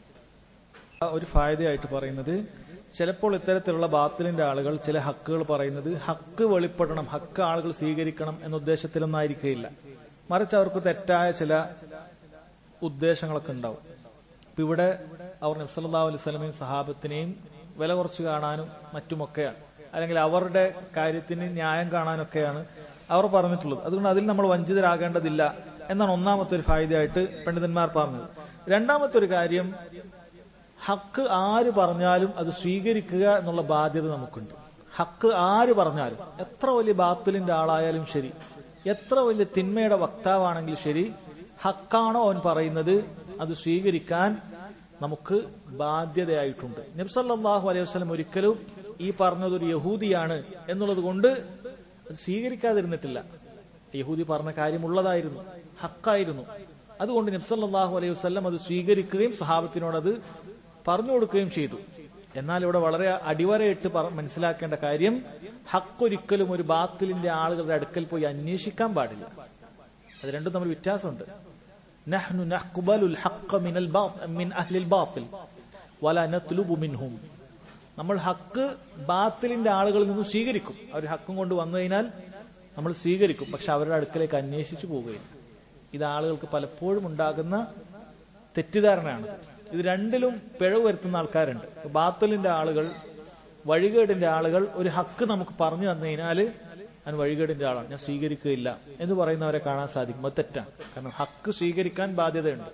ഒരു ഫായദയായിട്ട് പറയുന്നത്, ചിലപ്പോൾ ഇത്തരത്തിലുള്ള ബാത്തിലിന്റെ ആളുകൾ ചില ഹക്കുകൾ പറയുന്നത് ഹക്ക് വെളിപ്പെടണം, ഹക്ക് ആളുകൾ സ്വീകരിക്കണം എന്ന ഉദ്ദേശത്തിലൊന്നായിരിക്കില്ല. മറിച്ച് അവർക്ക് തെറ്റായ ചില ഉദ്ദേശങ്ങളൊക്കെ ഉണ്ടാവും. ഇപ്പൊ ഇവിടെ അവർ നബി സല്ലല്ലാഹു അലൈഹി വസല്ലമയും സഹാബത്തിനെയും വില കുറച്ച് കാണാനും മറ്റുമൊക്കെയാണ്, അല്ലെങ്കിൽ അവരുടെ കാര്യത്തിന് ന്യായം കാണാനൊക്കെയാണ് അവർ പറഞ്ഞിട്ടുള്ളത്. അതുകൊണ്ട് അതിൽ നമ്മൾ വഞ്ചിതരാകേണ്ടതില്ല എന്നാണ് ഒന്നാമത്തെ ഒരു ഫായിദയായിട്ട് പണ്ഡിതന്മാർ പറഞ്ഞത്. രണ്ടാമത്തെ ഒരു കാര്യം, ഹക്ക് ആര് പറഞ്ഞാലും അത് സ്വീകരിക്കുക എന്നുള്ള ബാധ്യത നമുക്കുണ്ട്. ഹക്ക് ആര് പറഞ്ഞാലും, എത്ര വലിയ ബാത്തിലിന്റെ ആളായാലും ശരി, എത്ര വലിയ തിന്മയുടെ വക്താവാണെങ്കിലും ശരി, ഹക്കാണോ അവൻ പറയുന്നത് അത് സ്വീകരിക്കാൻ നമുക്ക് ബാധ്യതയായിട്ടുണ്ട്. നബി സല്ലല്ലാഹു അലൈഹി വസല്ലം ഒരിക്കലും ഈ പറഞ്ഞതൊരു യഹൂദിയാണ് എന്നുള്ളത് കൊണ്ട് അത് സ്വീകരിക്കാതിരുന്നിട്ടില്ല. യഹൂദി പറഞ്ഞ കാര്യമുള്ളതായിരുന്നു, ഹക്കായിരുന്നു. അതുകൊണ്ട് നബി സല്ലല്ലാഹു അലൈഹി വസല്ലം അത് സ്വീകരിക്കുകയും സഹാബത്തിനോട് അത് പറഞ്ഞു കൊടുക്കുകയും ചെയ്തു. എന്നാൽ ഇവിടെ വളരെ അടിവരയിട്ട് മനസ്സിലാക്കേണ്ട കാര്യം, ഹക്കൊരിക്കലും ഒരു ബാത്തിലിന്റെ ആളുകളുടെ അടുക്കൽ പോയി അന്വേഷിക്കാൻ പാടില്ല. അത് രണ്ടും തമ്മിൽ വ്യത്യാസമുണ്ട്. നഹ്നു നഖ്ബലുൽ ഹഖ്ഖ മിനൽ ബാത്തിൽ മിൻ അഹ്ലിൽ ബാത്തിൽ വലാ നത്ലുബു മിൻഹും. നമ്മൾ ഹക്ക് ബാത്തിലിന്റെ ആളുകളിൽ നിന്ന് സ്വീകരിക്കും. അവർ ഹക്കും കൊണ്ട് വന്നു കഴിഞ്ഞാൽ നമ്മൾ സ്വീകരിക്കും, പക്ഷെ അവരുടെ അടുക്കലേക്ക് അന്വേഷിച്ചു പോവുകയില്ല. ഇത് ആളുകൾക്ക് പലപ്പോഴും ഉണ്ടാകുന്ന തെറ്റിദ്ധാരണയാണ്. ഇത് രണ്ടിലും പിഴവ് വരുത്തുന്ന ആൾക്കാരുണ്ട്. ബാത്തിലിന്റെ ആളുകൾ, വഴികേടിന്റെ ആളുകൾ ഒരു ഹക്ക് നമുക്ക് പറഞ്ഞു തന്നു കഴിഞ്ഞാൽ ഞാൻ വഴികേടിന്റെ ആളാണ്, ഞാൻ സ്വീകരിക്കുകയില്ല എന്ന് പറയുന്നവരെ കാണാൻ സാധിക്കും. അത് തെറ്റാണ്. കാരണം ഹക്ക് സ്വീകരിക്കാൻ ബാധ്യതയുണ്ട്.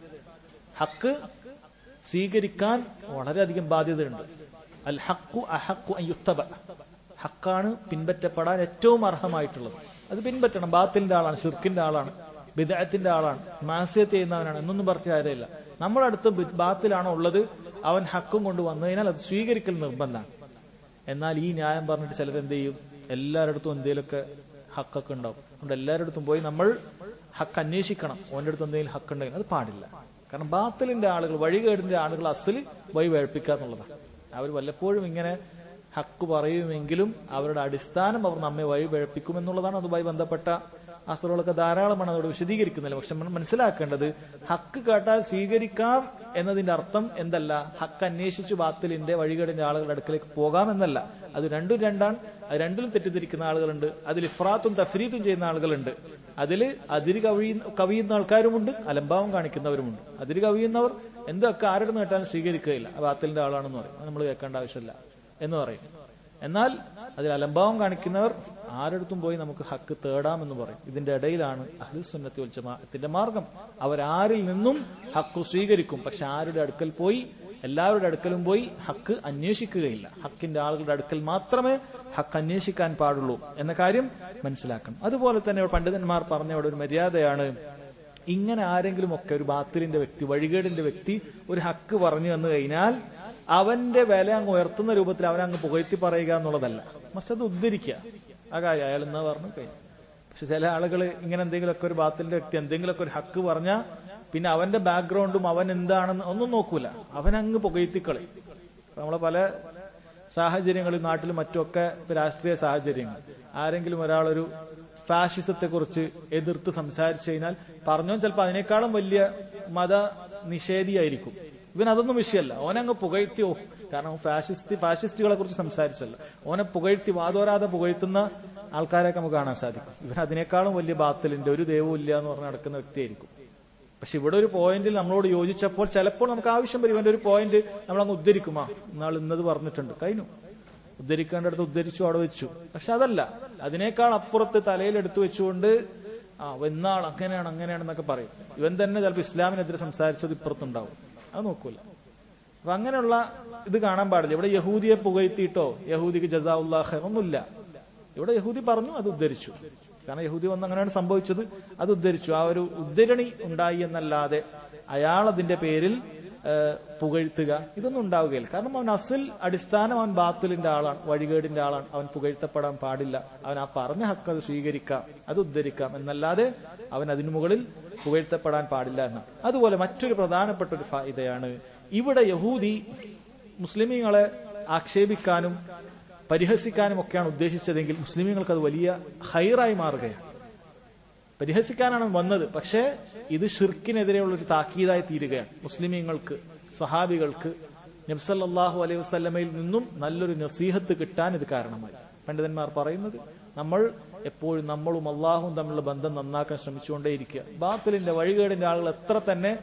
ഹക്ക് സ്വീകരിക്കാൻ വളരെയധികം ബാധ്യതയുണ്ട്. അൽ ഹഖു അഹഖു അൻ യുത്തബ. ഹക്കാണ് പിൻപറ്റപ്പെടാൻ ഏറ്റവും അർഹമായിട്ടുള്ളത്. അത് പിൻപറ്റണം. ബാത്തിലിന്റെ ആളാണ്, ശിർക്കിന്റെ ആളാണ്, ബിദ്അത്തിന്റെ ആളാണ്, മാസിയത്ത് ചെയ്യുന്നവനാണ് എന്നൊന്നും പറഞ്ഞ കാര്യമില്ല. നമ്മുടെ അടുത്ത് ബാത്തിലാണോ ഉള്ളത്, അവൻ ഹക്കും കൊണ്ട് വന്നു കഴിഞ്ഞാൽ അത് സ്വീകരിക്കൽ നിർബന്ധമാണ്. എന്നാൽ ഈ ന്യായം പറഞ്ഞിട്ട് ചിലരെന്ത് ചെയ്യും, എല്ലാവരുടെ അടുത്തും എന്തെങ്കിലുമൊക്കെ ഹക്കൊക്കെ ഉണ്ടാവും, അതുകൊണ്ട് എല്ലാവരുടെ അടുത്തും പോയി നമ്മൾ ഹക്ക് അന്വേഷിക്കണം, ഓന്റെ അടുത്ത് എന്തെങ്കിലും ഹക്ക് ഉണ്ടെങ്കിൽ അത് പാടില്ല. കാരണം ബാത്തിലിന്റെ ആളുകൾ, വഴികേടിന്റെ ആളുകൾ അസല് വഴി വേഴ്പ്പിക്കുക എന്നുള്ളതാണ്. അവർ വല്ലപ്പോഴും ഇങ്ങനെ ഹക്ക് പറയുമെങ്കിലും അവരുടെ അടിസ്ഥാനം അവർ നമ്മെ വഴി വേഴ്പ്പിക്കുമെന്നുള്ളതാണ്. അതുമായി ബന്ധപ്പെട്ട അസ്റുകളൊക്കെ ധാരാളമാണ്, അതോട് വിശദീകരിക്കുന്നില്ല. പക്ഷെ നമ്മൾ മനസ്സിലാക്കേണ്ടത്, ഹക്ക് കേട്ടാൽ സ്വീകരിക്കാം എന്നതിന്റെ അർത്ഥം എന്തല്ല, ഹക്ക് അന്വേഷിച്ചു ബാത്തിലിന്റെ വഴികേടിന്റെ ആളുകളുടെ അടുക്കലേക്ക് പോകാം എന്നല്ല. അത് രണ്ടും രണ്ടാണ്. അത് രണ്ടിലും തെറ്റിദ്ധരിക്കുന്ന ആളുകളുണ്ട്, അതിൽ ഇഫ്രാത്തും തഫ്രീത്തും ചെയ്യുന്ന ആളുകളുണ്ട്, അതിൽ അതിര് കവിയുന്ന കവിയുന്ന ആൾക്കാരുമുണ്ട്, അലംഭാവം കാണിക്കുന്നവരുമുണ്ട്. അതിര് കവിയുന്നവർ എന്തൊക്കെ ആരുടെ കേട്ടാലും സ്വീകരിക്കുകയില്ല, ബാത്തിലിന്റെ ആളാണെന്ന് പറയും, നമ്മൾ കേൾക്കേണ്ട ആവശ്യമില്ല എന്ന് പറയും. എന്നാൽ അതിൽ അലംഭാവം കാണിക്കുന്നവർ ആരടുത്തും പോയി നമുക്ക് ഹക്ക് തേടാമെന്ന് പറയും. ഇതിന്റെ ഇടയിലാണ് അഹ്ലുസ് സുന്നത്തി വൽ ജമാഅത്തിന്റെ മാർഗം. അവരാരിൽ നിന്നും ഹക്ക് സ്വീകരിക്കും, പക്ഷെ ആരുടെ അടുക്കൽ പോയി, എല്ലാവരുടെ അടുക്കലും പോയി ഹക്ക് അന്വേഷിക്കുകയില്ല. ഹക്കിന്റെ ആളുകളുടെ അടുക്കൽ മാത്രമേ ഹക്ക് അന്വേഷിക്കാൻ പാടുള്ളൂ എന്ന കാര്യം മനസ്സിലാക്കണം. അതുപോലെ തന്നെ പണ്ഡിതന്മാർ പറഞ്ഞ ഒരു മര്യാദയാണ്, ഇങ്ങനെ ആരെങ്കിലും ഒക്കെ ഒരു ബാത്തിലിന്റെ വ്യക്തി, വഴികേടിന്റെ വ്യക്തി ഒരു ഹക്ക് പറഞ്ഞു വന്നു കഴിഞ്ഞാൽ അവന്റെ വില അങ്ങ് ഉയർത്തുന്ന രൂപത്തിൽ അവനങ്ങ് പുകഴ്ത്തി പറയുക എന്നുള്ളതല്ല, പക്ഷെ അത് ഉദ്ധരിക്കുക. ആ കാര്യം അയാൾ എന്നാ പറഞ്ഞു കഴിഞ്ഞു. പക്ഷെ ചില ആളുകൾ ഇങ്ങനെ എന്തെങ്കിലുമൊക്കെ ഒരു ബാത്തിലിന്റെ വ്യക്തി എന്തെങ്കിലുമൊക്കെ ഒരു ഹക്ക് പറഞ്ഞാൽ പിന്നെ അവന്റെ ബാക്ക്ഗ്രൗണ്ടും അവൻ എന്താണെന്ന് ഒന്നും നോക്കൂല, അവനങ്ങ് പുകഴ്ത്തിക്കളി. നമ്മളെ പല സാഹചര്യങ്ങളിൽ നാട്ടിലും മറ്റുമൊക്കെ രാഷ്ട്രീയ സാഹചര്യങ്ങൾ, ആരെങ്കിലും ഒരാളൊരു ഫാഷിസത്തെ കുറിച്ച് എതിർത്ത് സംസാരിച്ചു കഴിഞ്ഞാൽ പറഞ്ഞോ ചിലപ്പോൾ അതിനേക്കാളും വലിയ മത നിഷേധിയായിരിക്കും. ഇവൻ അതൊന്നും വിഷയമല്ല, ഓനങ്ങ് പുകഴ്ത്തിയോ, കാരണം ഫാഷിസ്റ്റ് ഫാഷിസ്റ്റുകളെ കുറിച്ച് സംസാരിച്ചല്ല, ഓനെ പുകഴ്ത്തി വാദോരാതെ പുകഴ്ത്തുന്ന ആൾക്കാരെയൊക്കെ നമുക്ക് കാണാൻ സാധിക്കും. ഇവൻ അതിനേക്കാളും വലിയ ബാത്തിലിന്റെ ഒരു ദൈവവും ഇല്ല എന്ന് പറഞ്ഞ് നടക്കുന്ന വ്യക്തിയായിരിക്കും. പക്ഷെ ഇവിടെ ഒരു പോയിന്റിൽ നമ്മളോട് യോജിച്ചപ്പോൾ ചിലപ്പോൾ നമുക്ക് ആവശ്യം വരും ഇവന്റെ ഒരു പോയിന്റ് നമ്മളങ്ങ് ഉദ്ധരിക്കുമാ, എന്നാൽ ഇന്നത് പറഞ്ഞിട്ടുണ്ട്, കഴിഞ്ഞു, ഉദ്ധരിക്കേണ്ടടുത്ത് ഉദ്ധരിച്ചു, അവിടെ വെച്ചു. പക്ഷെ അതല്ല, അതിനേക്കാൾ അപ്പുറത്ത് തലയിൽ എടുത്തു വെച്ചുകൊണ്ട് ആ എന്നാൾ അങ്ങനെയാണ് അങ്ങനെയാണെന്നൊക്കെ പറയും. ഇവൻ തന്നെ ചിലപ്പോൾ ഇസ്ലാമിനെതിരെ സംസാരിച്ചത് ഇപ്പുറത്തുണ്ടാവും, അത് നോക്കൂല. അപ്പൊ അങ്ങനെയുള്ള ഇത് കാണാൻ പാടില്ല. ഇവിടെ യഹൂദിയെ പുകഴ്ത്തിയിട്ടോ യഹൂദിക്ക് ജസാഉല്ലാഹ് ഖൈർ ഒന്നുമില്ല. ഇവിടെ യഹൂദി പറഞ്ഞു, അത് ഉദ്ധരിച്ചു. കാരണം യഹൂദി വന്ന് അങ്ങനെയാണ് സംഭവിച്ചത്, അത് ഉദ്ധരിച്ചു. ആ ഒരു ഉദ്ധരണി ഉണ്ടായി എന്നല്ലാതെ അയാൾ അതിന്റെ പേരിൽ പുകഴ്ത്തുക ഇതൊന്നും ഉണ്ടാവുകയില്ല. കാരണം അവൻ അസിൽ അടിസ്ഥാനം അവൻ ബാത്തിലിന്റെ ആളാണ്, വഴികേടിന്റെ ആളാണ്, അവൻ പുകഴ്ത്തപ്പെടാൻ പാടില്ല. അവൻ ആ പറഞ്ഞ ഹക്ക് അത് സ്വീകരിക്കാം, അത് ഉദ്ധരിക്കാം എന്നല്ലാതെ അവൻ അതിനു മുകളിൽ പുകഴ്ത്തപ്പെടാൻ പാടില്ല എന്നാണ്. അതുപോലെ മറ്റൊരു പ്രധാനപ്പെട്ട ഒരു ഫായിദയാണ്, ഇവിടെ യഹൂദി മുസ്ലിമീങ്ങളെ ആക്ഷേപിക്കാനും പരിഹസിക്കാനും ഒക്കെയാണ് ഉദ്ദേശിച്ചതെങ്കിൽ മുസ്ലിമീങ്ങൾക്ക് അത് വലിയ ഹൈറായി മാറുകയാണ്. പരിഹസിക്കാനാണ് വന്നത്, പക്ഷേ ഇത് ഷിർക്കിനെതിരെയുള്ള ഒരു താക്കീതായി തീരുകയാണ്. മുസ്ലിമീങ്ങൾക്ക്, സഹാബികൾക്ക് നബി സല്ലല്ലാഹു അലൈഹി വസല്ലമയിൽ നിന്നും നല്ലൊരു നസീഹത്ത് കിട്ടാൻ ഇത് കാരണമായി. പണ്ഡിതന്മാർ പറയുന്നത്, നമ്മൾ എപ്പോഴും നമ്മളും അള്ളാഹും തമ്മിലുള്ള ബന്ധം നന്നാക്കാൻ ശ്രമിച്ചുകൊണ്ടേയിരിക്കുക. ബാത്തിലിന്റെ വഴികേടിന്റെ ആളുകൾ എത്ര തന്നെ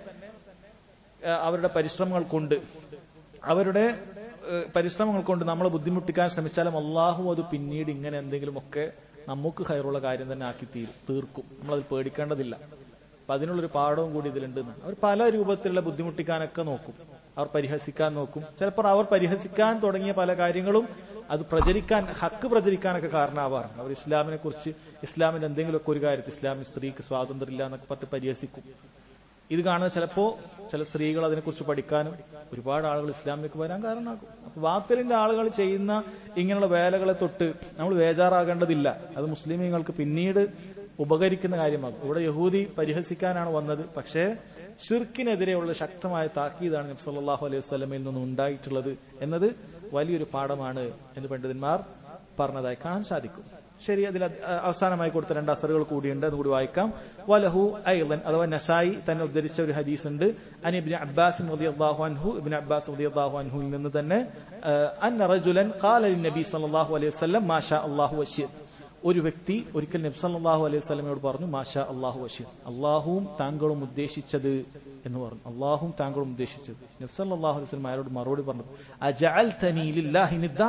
അവരുടെ പരിശ്രമങ്ങൾ കൊണ്ട് അവരുടെ പരിശ്രമങ്ങൾ കൊണ്ട് നമ്മളെ ബുദ്ധിമുട്ടിക്കാൻ ശ്രമിച്ചാലും അള്ളാഹു അത് പിന്നീട് ഇങ്ങനെ എന്തെങ്കിലുമൊക്കെ നമുക്ക് ഹൈറുള്ള കാര്യം തന്നെ ആക്കി തീ തീർക്കും നമ്മളത് പേടിക്കേണ്ടതില്ല. അപ്പൊ അതിനുള്ളൊരു പാഠവും കൂടി ഇതിലുണ്ട്. അവർ പല രൂപത്തിലുള്ള ബുദ്ധിമുട്ടിക്കാനൊക്കെ നോക്കും, അവർ പരിഹസിക്കാൻ നോക്കും. ചിലപ്പോൾ അവർ പരിഹസിക്കാൻ തുടങ്ങിയ പല കാര്യങ്ങളും അത് പ്രചരിക്കാൻ, ഹക്ക് പ്രചരിക്കാനൊക്കെ കാരണമാവാറുണ്ട്. അവർ ഇസ്ലാമിനെ കുറിച്ച്, ഇസ്ലാമിന്റെ എന്തെങ്കിലുമൊക്കെ ഒരു കാര്യത്തിൽ ഇസ്ലാമിൽ സ്ത്രീക്ക് സ്വാതന്ത്ര്യം ഇല്ല എന്നൊക്കെ പറഞ്ഞ് പരിഹസിക്കും. ഇത് കാണുന്ന ചിലപ്പോ ചില സ്ത്രീകൾ അതിനെക്കുറിച്ച് പഠിക്കാനും ഒരുപാട് ആളുകൾ ഇസ്ലാമിലേക്ക് വരാൻ കാരണമാകും. അപ്പൊ ബാത്തിലിന്റെ ആളുകൾ ചെയ്യുന്ന ഇങ്ങനെയുള്ള വേലകളെ തൊട്ട് നമ്മൾ ബേജാറാകേണ്ടതില്ല. അത് മുസ്ലിമീങ്ങൾക്ക് പിന്നീട് ഉപകരിക്കുന്ന കാര്യമാകും. ഇവിടെ യഹൂദി പരിഹസിക്കാനാണ് വന്നത്, പക്ഷേ ഷിർക്കിനെതിരെയുള്ള ശക്തമായ താക്കീതാണ് നബി സല്ലല്ലാഹു അലൈഹി വസല്ലമയിൽ നിന്നും ഉണ്ടായിട്ടുള്ളത് എന്നത് വലിയൊരു പാഠമാണ് എന്ന് പണ്ഡിതന്മാർ പറഞ്ഞതായി കാണാൻ സാധിക്കും. ശരി, അതിൽ അവസാനമായി കൊടുത്ത രണ്ട് അസറുകൾ കൂടിയുണ്ട്, അതുകൂടി വായിക്കാം. വലഹു ഐളൻ അഥവാ നസായി തന്നെ ഉദ്ധരിച്ച ഒരു ഹദീസ് ഉണ്ട്. അൻ ഇബ്നു അബ്ബാസ് റളിയല്ലാഹു അൻഹു ഇബ്നു അബ്ബാസ് റളിയല്ലാഹു അൻഹുവിൽ നിന്ന് തന്നെ അന്ന റജുലൻ ഖാല ലിന്നബി സല്ലല്ലാഹു അലൈഹി വസല്ലം മാ ഷാ അല്ലാഹു വശിഅ. ഒരു വ്യക്തി ഒരിക്കൽ നബി സല്ലല്ലാഹു അലൈഹി വസല്ലമയോട് പറഞ്ഞു മാ ഷാ അല്ലാഹു വശിഅ, അല്ലാഹുവും താങ്കളും ഉദ്ദേശിച്ചത് എന്ന് പറഞ്ഞു. അല്ലാഹുവും താങ്കളും ഉദ്ദേശിച്ചത്. നബി സല്ലല്ലാഹു അലൈഹി വസല്ലം അയാളോട് മറുപടി പറഞ്ഞു അജഅൽതനി ലില്ലാഹി നിദ്ദ,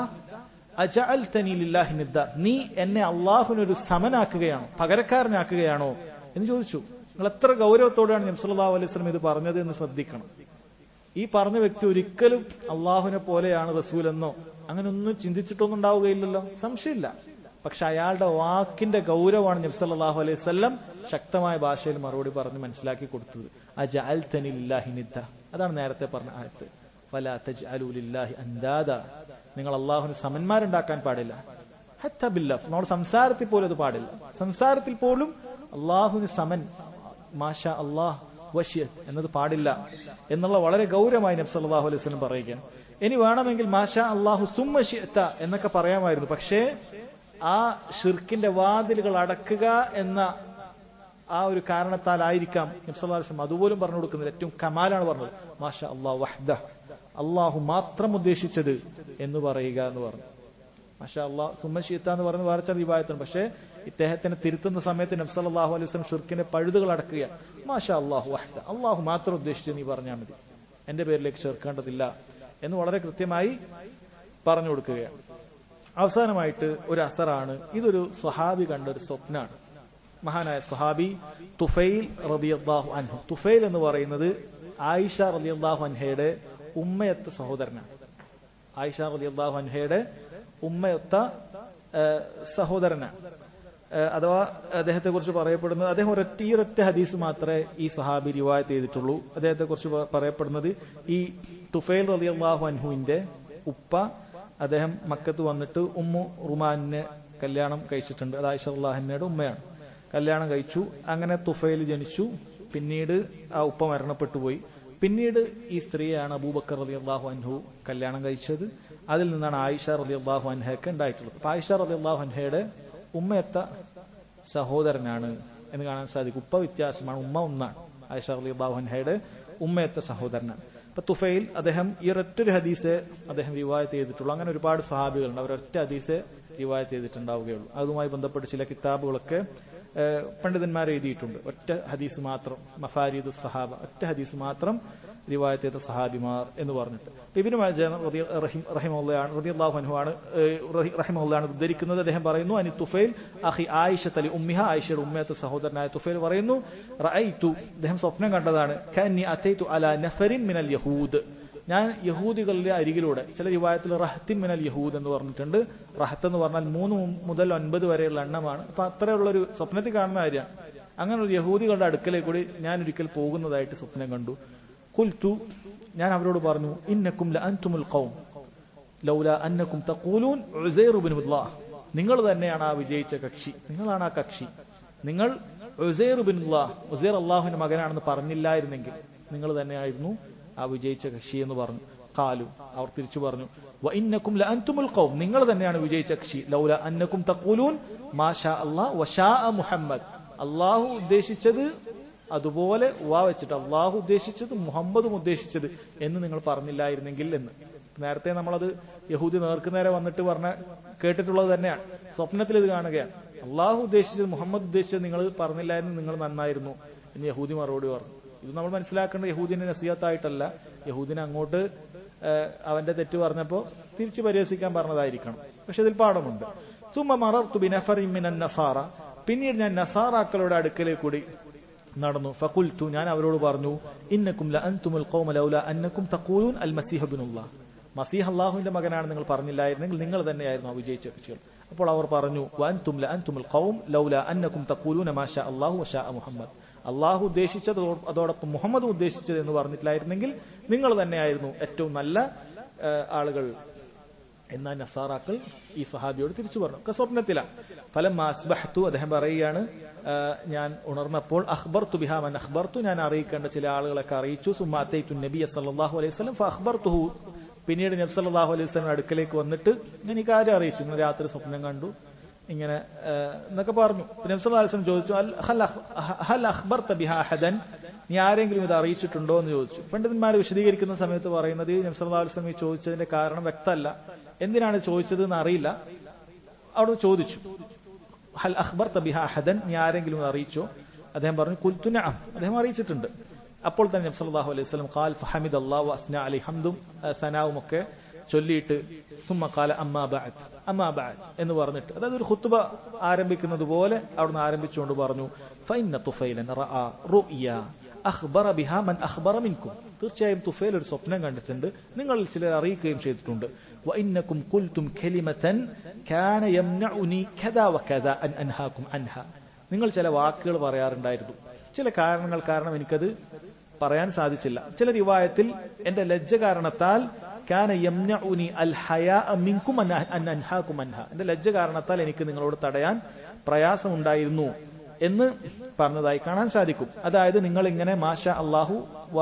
അജഅൽതനി ലില്ലാഹി നിദ്ദ, നീ എന്നെ അല്ലാഹുവിനൊരു സമനാക്കുകയാണോ, പകരക്കാരനാക്കുകയാണോ എന്ന് ചോദിച്ചു. നിങ്ങൾ എത്ര ഗൗരവത്തോടെയാണ് നബി സല്ലല്ലാഹു അലൈഹി വസല്ലം ഇത് പറഞ്ഞത് എന്ന് ശ്രദ്ധിക്കണം. ഈ പറഞ്ഞ വ്യക്തി ഒരിക്കലും അള്ളാഹുവിനെ പോലെയാണ് റസൂൽ എന്നോ അങ്ങനെ ഒന്നും ചിന്തിച്ചിട്ടൊന്നും ഉണ്ടാവുകയില്ലല്ലോ, സംശയമില്ല. പക്ഷെ അയാളുടെ വാക്കിന്റെ ഗൗരവമാണ് നബി സല്ലല്ലാഹു അലൈഹി വസല്ലം ശക്തമായ ഭാഷയിൽ മറുപടി പറഞ്ഞ് മനസ്സിലാക്കി കൊടുത്തത്. അജഅൽതനി ലില്ലാഹി നിദ്ദ, അതാണ് നേരത്തെ പറഞ്ഞ ആയത്ത്. വലാ തജ്അലൂ ലില്ലാഹി അൻദാദ, നിങ്ങൾ അള്ളാഹുവിന് സമന്മാരുണ്ടാക്കാൻ പാടില്ല. ഹത്ത ബില്ലഫ്, നമ്മുടെ സംസാരത്തിൽ പോലും അത് പാടില്ല. സംസാരത്തിൽ പോലും അള്ളാഹുവിന് സമൻ മാഷാ അല്ലാഹ് വശിഅത്ത് എന്നത് പാടില്ല എന്നുള്ള വളരെ ഗൗരവമായി നബി സല്ലല്ലാഹു അലൈഹി വസല്ലം പറയുകയാണ്. ഇനി വേണമെങ്കിൽ മാഷാ അല്ലാഹു സുമ്മ ശിഅത എന്നൊക്കെ പറയാമായിരുന്നു. പക്ഷേ ആ ഷിർക്കിന്റെ വാതിലുകൾ അടക്കുക എന്ന ആ ഒരു കാരണത്താലായിരിക്കാം നബി സല്ലല്ലാഹു അലൈഹി വസല്ലം അതുപോലും പറഞ്ഞു കൊടുക്കുന്നത്. ഏറ്റവും കമാലാണ് പറഞ്ഞത് മാഷാ അല്ലാഹു വഹ്ദ, അള്ളാഹു മാത്രം ഉദ്ദേശിച്ചത് എന്ന് പറയുക എന്ന് പറഞ്ഞു. മാഷാ അല്ലാഹ് സുമ്മ ശിഅത എന്ന് പറഞ്ഞ് വേറെ റിവായത്താണ്. പക്ഷേ ഇദ്ദേഹത്തിനെ തിരുത്തുന്ന സമയത്ത് നബി സല്ലല്ലാഹു അലൈഹി വസല്ലം ഷിർക്കിന്റെ പഴുതുകൾ അടക്കുകയാണ്. മാഷാ അല്ലാഹു വഹ്ദ, അള്ളാഹു മാത്രം ഉദ്ദേശിച്ച് നീ പറഞ്ഞാൽ മതി, എന്റെ പേരിലേക്ക് ചേർക്കേണ്ടതില്ല എന്ന് വളരെ കൃത്യമായി പറഞ്ഞു കൊടുക്കുകയാണ്. അവസാനമായിട്ട് ഒരു അസറാണ്. ഇതൊരു സ്വഹാബി കണ്ട ഒരു സ്വപ്നാണ്. മഹാനായ സ്വഹാബി തുഫൈൽ റളിയല്ലാഹു അൻഹു. തുഫൈൽ എന്ന് പറയുന്നത് ആയിഷ റളിയല്ലാഹു അൻഹയുടെ ഉമ്മയത്ത സഹോദരനാണ്. ആയിഷ റളിയല്ലാഹു അൻഹയുടെ ഉമ്മയത്ത സഹോദരനാണ്. അഥവാ അദ്ദേഹത്തെ കുറിച്ച് പറയപ്പെടുന്നത്, അദ്ദേഹം ഒരൊറ്റ ഈ ഒരൊറ്റ ഹദീസ് മാത്രമേ ഈ സഹാബി റിവായത്ത് ചെയ്തിട്ടുള്ളൂ. അദ്ദേഹത്തെ കുറിച്ച് പറയപ്പെടുന്നത് ഈ തുഫൈൽ റളിയല്ലാഹു അൻഹുവിന്റെ ഉപ്പ അദ്ദേഹം മക്കത്ത് വന്നിട്ട് ഉമ്മു റുമാനിനെ കല്യാണം കഴിച്ചിട്ടുണ്ട്. അത് ആയിഷ റളിയല്ലാഹു അൻഹയുടെ ഉമ്മയാണ്. കല്യാണം കഴിച്ചു. അങ്ങനെ തുഫൈൽ ജനിച്ചു. പിന്നീട് ആ ഉപ്പ മരണപ്പെട്ടു പോയി. പിന്നീട് ഈ സ്ത്രീയാണ് അബൂബക്കർ റളിയല്ലാഹു അൻഹു കല്യാണം കഴിച്ചത്. അതിൽ നിന്നാണ് ആയിഷ റളിയല്ലാഹു അൻഹയ്ക്ക് ഉണ്ടായിട്ടുള്ളത്. അപ്പൊ ആയിഷ റളിയല്ലാഹു അൻഹയുടെ ഉമ്മയത്ത സഹോദരനാണ് എന്ന് കാണാൻ സാധിക്കും. ഉപ്പ വ്യത്യാസമാണ്, ഉമ്മ ഒന്നാണ്. ആയിഷ റളിയല്ലാഹു അൻഹയുടെ ഉമ്മയത്ത സഹോദരനാണ്. അപ്പൊ തുഫൈൽ അദ്ദേഹം ഈ ഒരൊറ്റൊരു ഹദീസ് അദ്ദേഹം റിവായത്ത് ചെയ്തിട്ടുള്ളൂ. അങ്ങനെ ഒരുപാട് സഹാബികളുണ്ട്, അവരൊറ്റ ഹദീസ് റിവായത്ത് ചെയ്തിട്ടുണ്ടാവുകയുള്ളൂ. അതുമായി ബന്ധപ്പെട്ട് ചില കിതാബുകളൊക്കെ പണ്ഡിതന്മാർ എഴുതിയിട്ടുണ്ട്. ഒറ്റ ഹദീസ് മാത്രം, മഫാരിദു സഹാബ, ഒറ്റ ഹദീസ് മാത്രം റിവായത്ത് ചെയ്ത സഹാബിമാർ എന്ന് പറഞ്ഞിട്ട്. ഇബ്നു മാജ റഹിമഹുള്ളാഹു റളിയല്ലാഹു അൻഹു ആണ് റഹിമഹുള്ളാഹു ഉദ്ധരിക്കുന്നത്. അദ്ദേഹം പറയുന്നു അനി തുഫൈൽ അഖി ആയിഷ തലി ഉമ്മിഹ, ആയിഷയുടെ ഉമ്മയത്തെ സഹോദരനായ തുഫൈൽ പറയുന്നു റഅയ്തു, അദ്ദേഹം സ്വപ്നം കണ്ടതാണ്, കഅന്നി അതൈതു അലാ നഫരിൻ മിനൽ യഹൂദ്, ഞാൻ യഹൂദികളുടെ അരികിലൂടെ, ചില റിവായത്തിൽ റഹത്തിൻ മിനൽ യഹൂദ് എന്ന് പറഞ്ഞിട്ടുണ്ട്. റഹത്ത് എന്ന് പറഞ്ഞാൽ മൂന്ന് മുതൽ ഒൻപത് വരെയുള്ള എണ്ണമാണ്. അപ്പൊ അത്രയുള്ളൊരു സ്വപ്നത്തിൽ കാണുന്ന കാര്യമാണ്. അങ്ങനെയുള്ള യഹൂദികളുടെ അടുക്കലേക്ക് കൂടി ഞാൻ ഒരിക്കൽ പോകുന്നതായിട്ട് സ്വപ്നം കണ്ടു. ഖുൽതു, ഞാൻ അവരോട് പറഞ്ഞു, ഇന്നക്കും ലഅൻതുമുൽ ഖൗം ലൗലാ അന്നക്കും തഖൂലൂൻ ഉസൈർ ഇബ്നുല്ലാഹ്, നിങ്ങൾ തന്നെയാണ് ആ വിജയിച്ച കക്ഷി, നിങ്ങളാണ് ആ കക്ഷി. നിങ്ങൾ ഉസൈർ ഇബ്നുല്ലാഹ്, ഉസൈർ അല്ലാഹുവിന്റെ മകനാണെന്ന് പറഞ്ഞില്ലായിരുന്നെങ്കിൽ നിങ്ങൾ തന്നെയായിരുന്നു ആ വിജയിച്ച കക്ഷി എന്ന് പറഞ്ഞു. ഖാലു, അവർ തിരിച്ചു പറഞ്ഞു, വ ഇന്നക്കും ലഅൻതുമുൽ ഖൗം, നിങ്ങൾ തന്നെയാണ് വിജയിച്ച കക്ഷി, ലൗലാ അന്നക്കും തഖൂലൂൻ മാ ഷാ അല്ലാഹ് വ ഷാ മുഹമ്മദ്, അല്ലാഹു ഉദ്ദേശിച്ചത് അതുപോലെ വാ വെച്ചിട്ട് അള്ളാഹു ഉദ്ദേശിച്ചത് മുഹമ്മദും ഉദ്ദേശിച്ചത് എന്ന് നിങ്ങൾ പറഞ്ഞില്ലായിരുന്നെങ്കിൽ എന്ന്. നേരത്തെ നമ്മളത് യഹൂദി നേർക്കുനേരെ വന്നിട്ട് പറഞ്ഞ കേട്ടിട്ടുള്ളത് തന്നെയാണ്. സ്വപ്നത്തിൽ ഇത് കാണുകയാണ്. അള്ളാഹു ഉദ്ദേശിച്ചത് മുഹമ്മദ് ഉദ്ദേശിച്ചത് നിങ്ങൾ പറഞ്ഞില്ലായിരുന്നു, നിങ്ങൾ നന്നായിരുന്നു എന്ന് യഹൂദി മറുപടി പറഞ്ഞു. ഇത് നമ്മൾ മനസ്സിലാക്കേണ്ടത് യഹൂദിന്റെ നസീഹത്തായിട്ടല്ല, യഹൂദിനെ അങ്ങോട്ട് അവന്റെ തെറ്റ് പറഞ്ഞപ്പോ തിരിച്ചു പരിഹസിക്കാൻ പറഞ്ഞതായിരിക്കണം. പക്ഷെ ഇതിൽ പാഠമുണ്ട്. സുമ്മ മറർതു ബിനഫറിൻ മിനൻ നസാറ, പിന്നീട് ഞാൻ നസാറാക്കളുടെ അടുക്കലേക്ക് കൂടി നടന്നു. ഫഖുൽതു, ഞാൻ അവരോട് പറഞ്ഞു, ഇന്നക്കും ലഅൻതുമുൽ ഖൗമ ലൗലാ അന്നക്കും തഖൂലൂൻ അൽ മസീഹ് ഇബ്നുല്ലാഹ്, മസീഹ് അല്ലാഹുവിന്റെ മകനാണ് നിങ്ങൾ പറഞ്ഞില്ലായിരുന്നെങ്കിൽ നിങ്ങൾ തന്നെയായിരുന്നു ആ വിജയിച്ച കക്ഷികൾ. അപ്പോൾ അവർ പറഞ്ഞു, വഅൻതും ലഅൻതുമുൽ ഖൗം ലൗലാ അന്നക്കും തഖൂലൂന മാ ഷാ അല്ലാഹു വ ഷാ മുഹമ്മദ്, അള്ളാഹു ഉദ്ദേശിച്ചത് അതോടൊപ്പം മുഹമ്മദ് ഉദ്ദേശിച്ചത് എന്ന് പറഞ്ഞിട്ടില്ലായിരുന്നെങ്കിൽ നിങ്ങൾ തന്നെയായിരുന്നു ഏറ്റവും നല്ല ആളുകൾ എന്നാ നസാറാക്കൾ ഈ സഹാബിയോട് തിരിച്ചു പറഞ്ഞു. സ്വപ്നത്തിലാണ്. ഫലമ്മ അസ്ബഹ്തു, അദ്ദേഹം പറയുകയാണ്, ഞാൻ ഉണർന്നപ്പോൾ അഖ്ബർതു ബിഹാ മൻ അഖ്ബർതു, ഞാൻ അറിയിക്കേണ്ട ചില ആളുകളൊക്കെ അറിയിച്ചു. സുമ്മ അതൈതു നബിയ സല്ലല്ലാഹു അലൈഹി വസല്ലം ഫഅഖ്ബർതുഹു, പിന്നീട് നബി സല്ലല്ലാഹു അലൈഹി വസല്ലം അടുക്കലേക്ക് വന്നിട്ട് ഞാൻ ഈ കാര്യം അറിയിച്ചു, ഇങ്ങനെ രാത്രി സ്വപ്നം കണ്ടു ഇങ്ങനെ എന്നൊക്കെ പറഞ്ഞു. നബി സല്ലല്ലാഹു അലൈഹി വസല്ലം ചോദിച്ചു, ഹൽ അഖ്ബർത ബിഹാ അഹദൻ, നീ ആരെങ്കിലും ഇത് അറിയിച്ചിട്ടുണ്ടോ എന്ന് ചോദിച്ചു. പണ്ഡിതന്മാർ വിശദീകരിക്കുന്ന സമയത്ത് പറയുന്നത് നബി സല്ലല്ലാഹു അലൈഹി വസല്ലം ചോദിച്ചതിന്റെ കാരണം വ്യക്തമല്ല, എന്തിനാണ് ചോദിച്ചത് എന്ന് അറിയില്ല. അവിടെ ചോദിച്ചു, ഹൽ അഖ്ബർത ബിഹാ അഹദൻ, നീ ആരെങ്കിലും അറിയിച്ചോ? അദ്ദേഹം പറഞ്ഞു, ഖുൽതു നഅം, അദ്ദേഹം അറിയിച്ചിട്ടുണ്ട്. അപ്പോൾ തന്നെ നബി സല്ലല്ലാഹു അലൈഹി വസല്ലം ഖാൽ ഫഹമിദല്ലാഹു വഅസ്ന അലൈഹി ഹംദും സനാവും ഒക്കെ ചൊല്ലിയിട്ട് സുമ്മ ഖാല അമ്മാ ബഅദ് അമ്മാ ബഅദ് എന്ന് പറഞ്ഞിട്ട്, അതായത് ഒരു ഖുത്ബ ആരംഭിക്കുന്നത് പോലെ അവിടുന്ന് ആരംഭിച്ചുകൊണ്ട് പറഞ്ഞു, ഫഇന്ന തുഫൈലൻ റഅ റുഅയ അഖ്ബറ ബിഹാ മൻ അഖ്ബറ മിൻകും, തീർച്ചയായും തുഫൈൽ ഒരു സ്വപ്നം കണ്ടിട്ടുണ്ട്, നിങ്ങളിൽ ചിലർ അറിയിക്കുകയും ചെയ്തിട്ടുണ്ട്. വഇന്നകും ഖുൽതും കലിമതൻ കാന യംനഉനി കദാ വകദാ അൻ അൻഹാകും അൻഹാ, നിങ്ങൾ ചില വാക്കുകൾ പറയാറുണ്ടായിരുന്നു, ചില കാരണങ്ങൾ കാരണം എനിക്കത് പറയാൻ സാധിച്ചില്ല. ചില റിവായത്തിൽ എന്റെ ലജ്ജ കാരണത്താൽ കാന യംനഉനി അൽ ഹയാ മിൻകും അൻ അൻഹാകും അൻഹാ, എന്റെ ലജ്ജ കാരണത്താൽ എനിക്ക് നിങ്ങളോട് തടയാൻ പ്രയാസമുണ്ടായിരുന്നു എന്ന് പറഞ്ഞതായി കാണാൻ സാധിക്കും. അതായത് നിങ്ങൾ ഇങ്ങനെ മാഷാ അല്ലാഹു വ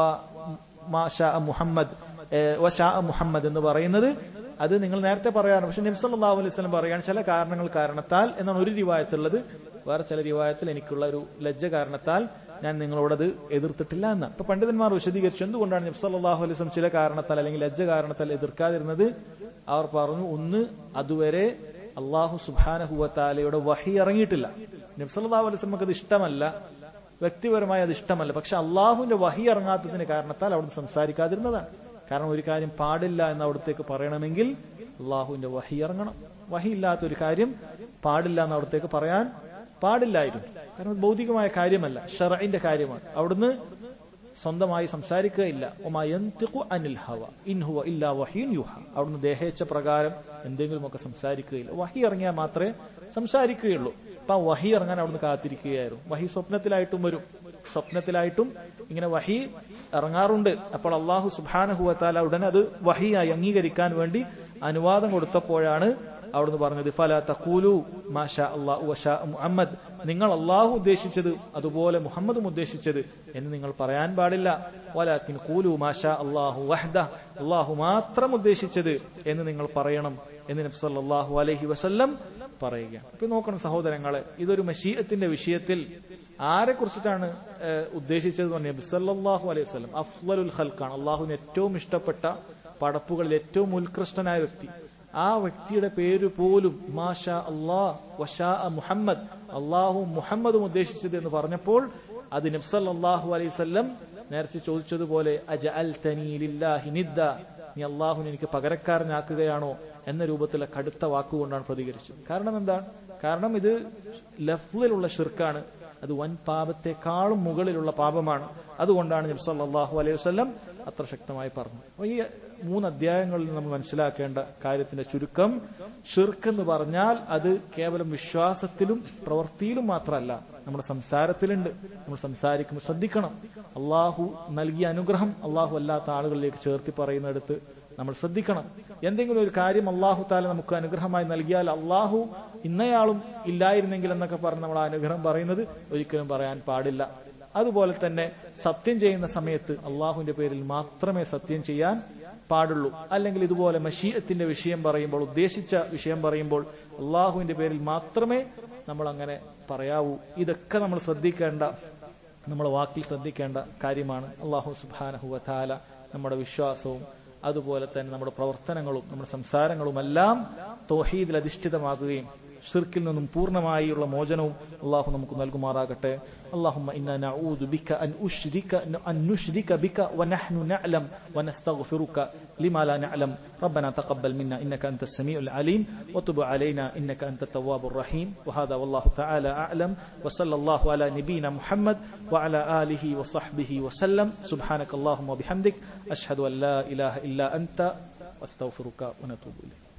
മാഷാ മുഹമ്മദ് വശാ മുഹമ്മദ് എന്ന് പറയുന്നത് അത് നിങ്ങൾ നേരത്തെ പറയാറുണ്ട്. പക്ഷെ നബി സല്ലല്ലാഹു അലൈഹി വസല്ലം പറയാൻ ചില കാരണങ്ങൾ കാരണത്താൽ എന്നാണ് ഒരു റിവായത്തുള്ളത്. വേറെ ചില റിവായത്തിൽ എനിക്കുള്ള ഒരു ലജ്ജ കാരണത്താൽ ഞാൻ നിങ്ങളോടത് എതിർത്തിട്ടില്ല എന്ന്. അപ്പൊ പണ്ഡിതന്മാർ വിശദീകരിച്ചു എന്തുകൊണ്ടാണ് നബി സല്ലല്ലാഹു അലൈഹി വസല്ലം ചില കാരണത്താൽ അല്ലെങ്കിൽ ലജ്ജ കാരണത്താൽ എതിർക്കാതിരുന്നത്. അവർ പറഞ്ഞു, ഒന്ന്, അതുവരെ അള്ളാഹു സുബ്ഹാനഹു വ തആലയുടെ വഹി ഇറങ്ങിയിട്ടില്ല. നബി സല്ലല്ലാഹു അലൈഹി വസല്ലം അത് ഇഷ്ടമല്ല, വ്യക്തിപരമായി അത് ഇഷ്ടമല്ല. പക്ഷെ അള്ളാഹുവിന്റെ വഹി ഇറങ്ങാത്തതിന് കാരണത്താൽ അവിടുന്ന് സംസാരിക്കാതിരുന്നതാണ്. കാരണം ഒരു കാര്യം പാടില്ല എന്ന് അവിടത്തേക്ക് പറയണമെങ്കിൽ അള്ളാഹുവിന്റെ വഹി ഇറങ്ങണം. വഹി ഇല്ലാത്ത ഒരു കാര്യം പാടില്ല എന്ന് അവിടത്തേക്ക് പറയാൻ പാടില്ലായിരുന്നു. കാരണം ഭൗതികമായ കാര്യമല്ല, ശർഇന്റെ കാര്യമാണ്. അവിടുന്ന് സ്വന്തമായി സംസാരിക്കുകയില്ല. ഒമാ യൻതിഖു അനിൽ ഹവ ഇൻ ഹുവ ഇല്ലാ വഹ്യുൻ യുഹ, അവിടുന്ന് ദേഹേച്ഛ പ്രകാരം എന്തെങ്കിലുമൊക്കെ സംസാരിക്കുകയില്ല. വഹി ഇറങ്ങിയാൽ മാത്രമേ സംസാരിക്കുകയുള്ളൂ. അപ്പൊ ആ വഹി ഇറങ്ങാൻ അവിടുന്ന് കാത്തിരിക്കുകയായിരുന്നു. വഹി സ്വപ്നത്തിലായിട്ടും വരും, സ്വപ്നത്തിലായിട്ടും ഇങ്ങനെ വഹി ഇറങ്ങാറുണ്ട്. അപ്പോൾ അള്ളാഹു സുബ്ഹാനഹു വ തആല ഉടനെ അത് വഹിയായി അംഗീകരിക്കാൻ വേണ്ടി അനുവാദം കൊടുത്തപ്പോഴാണ് അവിടുന്ന് പറഞ്ഞത്, ഫലാ തഖൂലു മാഷാ അല്ലാഹു വശാ മുഹമ്മദ്, നിങ്ങൾ അള്ളാഹു ഉദ്ദേശിച്ചത് അതുപോലെ മുഹമ്മദും ഉദ്ദേശിച്ചത് എന്ന് നിങ്ങൾ പറയാൻ പാടില്ല. വലാകിൻ ഖൂലു മാഷാ അല്ലാഹു വഹ്ദ, അള്ളാഹു മാത്രം ഉദ്ദേശിച്ചത് എന്ന് നിങ്ങൾ പറയണം എന്ന് നബി സല്ലല്ലാഹു അലൈഹി വസല്ലം പറയുകയാണ്. ഇപ്പൊ നോക്കണം സഹോദരങ്ങളെ, ഇതൊരു മശീഅത്തിന്റെ വിഷയത്തിൽ ആരെ കുറിച്ചിട്ടാണ് ഉദ്ദേശിച്ചത്? നബി സല്ലല്ലാഹു അലൈഹി വസല്ലം അഫ്ളലുൽ ഖൽഖാണ്, അള്ളാഹുവിന് ഏറ്റവും ഇഷ്ടപ്പെട്ട പടപ്പുകളിൽ ഏറ്റവും ഉത്കൃഷ്ടനായ വ്യക്തി. ആ വ്യക്തിയുടെ പേര് പോലും മാഷാ അല്ലാഹ് വശാ മുഹമ്മദ്, അള്ളാഹു മുഹമ്മദും ഉദ്ദേശിച്ചത് എന്ന് പറഞ്ഞപ്പോൾ അത് നബി സല്ലല്ലാഹു അലൈഹി വസല്ലം നേരത്തെ ചോദിച്ചതുപോലെ അജഅൽതനീ ലില്ലാഹി നിദ്ദ, നീ അള്ളാഹുവിനെ എനിക്ക് പകരക്കാരനാക്കുകയാണോ എന്ന രൂപത്തിലെ കടുത്ത വാക്കുകൊണ്ടാണ് പ്രതികരിച്ചത്. കാരണം എന്താണ്? കാരണം ഇത് ലഫ്ളിലുള്ള ശിർക്കാണ്, അത് വൻ പാപത്തെക്കാളും മുകളിലുള്ള പാപമാണ്. അതുകൊണ്ടാണ് നബി സല്ലല്ലാഹു അലൈഹി വസല്ലം അത്ര ശക്തമായി പറഞ്ഞു. ഈ മൂന്ന് അധ്യായങ്ങളിൽ നമ്മൾ മനസ്സിലാക്കേണ്ട കാര്യത്തിന്റെ ചുരുക്കം, ഷിർക്ക് എന്ന് പറഞ്ഞാൽ അത് കേവലം വിശ്വാസത്തിലും പ്രവൃത്തിയിലും മാത്രമല്ല, നമ്മുടെ സംസാരത്തിലുണ്ട്. നമ്മൾ സംസാരിക്കുമ്പോൾ ശ്രദ്ധിക്കണം. അള്ളാഹു നൽകിയ അനുഗ്രഹം അള്ളാഹു അല്ലാത്ത ആളുകളിലേക്ക് ചേർത്തി പറയുന്നിടത്ത് നമ്മൾ ശ്രദ്ധിക്കണം. എന്തെങ്കിലും ഒരു കാര്യം അള്ളാഹു താല നമുക്ക് അനുഗ്രഹമായി നൽകിയാൽ അള്ളാഹു ഇന്നയാളും ഇല്ലായിരുന്നെങ്കിൽ എന്നൊക്കെ പറഞ്ഞ് നമ്മൾ ആ അനുഗ്രഹം പറയുന്നത് ഒരിക്കലും പറയാൻ പാടില്ല. അതുപോലെ തന്നെ സത്യം ചെയ്യുന്ന സമയത്ത് അള്ളാഹുവിന്റെ പേരിൽ മാത്രമേ സത്യം ചെയ്യാൻ പാടുള്ളൂ. അല്ലെങ്കിൽ ഇതുപോലെ മശീഅത്തിന്റെ വിഷയം പറയുമ്പോൾ, ഉദ്ദേശിച്ച വിഷയം പറയുമ്പോൾ അള്ളാഹുവിന്റെ പേരിൽ മാത്രമേ നമ്മൾ അങ്ങനെ പറയാവൂ. ഇതൊക്കെ നമ്മൾ ശ്രദ്ധിക്കേണ്ട, നമ്മുടെ വാക്കിൽ ശ്രദ്ധിക്കേണ്ട കാര്യമാണ്. അള്ളാഹു സുബ്ഹാനഹു വ തആല നമ്മുടെ വിശ്വാസവും അതുപോലെ തന്നെ നമ്മുടെ പ്രവർത്തനങ്ങളും നമ്മുടെ സംസാരങ്ങളുമെല്ലാം തൗഹീദിൽ അധിഷ്ഠിതമാകുകയും ഷിർക്കിൽ നിന്നും പൂർണ്ണമായുള്ള മോചനവും അള്ളാഹു നമുക്ക് നൽകുമാറാകട്ടെ. اللهم إنا نعوذ بك أن أشرك أن نشرك بك ونحن نعلم ونستغفرك لما لا نعلم. ربنا تقبل منا إنك أنت السميع العليم وتب علينا إنك أنت التواب الرحيم. وهذا والله تعالى أعلم وصلى الله على نبينا محمد وعلى آله وصحبه وسلم. سبحانك اللهم وبحمدك أشهد أن لا إله إلا أنت أستغفرك ونتوب إليك.